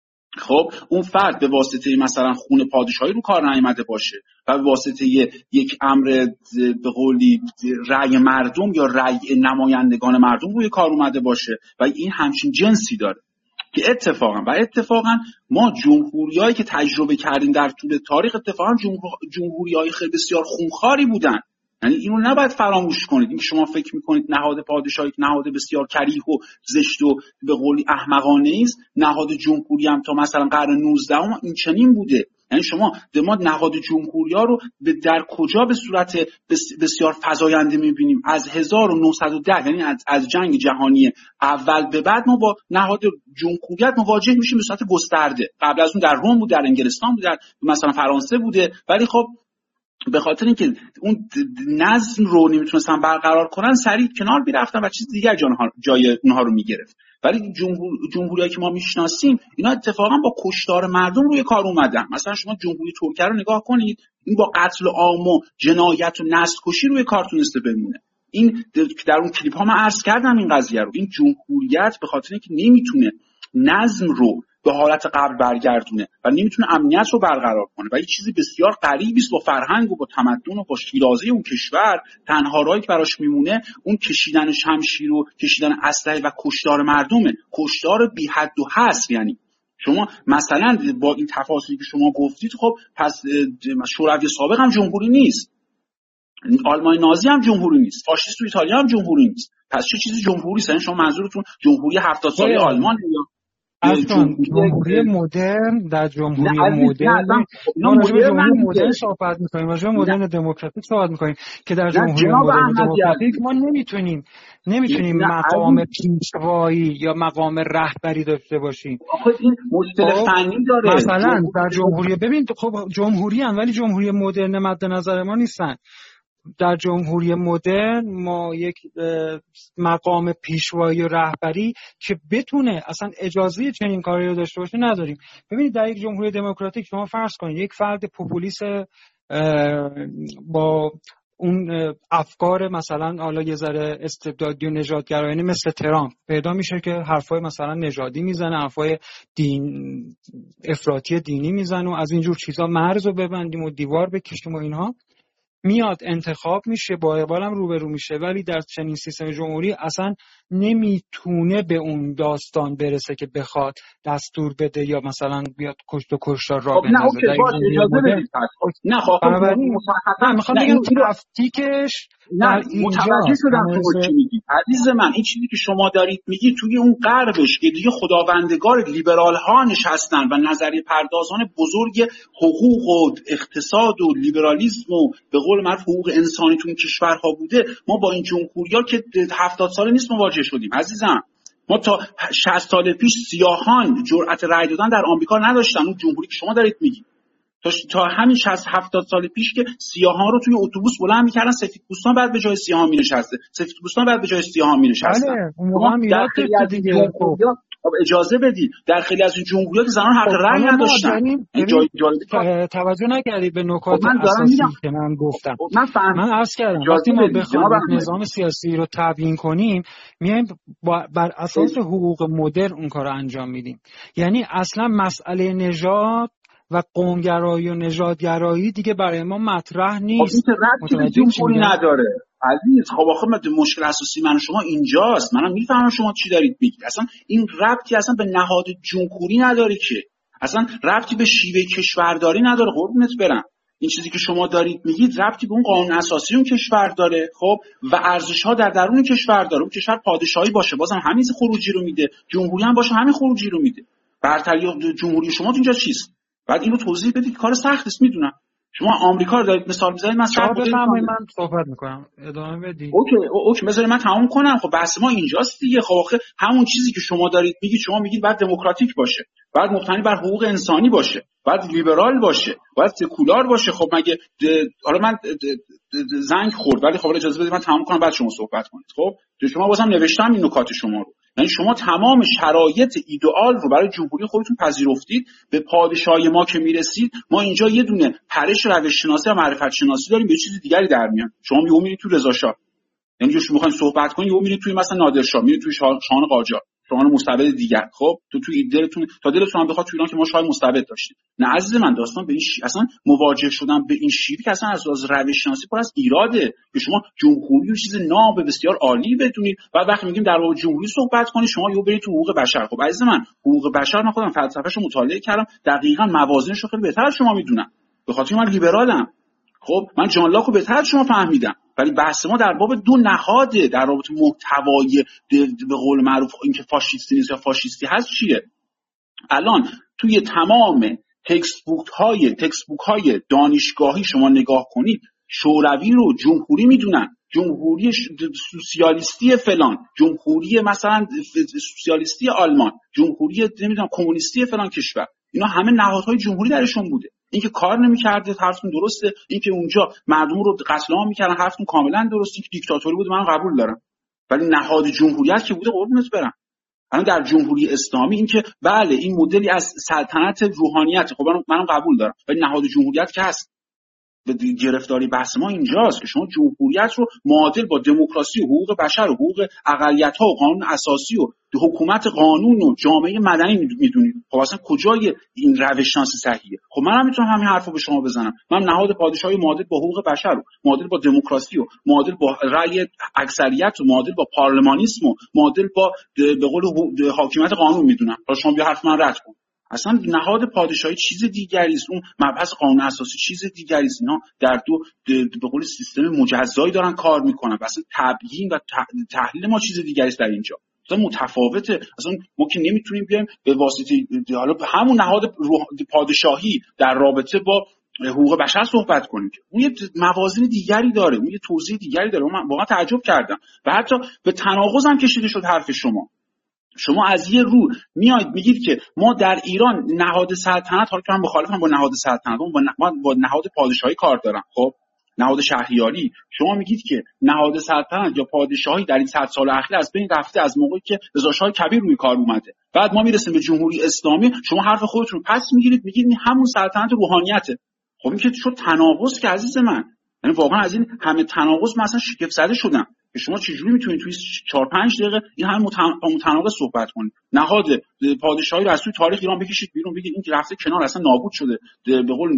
خب اون فرد به واسطه مثلا خون پادشاهی رو کار نیامده باشه و به واسطه یک امر به قولی رأی مردم یا رأی نمایندگان مردم روی کار اومده باشه و این همچین جنسی داره که اتفاقا و اتفاقا ما جمهوریایی که تجربه کردیم در طول تاریخ اتفاقا جمهوریای خیلی بسیار خونخواری بودن. یعنی اینو نباید فراموش کنید، اینکه شما فکر میکنید نهاد پادشاهی نهاد بسیار کریه و زشت و به قولی احمقانه است، نهاد جمهوری هم تا مثلا قرن نوزدهم این چنین بوده. یعنی شما ما نهاد جمهوری‌ها رو در کجا به صورت بسیار فزاینده می‌بینیم؟ از هزار و نهصد و ده، یعنی از, از جنگ جهانی اول به بعد ما با نهاد جمهوریت مواجه میشیم به صورت گسترده. قبل از اون در روم بود، در انگلستان بود، در مثلا فرانسه بوده، ولی خب به خاطر اینکه اون نظم رو نمیتونستن برقرار کنن سریع کنار میرفتن و چیز دیگر جای اونها رو میگرفت. ولی جمهور جمهوریایی که ما میشناسیم اینا اتفاقا با کشتار مردم روی کار اومدن. مثلا شما جمهوری ترکیه رو نگاه کنید، این با قتل عام و جنایت و نسل کشی روی کار تونسته بمونه. این در اون کلیپ ها من عرض کردم این قضیه رو. این جمهوریت به خاطر اینکه نمیتونه نظم رو به حالت قبل برگردونه و نمیتونه امنیت رو برقرار کنه و یه چیزی بسیار غریبی است با فرهنگ و با تمدن و با شیرازه اون کشور، تنها راهی که براش میمونه اون کشیدن شمشیر و کشیدن اسلحه و کشتار مردمه، کشتار بی حد و حصر. یعنی شما مثلا با این تفاصیلی که شما گفتید، خب پس شوروی سابق هم جمهوری نیست، آلمان نازی هم جمهوری نیست، فاشیست تو ایتالیا هم جمهوری نیست، پس چه چیزی جمهوری است؟ یعنی شما منظورتون جمهوری هفتاد ساله آلمان یا اصلا جمهوری مدرن؟ در جمهوری مدرن ما راجع به جمهوری مدرن صحبت می‌کنیم، راجع به مدرن دموکراتیک صحبت می‌کنیم که در جمهوری مدرن دموکراتیک ما نمیتونیم نمیتونیم مقام پیشوایی یا مقام رهبری داشته باشیم. آخه این مشکل فنی داره. مثلا در جمهوری ببین خب جمهوری ان ولی جمهوری مدرن مد نظر ما نیستن. در جمهوری مدرن ما یک مقام پیشوایی و رهبری که بتونه اصلا اجازه چنین کاری رو داشته باشه نداریم. ببینید در یک جمهوری دموکراتیک شما فرض کنید یک فرد پوپولیست با اون افکار مثلا حالا یه ذره استبدادی و نژادگرایانه مثل ترامپ پیدا میشه که حرفای مثلا نژادی میزنه، حرفای دین افراطی دینی میزنه و از اینجور چیزا مرز رو ببندیم و دیوار بکشیم و اینها، میاد انتخاب میشه با اقبالم روبرو میشه، ولی در چنین سیستم جمهوری اصلا نمیتونه به اون داستان برسه که بخواد دستور بده یا مثلا بیاد کشت و کشتار را بندازه. نه اوکی باشه اجازه بدید. نه خب من میخوام بگم تفکیکش نه متوجه شدم شما چی میگید عزیز من. این چیزی که شما دارید میگید توی اون غربش که دیگه خداوندگار لیبرال ها نشستن و نظریه پردازان بزرگ حقوق و اقتصاد و لیبرالیسم و به قول معروف حقوق انسانی تو این کشورها بوده، ما با این جمهوری‌ها که هفتاد سال نیست مواجه شدیم عزیزم. ما تا شصت سال پیش سیاهان جرأت رأی دادن در آمریکا نداشتن، اون جمهوری که شما دارید میگید. تا تا همین شصت هفتاد سال پیش که سیاهان رو توی اتوبوس بلند می‌کردن، سفیدپوستان بعد به جای سیاهان می‌نشسته، سفیدپوستان بعد به جای سیاهان می‌نشستن. بله اون موقع هم ایراد دیگه. خب اجازه بدید در خیلی از این جمهوری‌ها زنان حق رأی نداشتن. توجه نکردید به نکات اساسی که من گفتم. من, من عرض کردم وقتی ما بخوایم نظام سیاسی رو تبیین کنیم میایم بر اساس حقوق مدرن اون کارو انجام میدیم. یعنی اصلا مسئله نژاد و قومگرایی و نژادگرایی دیگه برای ما مطرح نیست. خب این ربطی به جمهوری نداره عزیز. خب آخه مشکل اساسی من و شما اینجاست. منم میفهمم شما چی دارید میگید. اصلا این ربطی اصلا به نهاد جمهوری نداره که. اصلا ربطی به شیوه کشورداری نداره. قربونت برم. این چیزی که شما دارید میگید ربطی به اون قانون اساسی اون کشور داره. خب و ارزش‌ها در درون کشور داره. اون کشور پادشاهی باشه بازم همین خروجی رو میده. جمهوری هم باشه همین خروجی رو میده. برتری جمهوری شما تو اینجا چیست؟ بعد اینو توضیح بدید. کار سختی است میدونم. شما آمریکا رو دارید مثال می‌زنید. من سر بفرمایید من صحبت می‌کنم. ادامه بدید. اوکی اوکی بذارید من تموم کنم. خب بحث ما اینجاست دیگه. خب آخه همون چیزی که شما دارید میگید، شما میگید بعد دموکراتیک باشه، بعد مبتنی بر حقوق انسانی باشه، بعد لیبرال باشه، بعد سکولار باشه. خب مگه حالا من زنگ خورد ولی خب اجازه بدید من تموم کنم بعد شما صحبت کنید. خب شما بازم نوشتم این نکات شما رو. یعنی شما تمام شرایط ایدئال رو برای جمهوری خودتون پذیرفتید. به پادشاهی ما که میرسید، ما اینجا یه دونه پرش روش شناسی و معرفت شناسی داریم، به چیز دیگری در میان. شما یهو میرید تو رضا شاه، یعنی شما میخواین صحبت کنید یهو میرید توی مثلا نادر شاه، میرید توی شاهان قاجار، شاهان مستبد دیگر. خب تو تو دلتون تا دلتون هم بخواد تو ایران که ما شاه مستبد داشتیم. نه عزیز من، داستان به این شی... اصلا مواجه شدن به این شیوه که اصلا از از روش شناسی پر از ایراده که شما جمهوری رو چیز ناب بسیار عالی بدونید و وقتی میگیم در مورد جمهوری صحبت کنید شما یهو برید تو حقوق بشر. خب عزیز من، حقوق بشر من خودم فلسفه‌شو مطالعه کردم، دقیقاً موازینش رو خیلی بهتر از شما میدونم. به خاطر من لیبرالم. خب من جان لاک رو بهتر از شما فهمیدم. ولی بحث ما در باب دو نهاده، در رابطه محتوای به قول معروف اینکه فاشیستی نیست یا فاشیستی هست چیه. الان توی تمام تکست بوک های تکست بوک های دانشگاهی شما نگاه کنید، شوروی رو جمهوری میدونن، جمهوری سوسیالیستی فلان، جمهوری مثلا سوسیالیستی آلمان، جمهوری نمیدونم کمونیستی فلان کشور. اینا همه نهادهای جمهوری درشون بوده. اینکه کار نمی‌کرده حرفتون درسته، اینکه اونجا مردم رو قتل عام می‌کردن حرفتون کاملا درسته، اینکه دیکتاتوری بوده من قبول دارم. ولی نهاد جمهوریت که بوده قربونت برم. الان در جمهوری اسلامی اینکه بله این مدلی از سلطنت روحانیت، خب من منم قبول دارم، ولی نهاد جمهوریت که هست. به گرفتاری بحث ما اینجاست که شما جمهوریت رو معادل با دموکراسی و حقوق بشر و حقوق اقلیت‌ها و قانون اساسی و حکومت قانون و جامعه مدنی میدونید. خب اصلا کجای این روش شناسی صحیحه؟ خب منم میتونم همین حرفو به شما بزنم. من نهاد پادشاهی معادل با حقوق بشر و معادل با دموکراسی و معادل با رأی اکثریت و معادل با پارلمانیسم و معادل با به قول حاکمیت قانون میدونم. حالا شما بیا حرف من رد کن. اصلا نهاد پادشاهی چیز دیگری است، اون مبحث قانون اساسی چیز دیگری است. اینا در دو به قول سیستم مجزایی دارن کار میکنن. اصلا تبیین و تحلیل ما چیز دیگری است در اینجا. اصلا متفاوته. اصلا ما که نمیتونیم بیایم به واسطه حالا همون نهاد پادشاهی در رابطه با حقوق بشر صحبت کنیم. اون یه موازین دیگری داره، اون یه توضیح دیگری داره. من واقعا تعجب کردم و حتی به تناقض هم کشیده شد حرف شما. شما از یه رو میاید میگید که ما در ایران نهاد سلطنت، حالا که من مخالفم با نهاد سلطنت، با با نهاد پادشاهی کار دارم. خب نهاد شهریاری، شما میگید که نهاد سلطنت یا پادشاهی در این صد سال اخیر از بین رفته از موقعی که رضا شاه کبیر روی کار اومده. بعد ما میرسیم به جمهوری اسلامی، شما حرف خودتون رو پس میگیرید میگید این همون سلطنت روحانیته. خب این که شد تناقض که عزیز من. یعنی واقعا از این همه تناقض من اصلا شگفت زده شدم که شما چجوری میتونید توی چهار پنج دقیقه این همه متناقض صحبت کنید. نهاد پادشاهی رو از توی تاریخ ایران بکشید بیرون، بگید این که رفته کنار اصلا نابود شده به قول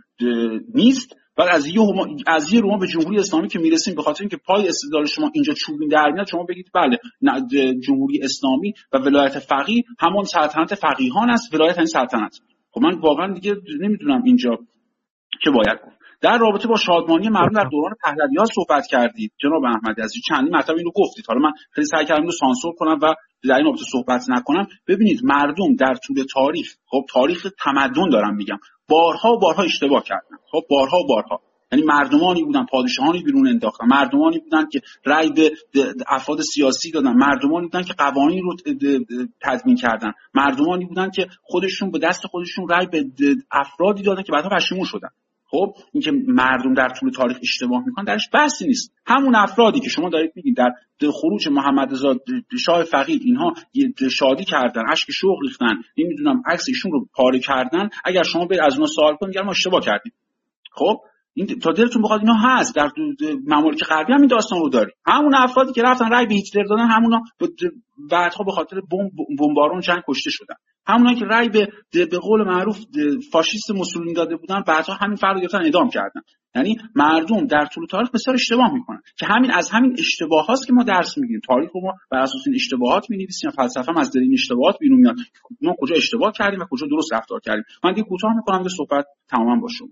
نیست. بعد از یه از یه رو ما به جمهوری اسلامی که میرسیم به خاطر اینکه پای استدلال شما اینجا چوبین در میاد، شما بگید بله جمهوری اسلامی و ولایت فقیه همون سلطنت فقیهان است، ولایت این سلطنت. خب من واقعا دیگه نمیدونم اینجا چه باید گفت. در رابطه با شادمانی مردم در دوران پهلوی‌ها صحبت کردید جناب احمدی عزیز، چندین مرتبه اینو گفتید. حالا من خیلی سعی کردم اینو سانسور کنم و در این رابطه صحبت نکنم. ببینید مردم در طول تاریخ، خب تاریخ تمدن دارم میگم، بارها و بارها اشتباه کردن. خب بارها و بارها، یعنی مردمانی بودن پادشاهانی بیرون انداختن، مردمانی بودن که رأی به افراد سیاسی دادن، مردمانی بودن که قوانین رو تدوین کردن، مردمانی بودن که خودشون به دست خودشون رأی به افرادی دادن که بعدها پشیمون شدن. خب اینکه مردم در طول تاریخ اشتباه میکنن درش بحثی نیست. همون افرادی که شما دارید میگید در خروج محمد رضا شاه فقید اینها شادی کردن، اشک شوق ریختن، نمیدونم عکس ایشون رو پاره کردن، اگر شما برید از اونها سوال کنید میگن ما اشتباه کردیم. خب این تا دلتون بخواد اینا هست، در ممالک غربی هم این داستان رو داریم. همون افرادی که رفتن رای به هیتلر دادن همونا بعدها به خاطر بمب بمبارون جنگ کشته شدن. همونایی که رای به به قول معروف فاشیست موسولینی داده بودن بعدها همین فرد گرفتن اعدام کردن. یعنی مردم در طول تاریخ بسیار اشتباه میکنن که همین از همین اشتباهاست که ما درس میگیریم. تاریخ رو ما بر اساس این اشتباهات می‌نویسیم، فلسفه هم از درین اشتباهات بیرون میاد. ما کجا اشتباه کردیم و کجا درست رفتار کردیم. من دیگه کوتاه میکنم که صحبت تمام باشه.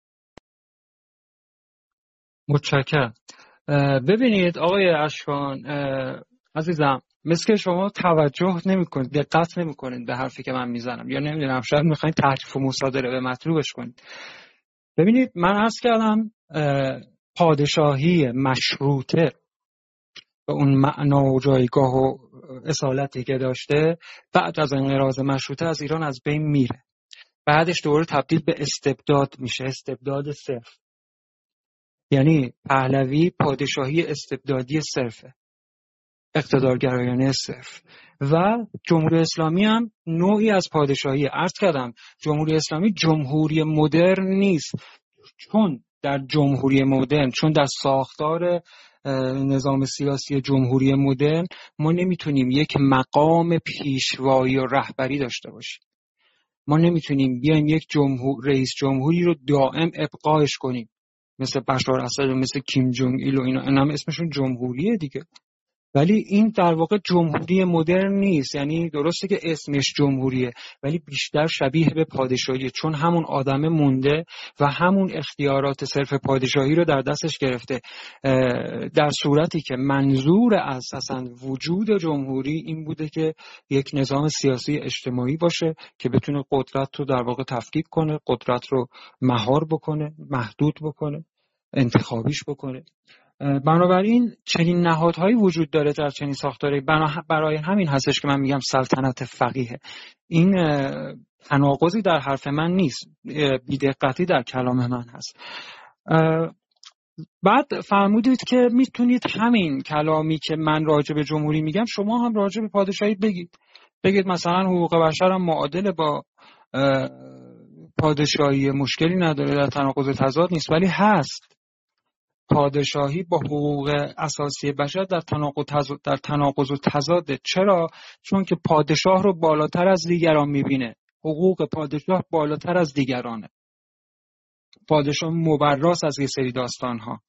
متشکرم. ببینید آقای اشکان عزیزم، مثل که شما توجه نمی‌کنید، دقت نمی‌کنید به حرفی که من میزنم، یا نمیدونم شاید می‌خواید تحریف و مصادره به مطلوبش کنید. ببینید من عرض کردم پادشاهی مشروطه به اون معنا و جایگاه و اصالتی که داشته بعد از انقراض مشروطه از ایران از بین میره. بعدش دوباره تبدیل به استبداد میشه، استبداد صرف. یعنی پهلوی پادشاهی استبدادی صرفه، اقتدارگرایانه صرف. و جمهوری اسلامی هم نوعی از پادشاهی. عرض کردم جمهوری اسلامی جمهوری مدرن نیست، چون در جمهوری مدرن، چون در ساختار نظام سیاسی جمهوری مدرن ما نمیتونیم یک مقام پیشوایی و رهبری داشته باشیم. ما نمیتونیم بیایم یک جمهور رئیس جمهوری رو دائم ابقاش کنیم مثل بشار اسد و مثل کیم جونگ ایل و اینا، اینا هم اسمشون جمهوریه دیگه. ولی این در واقع جمهوری مدرن نیست. یعنی درسته که اسمش جمهوریه ولی بیشتر شبیه به پادشاهیه، چون همون آدم مونده و همون اختیارات صرف پادشاهی رو در دستش گرفته، در صورتی که منظور از اصلا وجود جمهوری این بوده که یک نظام سیاسی اجتماعی باشه که بتونه قدرت رو در واقع تفکیک کنه، قدرت رو مهار بکنه، محدود بکنه، انتخابیش بکنه. بنابراین چنین نهادهایی وجود داره در چنین ساختاری. برای همین هستش که من میگم سلطنت فقیه. این تناقضی در حرف من نیست، بی‌دقتی در کلام من هست. بعد فرمودید که میتونید همین کلامی که من راجع به جمهوری میگم شما هم راجع به پادشاهی بگید. بگید مثلا حقوق بشر هم معادل با پادشاهی، مشکلی نداره، در تناقض و تضاد نیست. ولی هست پادشاهی با حقوق اساسی بشر در تناقض تضاد در تناقض و تضاده. چرا؟ چون که پادشاه رو بالاتر از دیگران میبینه. حقوق پادشاه بالاتر از دیگرانه. پادشاه مبراس از یه سری داستانها.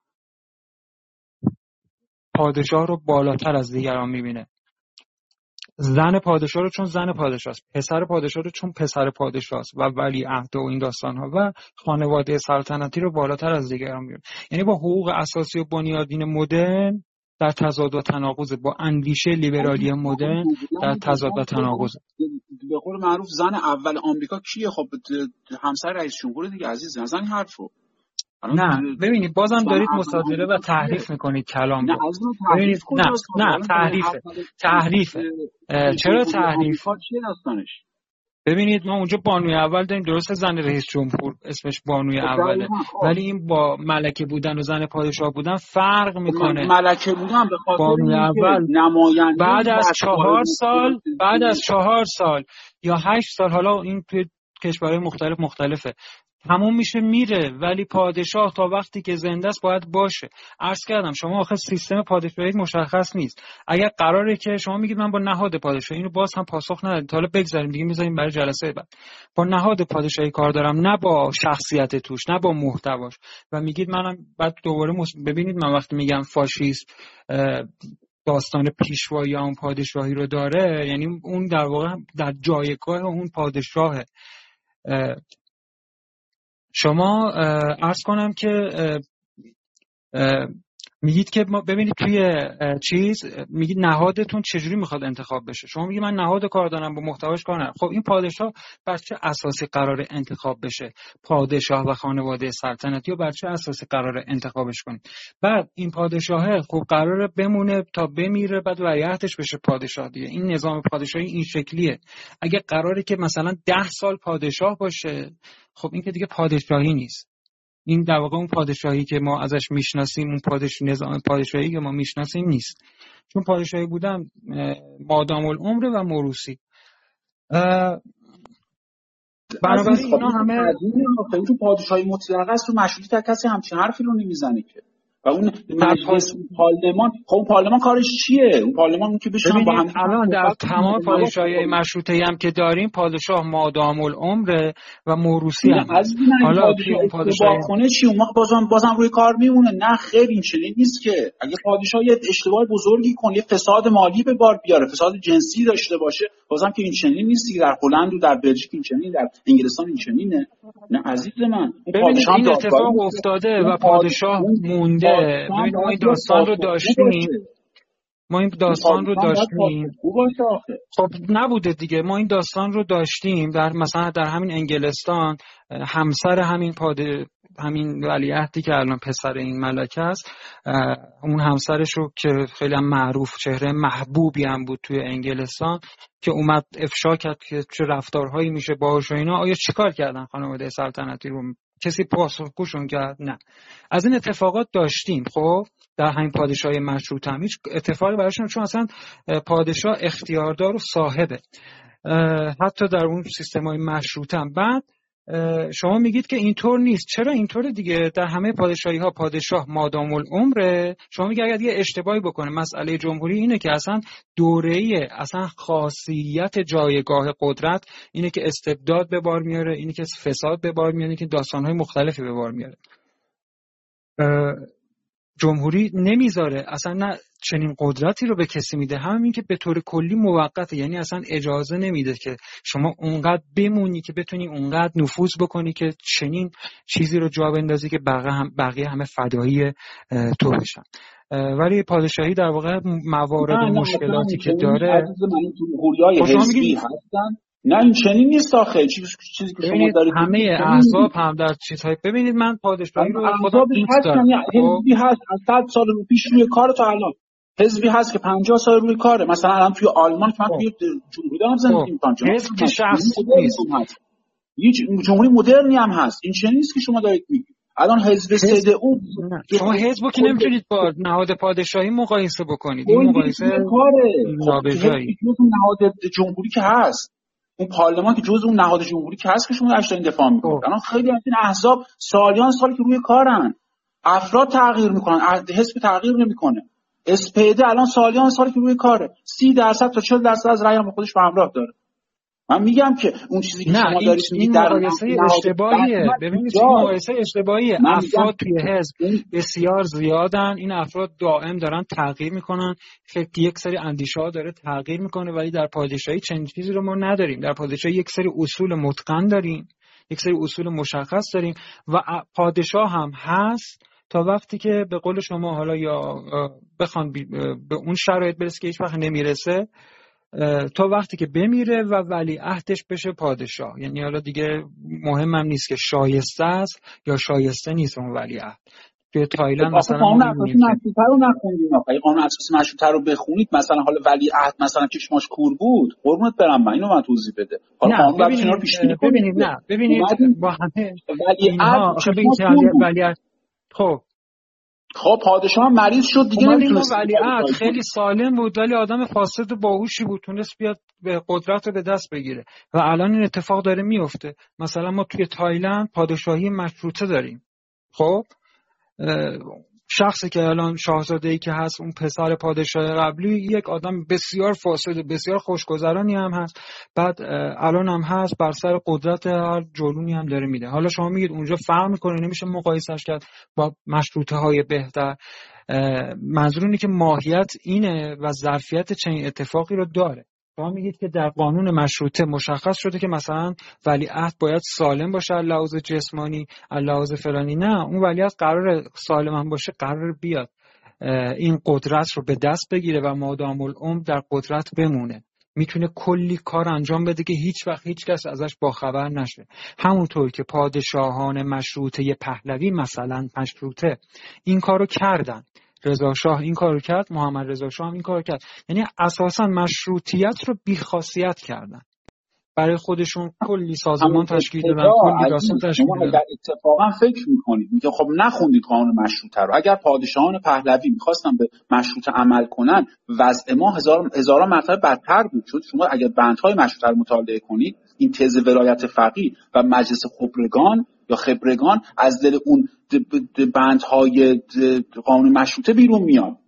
پادشاه رو بالاتر از دیگران میبینه. زن پادشاه رو چون زن پادشاه است، پسر پادشاه رو چون پسر پادشاه است و ولیعهد و این داستان‌ها، و خانواده سلطنتی رو بالاتر از دیگران می‌بینه. یعنی با حقوق اساسی و بنیادین مدرن در تضاد و تناقض، با اندیشه لیبرالی مدرن در تضاد و تناقض. به قول معروف زن اول آمریکا کیه؟ خب همسر رئیس جمهور دیگه عزیز، نزن حرفو. نه ببینید بازم دارید مصادره و تحریف میکنید کلام رو. ببینید نه نه تحریفه تحریفه چرا تحریف؟ چیه داستانش؟ ببینید ما اونجا بانوی اول داریم، درسته زن رئیس جمهور اسمش بانوی اوله، ولی این با ملکه بودن و زن پادشاه بودن فرق میکنه. ملکه بودن به خاطر بانوی اول نماینده بعد از چهار سال بعد از چهار سال یا هشت سال، حالا این توی کشورهای مختلف مختلفه، تموم میشه میره، ولی پادشاه تا وقتی که زنده است باید باشه. عرض کردم شما آخه سیستم پادشاهی مشخص نیست. اگر قراره که شما میگید من با نهاد پادشاهی، اینو باز هم پاسخ ندادید، حالا بگذاریم دیگه، میذاریم برای جلسه بعد. با نهاد پادشاهی کار دارم، نه با شخصیت توش، نه با محتواش، و میگید منم بعد دوباره مس... ببینید من وقتی میگم فاشیست داستان پیشوایی اون پادشاهی رو داره، یعنی اون در واقع در جایگاه اون پادشاهه. شما عرض کنم که میگید که ما ببینید توی چیز میگید نهادتون چجوری میخواد انتخاب بشه. شما میگید من نهاد کار دارم با محتواش کار ندارم. خب این پادشاه بر چه اساسی قراره انتخاب بشه؟ پادشاه و خانواده سلطنتی رو بر چه اساسی قراره انتخابش کنید؟ بعد این پادشاهه خب قراره بمونه تا بمیره، بعد ولیعهدش بشه پادشاه دیگه. این نظام پادشاهی این شکلیه. اگه قراره که مثلا ده سال پادشاه باشه، خب این که دیگه پادشاهی نیست. این در واقع اون پادشاهی که ما ازش میشناسیم، اون پادش نظام پادشاهی که ما میشناسیم نیست، چون پادشاهی بودن مادام العمر و موروثی. بنابراین اینا همه تو پادشاهی مطلقه است، تو مشروطیت کسی همچین حرفی رو نمیزنه که. و اون مجلس پارلمان، خب پارلمان کارش چیه؟ اون پارلمان که بشن با هم الان در تمام پادشاهی مشروطه هم که داریم پادشاه مادام العمر و موروثی هم هست. حالا اون پادشاه کنه چی؟ اون بازم بازم روی کار میمونه؟ نه خیر، این چنین نیست که. اگه پادشاه یه اشتباه بزرگی کنه، فساد مالی به بار بیاره، فساد جنسی داشته باشه، بازم که این چنین نیست. در هلند و در بلژیک این چنین، در انگلستان این چنینه. نه عزیز من، ببینید این اتفاق افتاده و پادشاه مونده. ببینید ما این داستان رو داشتیم ما این داستان رو داشتیم خب نبوده دیگه. ما این داستان رو داشتیم در مثلا در همین انگلستان، همسر همین پاده همین ولیعهدی که الان پسر این ملکه است، اون همسرش رو که خیلی هم معروف، چهره محبوبی هم بود توی انگلستان، که اومد افشا کرد که چه رفتارهایی میشه باهاش و اینا. آیا چیکار کردن خانواده سلطنتی رو؟ کسی پاسخگوشون کرد؟ نه. از این اتفاقات داشتیم. خب در همین پادشاهی مشروطه هم هیچ اتفاقی براشون، چون اصلا پادشاه اختیاردار و صاحبه، حتی در اون سیستم‌های مشروطه هم. بعد شما میگید که اینطور نیست. چرا اینطوره دیگه؟ در همه پادشاهی ها پادشاه مادام العمره. شما میگید اگر یه اشتباهی بکنه، مسئله جمهوری اینه که اصلا دوره‌ای، اصلا خاصیت جایگاه قدرت اینه که استبداد به بار میاره، اینه که فساد به بار میاره، که داستان‌های مختلفی به بار میاره. جمهوری نمیذاره اصلا، نه چنین قدرتی رو به کسی میده، همین که به طور کلی موقته، یعنی اصلا اجازه نمیده که شما اونقدر بمونی که بتونی اونقدر نفوذ بکنی که چنین چیزی رو جا بندازی که بقیه هم بقیه همه فدایی تو بشن. ولی پادشاهی در واقع موارد و مشکلاتی که داره، جمهوریای حزبی هستن. نه این چنین نیست آخه. چیزی چیزی که شما دارید همه احزاب هم در چیزهای، ببینید من پادشاهی رو خودم دوست دارم. حزبی هست از صد سال رو پیش روی کار تا الان، حزبی هست که پنجاه سال روی کاره. مثلا الان توی آلمان که من توی جمهوری دارم زندگی می‌کنم، حزب که شخص نیست، یه جمهوری مدرنی هم هست. این چنین نیست که شما دارید میگید. الان حزب سد او، شما حزبو که نمیتونید با نهاد پادشاهی مقایسه بکنید. این مقایسه نابجایی. نهاد جمهوری که هست، اون پارلمان که جزء اون نهاد جمهوری که هست که شما اشتباه دفاع میکنید. الان خیلی از این احزاب سالیان سالی که روی کارن، افراد تغییر میکنن، حزب تغییر نمیکنه. اسپیده الان سالیان سالی که روی کاره، سی درصد تا چهل درصد از رأی هم خودش به همراه داره. من میگم که اون چیزی که شما دارید میگید در مقایسه اشتباهیه. ببینید این مقایسه اشتباهیه. افراد توی حزب بسیار زیادن، این افراد دائم دارن تغییر میکنن، خیلی یک سری اندیشه ها داره تغییر میکنه. ولی در پادشاهی چنین چیزی رو ما نداریم. در پادشاهی یک سری اصول متقن داریم، یک سری اصول مشخص داریم و پادشاه هم هست تا وقتی که به قول شما حالا یا بخوان به اون شرایط برسه که هیچ وقت نمیرسه، تا وقتی که بمیره و ولیعهدش بشه پادشاه. یعنی حالا دیگه مهمم نیست که شایسته است یا شایسته نیست اون ولیعهد. توی تایلند مثلا قانون اساسی مشروطه رو نخوندین. آقا قانون اساسی مشروطه رو بخونید، مثلا حالا ولیعهد مثلا چشماش کور بود، قربونت برم من اینو من توضیح بده. حالا قانون بعد اینا رو پیش بینی کنید. ببینید نه ببینید با همه اینها ولیعهد خب خب پادشاه هم مریض شد دیگه، نمیتونست. ولیعهد خیلی سالم بود ولی آدم فاسد و باهوشی بود، تونست بیاد به قدرت رو به دست بگیره و الان این اتفاق داره میفته. مثلا ما توی تایلند پادشاهی مشروطه داریم. خب شخصی که الان شاهزاده‌ای که هست، اون پسر پادشاه قبلی، یک آدم بسیار فاسد، بسیار خوشگذرانی هم هست، بعد الان هم هست، بر سر قدرت هر جلونی هم داره میده. حالا شما میگید اونجا فرق میکنه، نمیشه مقایسش کرد با مشروطه های بهتر. منظور اینه که ماهیت اینه و ظرفیت چنین اتفاقی رو داره. شما میگید که در قانون مشروطه مشخص شده که مثلا ولیعهد باید سالم باشه از لحاظ جسمانی، از لحاظ فلانی. نه، اون ولیعهد قرار سالم هم باشه، قرار بیاد این قدرت رو به دست بگیره و مادام العمر در قدرت بمونه. میتونه کلی کار انجام بده که هیچ وقت هیچ کس ازش باخبر نشه. همونطور که پادشاهان مشروطه پهلوی مثلا مشروطه این کارو کردن، رضا شاه این کارو کرد، محمد رضا شاه هم این کارو کرد. یعنی اساسا مشروطیت رو بیخاصیت کردن. برای خودشون کلی سازمان تشکیل دادن، کلی داستان تشکیل دادن. اگر اتفاقا فکر میکنید میگه خب نخوندید قانون مشروطه رو، اگر پادشاهان پهلوی میخواستن به مشروطه عمل کنن وضع ما هزار هزاران مرتبه بدتر بود. چون شما اگر بندهای مشروطه رو مطالعه کنید، این تز ولایت فقیه و مجلس خبرگان یا خبرگان از دل اون بندهای قانون مشروطه بیرون میاد.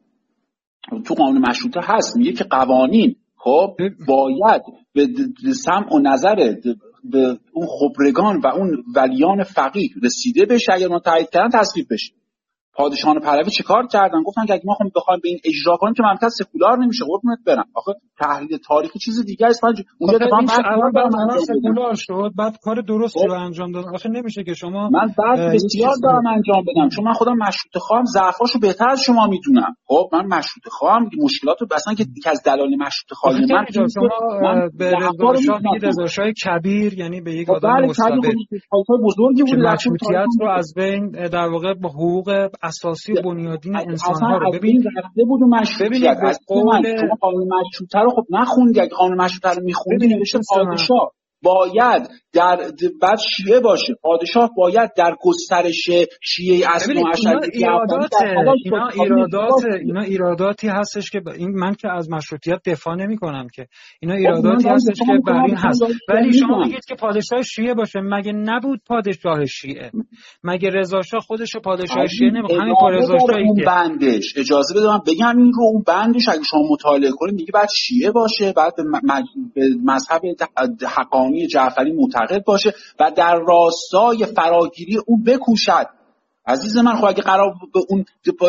تو قانون مشروطه هست میگه که قوانین خب باید به سمع و نظر به اون خبرگان و اون ولیان فقیه رسیده بشه، اگر ما تایید کردن تصویب بشه. پادشاهان پهلوی چیکار کردن؟ گفتن که اگه ما خواهیم بخوایم به این اجرا کنیم که مملکت سکولار نمیشه. قربونت برم، آخه تحلیل تاریخی چیز دیگه است. اونجا اتفاقا الان بعد سکولار شد، بعد کار درستی رو انجام دادن. آخه نمیشه که شما من بعد بسیار دارم انجام بدم، چون من خودم مشروطه خواهم ضعفاشو بهتر از شما میدونم. خب من مشروطه خواهم مشکلاتو اصلا که یکی از دلایل مشروطه خواهی من شما به رضاشاه میگید رضاشاه کبیر، یعنی به یک آدم مستبد بزرگی بود مشروطیت رو از بین در واقع با حقوق اساسی و بنیادین انسان‌ها رو ببینید رفته بود. مشروطیت از قول شما قانون مشروطه رو خب نخوندی. اگه قانون مشروطه رو میخوندی نوشته پادشاه باید در بعد شیعه باشه، پادشاه باید در گسترش شیعه اصلی و عشری. ایرادات اینا ایرادات اینا ایراداتی هستش که این من که از مشروطیت دفاع نمی‌کنم که اینا ایراداتی هستش که بر این هست. ولی شما میگید که پادشاه شیعه باشه، مگه نبود پادشاه شیعه؟ مگه رضا شاه خودش پادشاه شیعه نمی‌خواد؟ همین با رضا شاه اون بندش اجازه بده من بگم این رو، اون بندش اگه شما مطالعه کنید میگه بعد شیعه باشه، بعد به مذهب حقانی جعفری معتقد باشه و در راستای فراگیری اون بکوشد. عزیز من خب اگه قرار به اون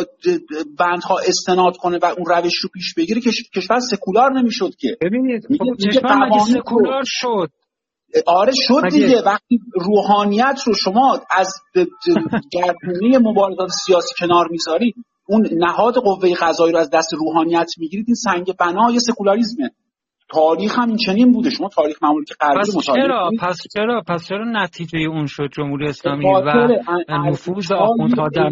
بندها استناد کنه و اون روش رو پیش بگیره کشور سکولار نمیشد که. ببینید خب کشور مگه سکولار شد؟ آره شد دیگه. وقتی روحانیت رو شما از گردونه مبارزات سیاسی کنار میذارید، اون نهاد قوه قضایی رو از دست روحانیت میگیرید، این سنگ بنای سکولاریسمه. تاریخ هم این چنین بوده. شما تاریخ مملکت غربی مطالعه چرا پس چرا پس چرا نتیجه اون شد جمهوری اسلامی و نفوذ آخوندها در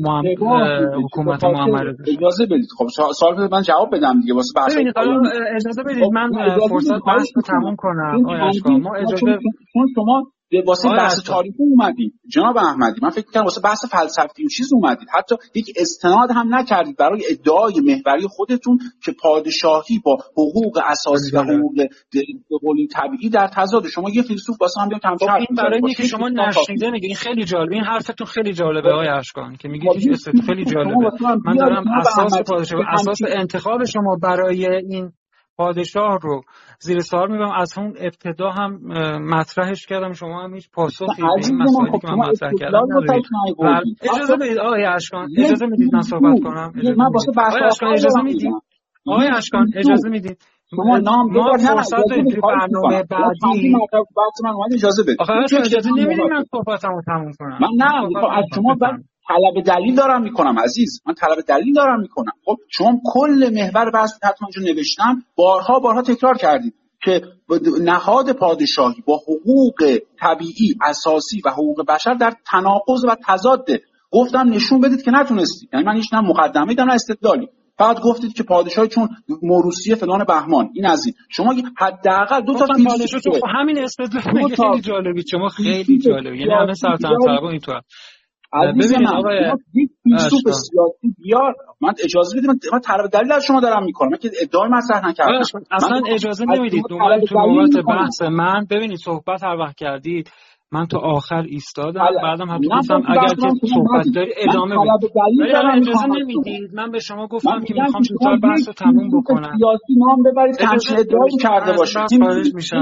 حکومت محمد رضا؟ اجازه بدید خب سوال بده من جواب بدم دیگه واسه بحث. اجازه بدید من فرصت بحث رو تموم کنم. آقای اشکان ما اجازه چون شما واسه بحث تاریخی اومدید جناب احمدی، من فکر می‌کنم واسه بحث فلسفی و چیز اومدید، حتی یک استناد هم نکردید برای ادعای محوری خودتون که پادشاهی با حقوق اساسی و حقوق قولی طبیعی در تضاد. شما یه فیلسوف واسه هم کم شرط این برای اینکه شما نشنیده میگین. خیلی جالب این حرفتون، خیلی جالبه آقای اشکان که میگید خیلی جالبه. من دارم اساس پادشاهی اساس انتخاب شما برای این پادشاه رو زیر سوال میبرم. از اون ابتدا هم مطرحش کردم، شما هم هیچ پاسخی به این مسائلی که من مطرح کردم ندارید. اجازه بدید آقای اشکان، اجازه میدید من صحبت کنم؟ آقای اشکان اجازه میدید؟ آقای اشکان اجازه میدید؟ شما نام ما فرصت داریم توی برنامه بعدی. اجازه بدید. آقای اشکان اجازه نمیدید من صحبتمو تموم کنم؟ من نه از شما بعد طلب دلیل دارم میکنم عزیز، من طلب دلیل دارم میکنم. خب شما کل محور بحث حتما جو نوشتم، بارها بارها تکرار کردید که نهاد پادشاهی با حقوق طبیعی اساسی و حقوق بشر در تناقض و تضاده. گفتم نشون بدید که نتونستید. یعنی من هیچ نه مقدمه‌ای دارم نه استدلالی، فقط گفتید که پادشاهی چون موروثی فلان بهمان. این از این. شما حداقل دو تا پادشاه تو همین استدلال خیلی جالبی، شما خیلی جالبی، یعنی همه سلطنت طلبا اینطور. ببینید آقای یک فیلسوف سیاسی بیار، من اجازه بدید من طلب دلیل از شما دارم میکنم، من که ادعای مطرح نکردم. اصلا اجازه نمیدید دوباره تو نوبت بحث من. ببینید صحبت هر وقت کردید من تو آخر ایستادم، بعدم هم گفتم اگر که صحبت داری ادامه بدید، ولی اجازه نمیدید. من به شما گفتم که میخوام زودتر بحث رو تموم بکنم. سیاسی نام ببرید همچین ادعایی کرده باشید. خواهش میشم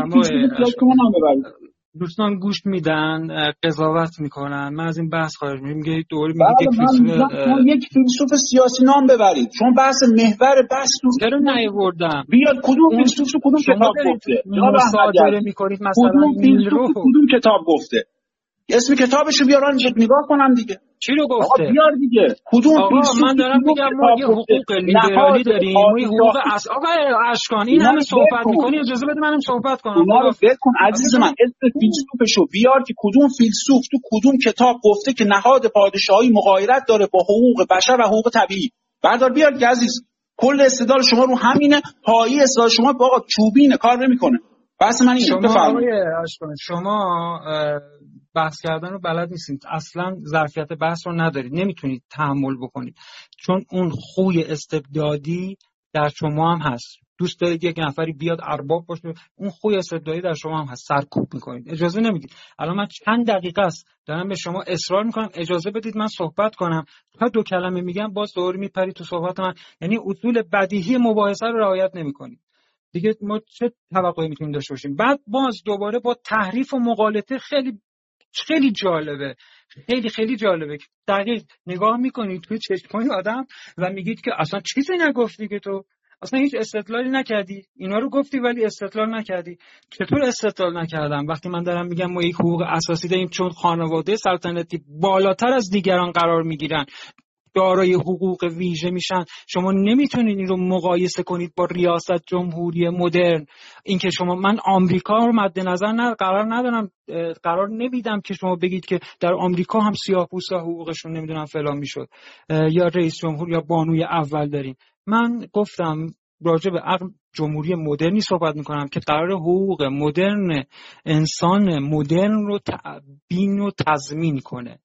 دوستان گوش میدن، قضاوت میکنن، من از این بحث خارج میشم. میگه دوری میگه یک فیلسوف یک فیلسوف سیاسی نام ببرید، چون بحث محور بحث تو چرا نیاوردم؟ بیاد کدوم فیلسوف تو کدوم کتاب گفته؟ مصادره میکنید مثلا نیلرو کدوم کتاب گفته؟ اسم کتابشو بیارن نگاه کنم دیگه. چی رو گفته؟ بیار دیگه. کدوم فیلسوف؟ من دارم میگم ما یه حقوق لیبرالی داریم، ما یه حقوق اصل. آقای اشکان این همه صحبت میکنی، اجازه بده منم صحبت کنم. اونا رو ول کن عزیز من. اسم فیلسوفشو بیار که کدوم فیلسوف تو کدوم کتاب گفته که نهاد پادشاهی مغایرت داره با حقوق بشر و حقوق طبیعی. بردار بیار که عزیز. کل استدلال شما رو همینه، پایه استدلال شما آقا چوبینه، کار نمیکنه. بحث من اینه. شما بفرمایید. آقای اشکان شما بحث کردن رو بلد نیستید، اصلا ظرفیت بحث رو ندارید، نمیتونید تحمل بکنید، چون اون خوی استبدادی در شما هم هست. دوست دارید یک نفری بیاد ارباب باشه، اون خوی استبدادی در شما هم هست، سرکوب میکنید، اجازه نمیدید. الان من چند دقیقه است دارم به شما اصرار میکنم اجازه بدید من صحبت کنم، تا دو کلمه میگم باز دوباره میپرید تو صحبت من، یعنی اصول بدیهی مباحثه رو رعایت نمیکنید. دیگه ما چه توقعی میتونیم داشته باشیم؟ بعد باز دوباره با تحریف و مغالطه خیلی خیلی جالبه، خیلی خیلی جالبه. دقیق نگاه میکنید توی چشمای آدم و میگید که اصلا چیزی نگفتی، که تو اصلا هیچ استدلالی نکردی، اینا رو گفتی ولی استدلال نکردی. چطور استدلال نکردم وقتی من دارم میگم ما یک حقوق اساسی داریم چون خانواده سلطنتی بالاتر از دیگران قرار میگیرن، دارای حقوق ویژه میشن، شما نمیتونید این رو مقایسه کنید با ریاست جمهوری مدرن. اینکه شما من آمریکا رو مد نظر نه قرار ندارم، قرار نمیدم که شما بگید که در آمریکا هم سیاه‌پوستا حقوقشون نمیدونم فلان میشد یا رئیس جمهور یا بانوی اول داریم. من گفتم راجع به عقل جمهوری مدرنی صحبت میکنم که قرار حقوق مدرن انسان مدرن رو تبیین و تضمین کنه.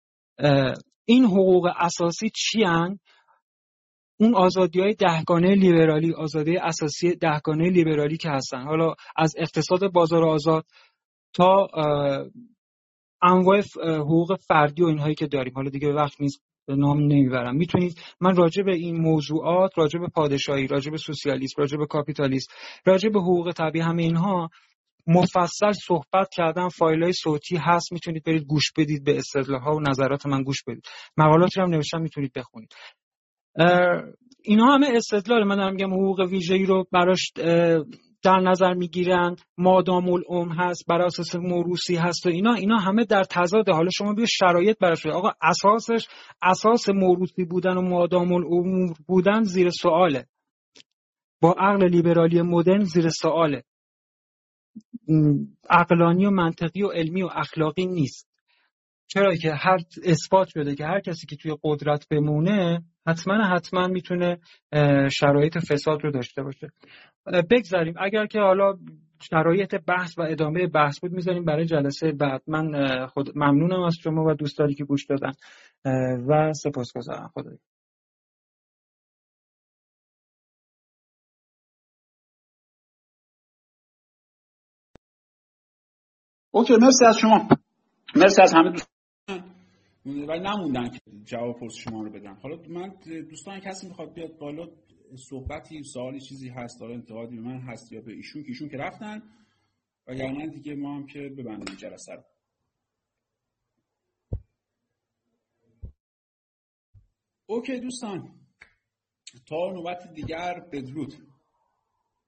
این حقوق اساسی چی هن؟ اون آزادی‌های دهگانه لیبرالی، آزادی اساسی دهگانه لیبرالی که هستن، حالا از اقتصاد بازار آزاد تا انواع حقوق فردی و اینهایی که داریم، حالا دیگه وقت نیست به نام نمیبرم. میتونید من راجع به این موضوعات، راجع به پادشاهی، راجع به سوسیالیسم، راجع به کاپیتالیسم، راجع به حقوق طبیعی، همه اینها مفصل صحبت کردم. فایل‌های صوتی هست، میتونید برید گوش بدید، به استدلال‌ها و نظرات من گوش بدید. مقالاتی هم نوشتم میتونید بخونید. اینا همه استدلال. من دارم میگم حقوق ویژه‌ای رو براش در نظر میگیرن، مادام العمر هست، بر اساس موروثی هست و اینا اینا همه در تضاد. حالا شما بیا شرایط براش، آقا اساسش اساس موروثی بودن و مادام العمر بودن زیر سواله، با عقل لیبرالی مدرن زیر سواله، عقلانی و منطقی و علمی و اخلاقی نیست. چرا که هر اثبات شده که هر کسی که توی قدرت بمونه حتما حتما میتونه شرایط فساد رو داشته باشه. بگذاریم، اگر که حالا شرایط بحث و ادامه بحث بود میذاریم برای جلسه بعد. من خود ممنونم از شما و دوستانی که گوش دادن و سپاسگزارم. خدایا. اوکی، مرسی از شما، مرسی از همه دوستان ولی نموندن که جواب پرس شما رو بدن. حالا من دوستان کسی میخواد بیاد بالا، صحبتی، سوالی، چیزی هست، حالا انتقادی به من هست یا به ایشون، که ایشون که رفتن و یعنی دیگه ما هم که ببندیم جلسه رو. اوکی دوستان، تا نوبت دیگر بدرود.